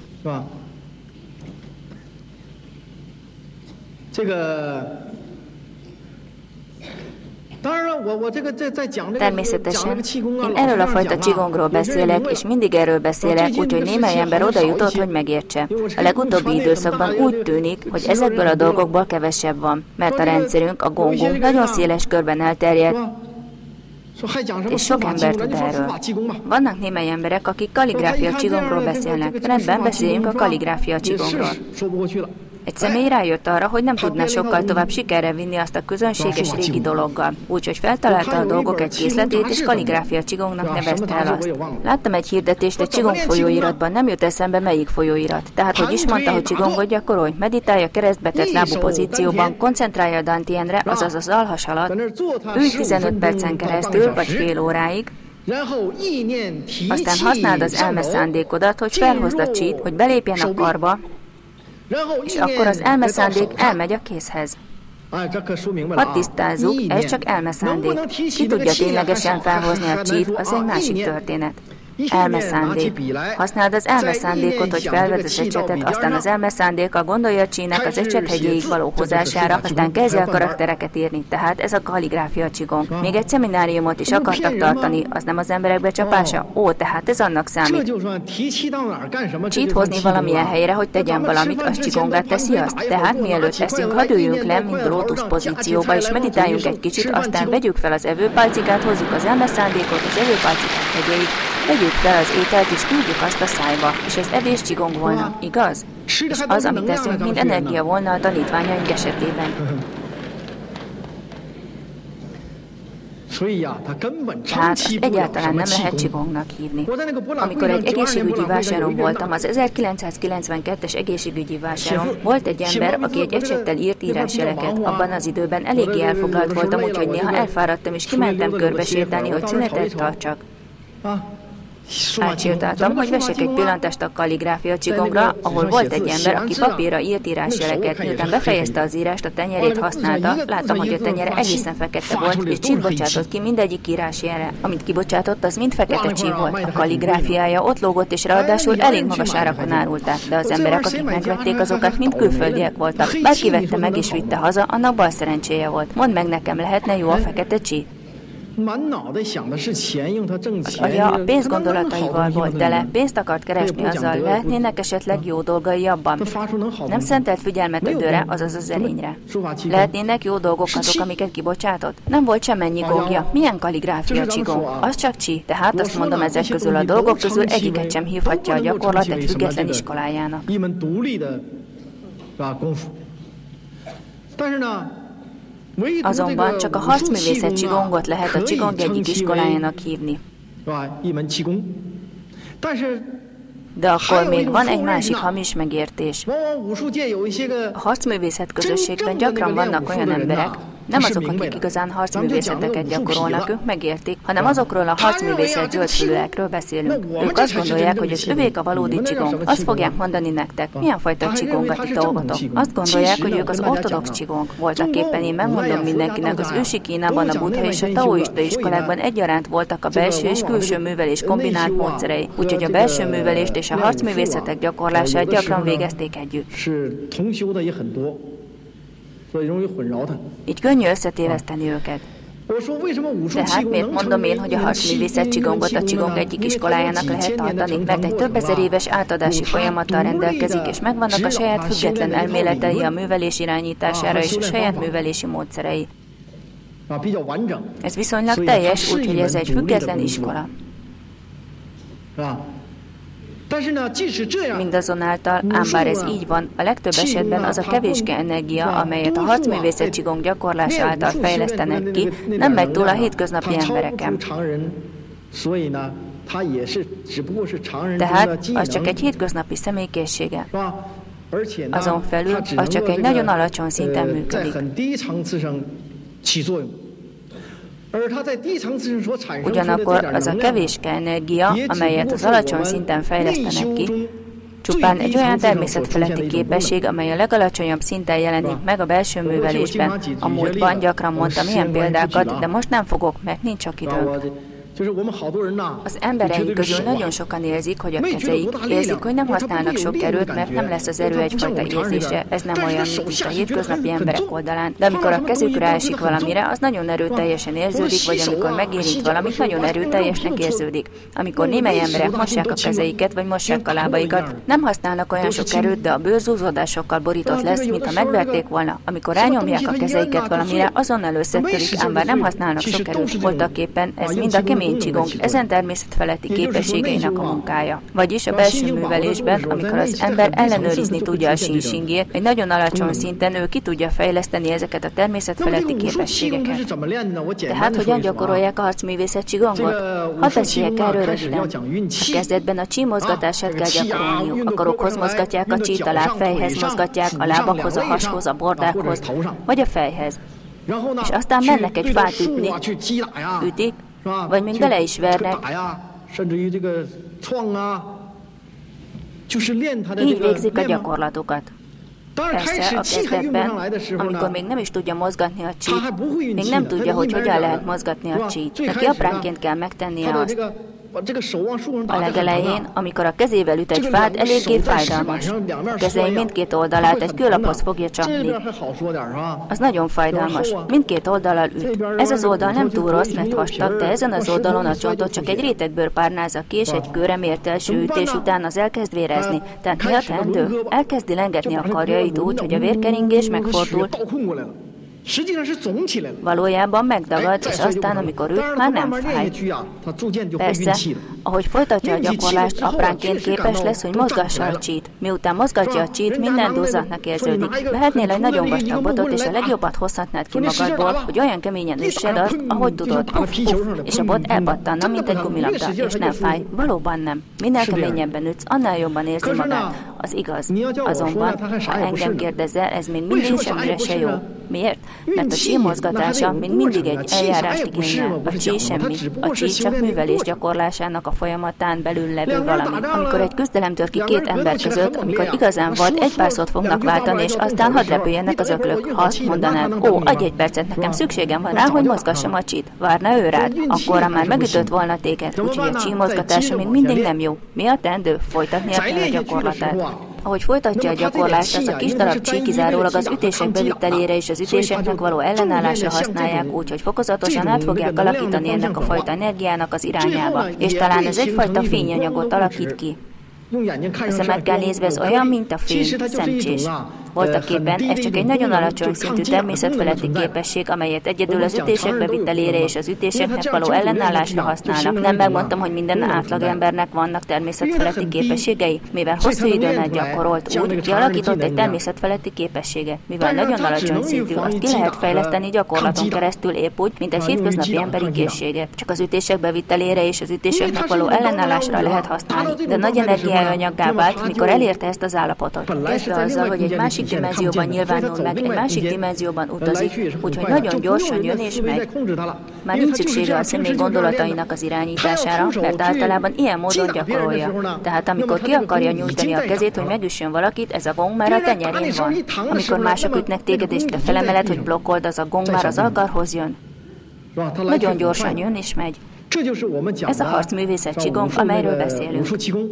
Természetesen, én erről a fajta csigongról beszélek, és mindig erről beszélek, úgyhogy némely ember oda jutott, hogy megértse. A legutóbbi időszakban úgy tűnik, hogy ezekből a dolgokból kevesebb van, mert a rendszerünk, a gongunk nagyon széles körben elterjedt, és sok ember tud erről. Vannak némely emberek, akik kalligráfia csigongról beszélnek. Rendben, beszéljünk a kalligráfia csigongról. Egy személy rájött arra, hogy nem tudná sokkal tovább sikerre vinni azt a közönséges régi dologgal, úgyhogy feltalálta a dolgok egy készletét, és kalligráfia csigongnak nevezte el azt. Láttam egy hirdetést egy csigong folyóiratban, nem jut eszembe melyik folyóirat. Tehát, hogy is mondta, hogy csigongot gyakorolj, meditálj a keresztbetett lábú pozícióban, koncentrálj a dantienre, azaz az alhas alatt, ülj 15 percen keresztül, vagy fél óráig, aztán használd az elmeszándékodat, hogy felhozd a csit, hogy belépjen a karba, és akkor az elmeszándék elmegy a kézhez. Hadd tisztázzuk, ez csak elmeszándék. Ki tudja ténylegesen felhozni a csít, az egy másik történet. Elmeszándék. Használd az elmeszándékot, hogy felvedd az ecsetet, aztán az elmeszándékkal gondolj a csínek az ecset hegyéig való hozására, aztán kezdj el karaktereket írni. Tehát ez a kalligráfia csigong. Még egy szemináriumot is akartak tartani, az nem az emberek becsapása? Tehát ez annak számít. Csít hozni valamilyen helyre, hogy tegyen valamit, az csigongát teszi azt. Tehát mielőtt eszünk, hadd üljünk le, mint lótusz pozícióba, és meditáljunk egy kicsit, aztán vegyük fel az evőpálcikát, hozzuk az elmeszándékot az evőpálcikák hegyéig, vegyük fel az ételt, és küldjük azt a szájba, és ez evés csigong volna, igaz? És az, amit teszünk, mind energia volna a tanítványaink esetében. Tehát azt egyáltalán nem lehet csigongnak hívni. Amikor egy egészségügyi vásáron voltam, az 1992-es egészségügyi vásáron volt egy ember, aki egy ecsettel írt írásjeleket. Abban az időben eléggé elfoglalt voltam, úgyhogy néha elfáradtam, és kimentem körbesétálni, hogy szünetet tartsak. Átsétáltam, hogy vessek egy pillantást a kalligráfia csigongra, ahol volt egy ember, aki papírra írt írásjeleket. Miután befejezte az írást, a tenyerét használta, láttam, hogy a tenyere egészen fekete volt, és csít bocsátott ki mindegyik írásjelre. Amit kibocsátott, az mind fekete csí volt. A kalligráfiája ott lógott, és ráadásul elég magas árakon árulták, de az emberek, akik megvették, azokat mind külföldiek voltak. Bárki vette meg és vitte haza, annak bal szerencséje volt. Mondd meg nekem, lehetne jó a fekete csí? Az agya a pénz gondolataival volt tele, pénzt akart keresni azzal, lehetnének esetleg jó dolgai abban. Nem szentelt figyelmet a dőre, azaz az erényre. Lehetnének jó dolgok azok, amiket kibocsátott? Nem volt semmennyi gongja. Milyen kalligráfia csigong? Az csak csí, tehát azt mondom, ezek közül a dolgok közül egyiket sem hívhatja a gyakorlat egy független iskolájának. Azonban csak a harcművészet csigongot lehet a csigong egyik iskolájának hívni. De akkor még van egy másik hamis megértés. A harcművészet közösségben gyakran vannak olyan emberek, Nem azok, akik igazán harcművészeteket gyakorolnak, ők megértik, hanem azokról a harcművészet zöldfülűekről beszélünk. Ők azt gondolják, hogy az övék a valódi csigong. Azt fogják mondani nektek, milyen fajta csigongat itt dolgotok. Azt gondolják, hogy ők az ortodox csigong. Voltak éppen én megmondom mindenkinek, az ősi Kínában a buddha és a taoista iskolákban egyaránt voltak a belső és külső művelés kombinált módszerei, úgyhogy a belső művelést és a harcművészetek gyakorlását gyakran végezték együtt. Így könnyű összetéveszteni őket. Tehát miért mondom én, hogy a harcművészet csigongot a csigong egyik iskolájának lehet tartani? Mert egy több ezer éves átadási folyamattal rendelkezik, és megvannak a saját független elméletei a művelés irányítására és a saját művelési módszerei. Ez viszonylag teljes, úgyhogy ez egy független iskola. Mindazonáltal, ám bár ez így van, a legtöbb esetben az a kevéske energia, amelyet a harcművészet csigong gyakorlása által fejlesztenek ki, nem megy túl a hétköznapi embereken. Tehát az csak egy hétköznapi személy készsége. Azon felül az csak egy nagyon alacsony szinten működik. Ugyanakkor az a kevéske energia, amelyet az alacsony szinten fejlesztenek ki, csupán egy olyan természetfeletti képesség, amely a legalacsonyabb szinten jelenik meg a belső művelésben. A múltban gyakran mondtam ilyen példákat, de most nem fogok, mert nincs csak időnk. Az embereink közül nagyon sokan érzik, hogy a kezeik érzik, hogy nem használnak sok erőt, mert nem lesz az erő egyfajta érzése. Ez nem olyan, mint a hétköznapi emberek oldalán. De amikor a kezük ráesik valamire, az nagyon erőteljesen érződik, vagy amikor megérint valamit, nagyon erőteljesnek érződik. Amikor némely emberek mossák a kezeiket, vagy mossák a lábaikat, nem használnak olyan sok erőt, de a bőr zúzódásokkal borított lesz, mintha megverték volna. Amikor rányomják a kezeiket valamire, azonnal összetörik, ám bár nem használnak sok erőt. Voltaképpen ez mind a kemény csigong ezen természetfeletti képességeinek a munkája. Vagyis a belső művelésben, amikor az ember ellenőrizni tudja a sínsingét, egy nagyon alacsony szinten ő ki tudja fejleszteni ezeket a természetfeletti képességeket. Tehát hogyan gyakorolják a harcművészet csigongot? Hadd beszéljek erről röviden. A kezdetben a csí mozgatását kell gyakorolniuk. A karokhoz mozgatják a csít, a lábfejhez mozgatják, a lábakhoz, a hashoz, a bordákhoz, vagy a fejhez. És aztán mennek egy fát ütni, ütik, vagy még bele is vernek. Így végzik a gyakorlatokat. Persze, a kezdetben, amikor még nem is tudja mozgatni a csít, még nem tudja, hogy hogyan lehet mozgatni a csít. Neki apránként kell megtennie azt. A legelején, amikor a kezével üt egy fát, eléggé fájdalmas. A kezei mindkét oldalát egy kőlaphoz fogja csapni. Az nagyon fájdalmas. Mindkét oldallal üt. Ez az oldal nem túl rossz, mert vastag, de ezen az oldalon a csontot csak egy rétegbőr párnázza ki, és egy kőre mért első ütés után az elkezd vérezni. Tehát mi a teendő? Elkezdi lengetni a karjait úgy, hogy a vérkeringés megfordul. Valójában megdagad, és aztán, amikor üt, már nem fáj. Persze, ahogy folytatja a gyakorlást, apránként képes lesz, hogy mozgassa a csít. Miután mozgatja a csít, minden duzzadtnak érződik. Vehetnél egy nagyon vastag botot, és a legjobbat hozhatnád ki magadból, hogy olyan keményen üssed azt, ahogy tudod. És a bot elpattanna, mint egy gumilabda, és nem fáj. Valóban nem. Minél keményebben ütsz, annál jobban érzi magát. Az igaz. Azonban, ha engem kérdezel, ez még mindig semmire se jó. Miért? Mert a csí mozgatása még mindig egy eljárást igényel. A csí semmi. A csí csak művelés gyakorlásának a folyamatán belül levő valami. Amikor egy küzdelem tör ki két ember között, amikor igazán vad, egy pár szót fognak váltani, és aztán hadd repüljenek az öklök. Ha azt mondanád, ó, adj egy percet, nekem szükségem van rá, hogy mozgassam a csít. Várna ő rád? Akkorra már megütött volna téged. Úgyhogy a csí mozgatása még mindig nem jó. Mi a teendő? Folytatnia kell a gyakorlatát. Ahogy folytatja a gyakorlást, az a kis darab csí kizárólag az ütések bevitelére és az ütéseknek való ellenállásra használják, úgyhogy fokozatosan át fogják alakítani ennek a fajta energiának az irányába, és talán ez egyfajta fényanyagot alakít ki. A szemekkel nézve ez olyan, mint a fény, szemcsés. Voltaképpen ez csak egy nagyon alacsony szintű természetfeletti képesség, amelyet egyedül az ütések bevitelére és az ütéseknek való ellenállásra használnak. Nem megmondtam, hogy minden átlagembernek vannak természetfeletti képességei, mivel hosszú időn át gyakorolt, úgy kialakított egy természetfeletti képességet. Mivel nagyon alacsony szintű, azt ki lehet fejleszteni gyakorlaton keresztül épp úgy, mint egy hétköznapi emberi készséget. Csak az ütések bevitelére és az ütéseknek való ellenállásra lehet használni, de nagy energiájú anyaggá vált, mikor elérte ezt az állapotot. Kezdve azzal, hogy egy másik másik dimenzióban nyilvánul meg, egy másik dimenzióban utazik, úgyhogy nagyon gyorsan jön és megy. Már nincs szüksége a személy gondolatainak az irányítására, mert általában ilyen módon gyakorolja. Tehát amikor ki akarja nyújtani a kezét, hogy megüssön valakit, ez a gong már a tenyerén van. Amikor mások ütnek téged és te felemeled, hogy blokkold, az a gong már az alkarhoz jön. Nagyon gyorsan jön és megy. Ez a harcművészet Qigong, amelyről beszélünk.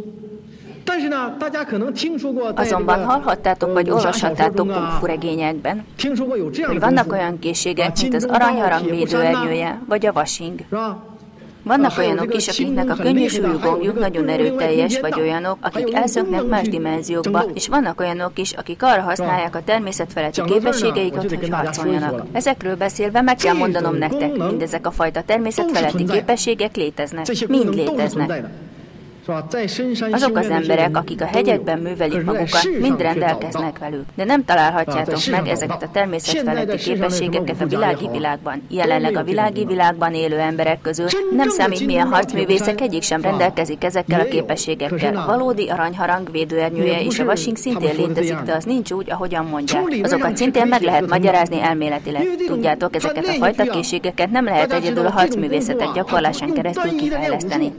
Azonban hallhattátok vagy olvashattátok kung fu regényekben, hogy vannak olyan készségek, mint az aranyharang védőernyője vagy a vasing. Vannak olyanok is, akiknek a könnyű súlyú gongjuk nagyon erőteljes, vagy olyanok, akik elszöknek más dimenziókba, és vannak olyanok is, akik arra használják a természetfeletti képességeiket, hogy harcoljanak. Ezekről beszélve meg kell mondanom nektek, mindezek a fajta természetfeletti képességek léteznek. Mind léteznek. Azok az emberek, akik a hegyekben művelik magukat, mind rendelkeznek velük, de nem találhatjátok meg ezeket a természetfeletti képességeket a világi világban. Jelenleg a világi világban élő emberek közül nem számít milyen harcművészek, egyik sem rendelkezik ezekkel a képességekkel. A valódi aranyharang védőernyője és a vasing szintén létezik, de az nincs úgy, ahogyan mondják. Azokat szintén meg lehet magyarázni elméletileg. Tudjátok, ezeket a fajta készségeket nem lehet egyedül a harcművészetek gyakorlásán keresztül kifejleszteni.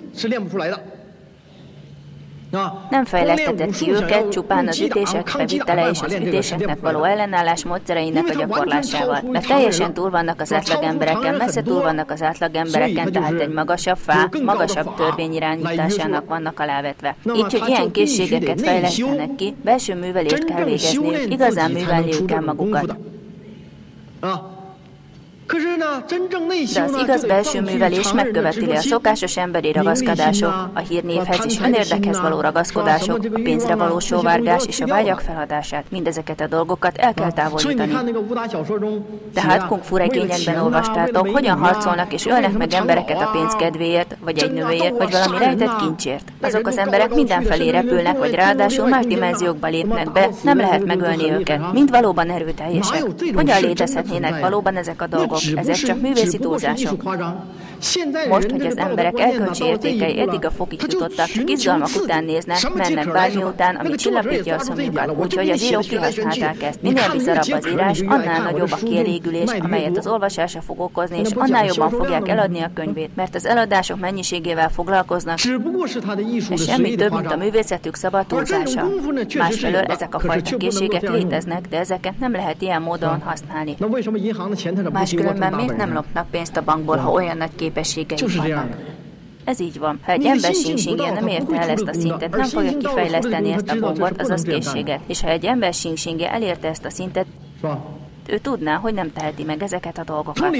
Nem fejlesztetett ki őket csupán az ütések felvitele és az ütéseknek való ellenállás módszereinek a gyakorlásával, mert teljesen túl vannak az átlagembereken, messze túl vannak az átlagembereken, tehát egy magasabb fá, magasabb törvény irányításának vannak alávetve. Így, hogy ilyen készségeket fejlesztenek ki, belső művelést kell végezniük, igazán művelniük kell magukat. De az igaz belső művelés megköveteli a szokásos emberi ragaszkodások, a hírnévhez és önérdekhez való ragaszkodások, a pénzre való sóvárgás és a vágyak feladását. Mindezeket a dolgokat el kell távolítani. Tehát kung fu regényekben olvastátok, hogyan harcolnak és ölnek meg embereket a pénz kedvéért, vagy egy nőért, vagy valami rejtett kincsért. Azok az emberek mindenfelé repülnek, vagy ráadásul más dimenziókba lépnek be, nem lehet megölni őket. Mind valóban erőteljesek. Hogyan létezhetnének valóban ezek a dolgok? Ezek csak művészi túlzások. Most, hogy az emberek erkölcsi értékei eddig a fokig jutottak, csak izgalmak után néznek, mennek bármi után, ami csillapítja a szomjukat. Úgyhogy az írók kihasználták ezt. Minél bizarabb az írás, annál nagyobb a kielégülés, amelyet az olvasása fog okozni, és annál jobban fogják eladni a könyvét, mert az eladások mennyiségével foglalkoznak, és semmi több, mint a művészetük szabad túlzása. Másfelől ezek a fajta készségek léteznek, de ezeket nem lehet ilyen módon használni. Máskülönben miért nem lopnak pénzt a bankból, ha olyan nagy képességei vannak? Ez így van. Ha egy ember sing-singje nem érte el ezt a szintet, nem fogja kifejleszteni ezt a gombot, azaz készséget. És ha egy ember sing-singje elérte ezt a szintet, ő tudná, hogy nem teheti meg ezeket a dolgokat.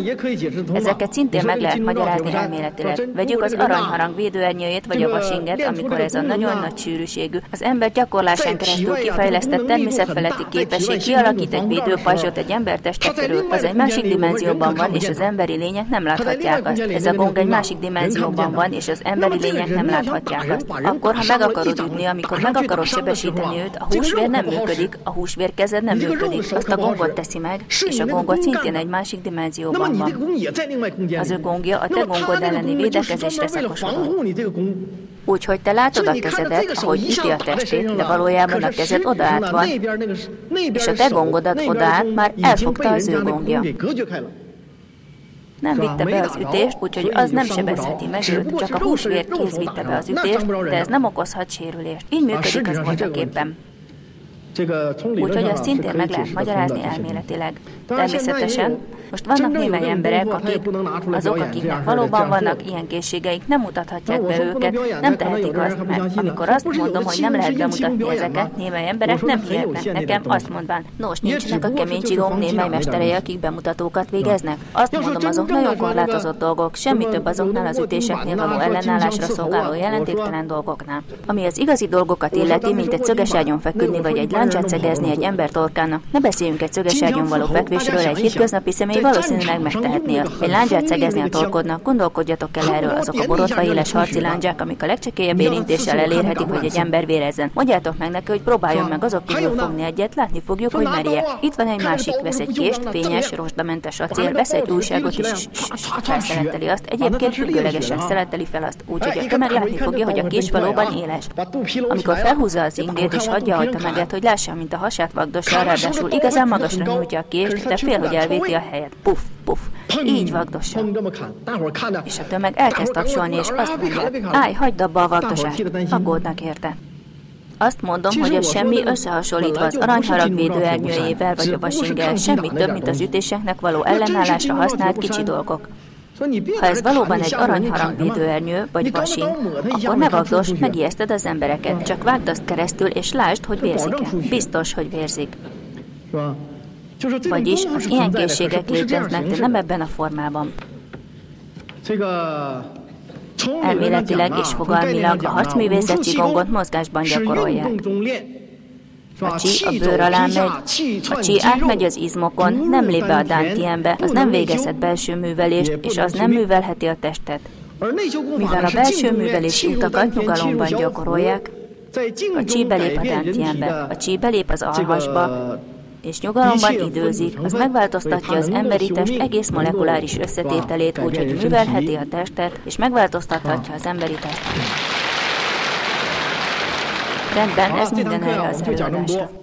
Ezeket szintén meg lehet magyarázni elméletileg. Vegyük az aranyharang védőernyőjét vagy a vasinget, amikor ez a nagyon nagy sűrűségű, az ember gyakorlásán keresztül kifejlesztett természetfeletti képesség kialakít egy védőpajzsot egy ember teste körül. Az egy másik dimenzióban van, és az emberi lények nem láthatják azt. Ez a gong egy másik dimenzióban van, és az emberi lények nem láthatják azt. Akkor, ha meg akarod ütni, amikor meg akarod sebesíteni őt, a húsvér nem működik, a húsvérkezed nem működik. Azt a gongot teszi meg, és a gongot szintén egy másik dimenzióban van. Az ő gongja a te gongod elleni védekezésre szakosodott. Úgyhogy te látod a kezedet, ahogy üti a testét, de valójában a kezed odaállt van, és a te gongodat odaállt, már elfogta az ő gongja. Nem vitte be az ütést, úgyhogy az nem sebezheti meg őt, csak a húsvér kéz vitte be az ütést, de ez nem okozhat sérülést. Így működik az voltaképpen. Úgyhogy azt szintén meg lehet magyarázni elméletileg. Természetesen, most vannak némely emberek, akiknek valóban vannak ilyen készségeik, nem mutathatják be őket, nem tehetik azt meg. Amikor azt mondom, hogy nem lehet bemutatni ezeket, némely emberek nem hihetnek nekem, azt mondván, nos, nincsenek a kemény Qigong némely mesterei, akik bemutatókat végeznek. Azt mondom, azok nagyon korlátozott dolgok, semmi több azoknál az ütéseknél való ellenállásra szolgáló jelentéktelen dolgoknál. Ami az igazi dolgokat illeti, mint egy szögeságyon feküdni vagy egy láncsát szegezni egy ember torkának, ne beszéljünk egy szögeságyon való fekvésről egy hétköznapi személy Chi valószínűleg megtehetné azt. Egy lándzsát szegezni a torkodnak, gondolkodjatok el erről, azok a borotva éles harci lándzsák, amik a legcsekélyebb érintéssel elérhetik, hogy egy ember vérezzen. Mondjátok meg neki, hogy próbáljon meg azok kívül fogni egyet, látni fogjuk, hogy merje. Itt van egy másik, vesz egy kést, fényes, rozsdamentes acél, vesz egy újságot és felszeleteli azt. Egyébként függőlegesen szeleteli fel azt, úgyhogy a tömeg látni fogja, hogy a kés valóban éles. Amikor felhúzza az ingét és hagyja a tömeget, hogy lássa, mint a hasát vagdossa, ráadásul igazán magasra nyújtja a kést, de fél, hogy elvéti a helyet. Puff, puff. Így vagdossa. És a tömeg elkezd tapsolni, és azt mondja, állj, hagyd abba a vagdosást. Aggódnak érte. Azt mondom, hogy a semmi összehasonlítva az aranyharag védőernyőjével vagy a vasinggel semmi több, mint az ütéseknek való ellenállásra használt kicsi dolgok. Ha ez valóban egy aranyharang védőernyő vagy vasing, akkor ne vagdosd, megijeszted az embereket, csak vágd azt keresztül, és lásd, hogy vérzik-e. Biztos, hogy vérzik. Vagyis az ilyen készségek léteznek, de nem ebben a formában. Elméletileg és fogalmilag a harcművészet csigongot mozgásban gyakorolják. A csi a bőr alá megy, a csi átmegy az izmokon, nem lép be a dantienbe, az nem végezhet belső művelést, és az nem művelheti a testet. Mivel a belső művelési utakat nyugalomban gyakorolják, a csi belép a dantienbe, a csi belép az alhasba, és nyugalomban időzik, az megváltoztatja az emberi test egész molekuláris összetételét, úgyhogy művelheti a testet, és megváltoztathatja az emberi testet. Rendben, ez minden erre az előadásra.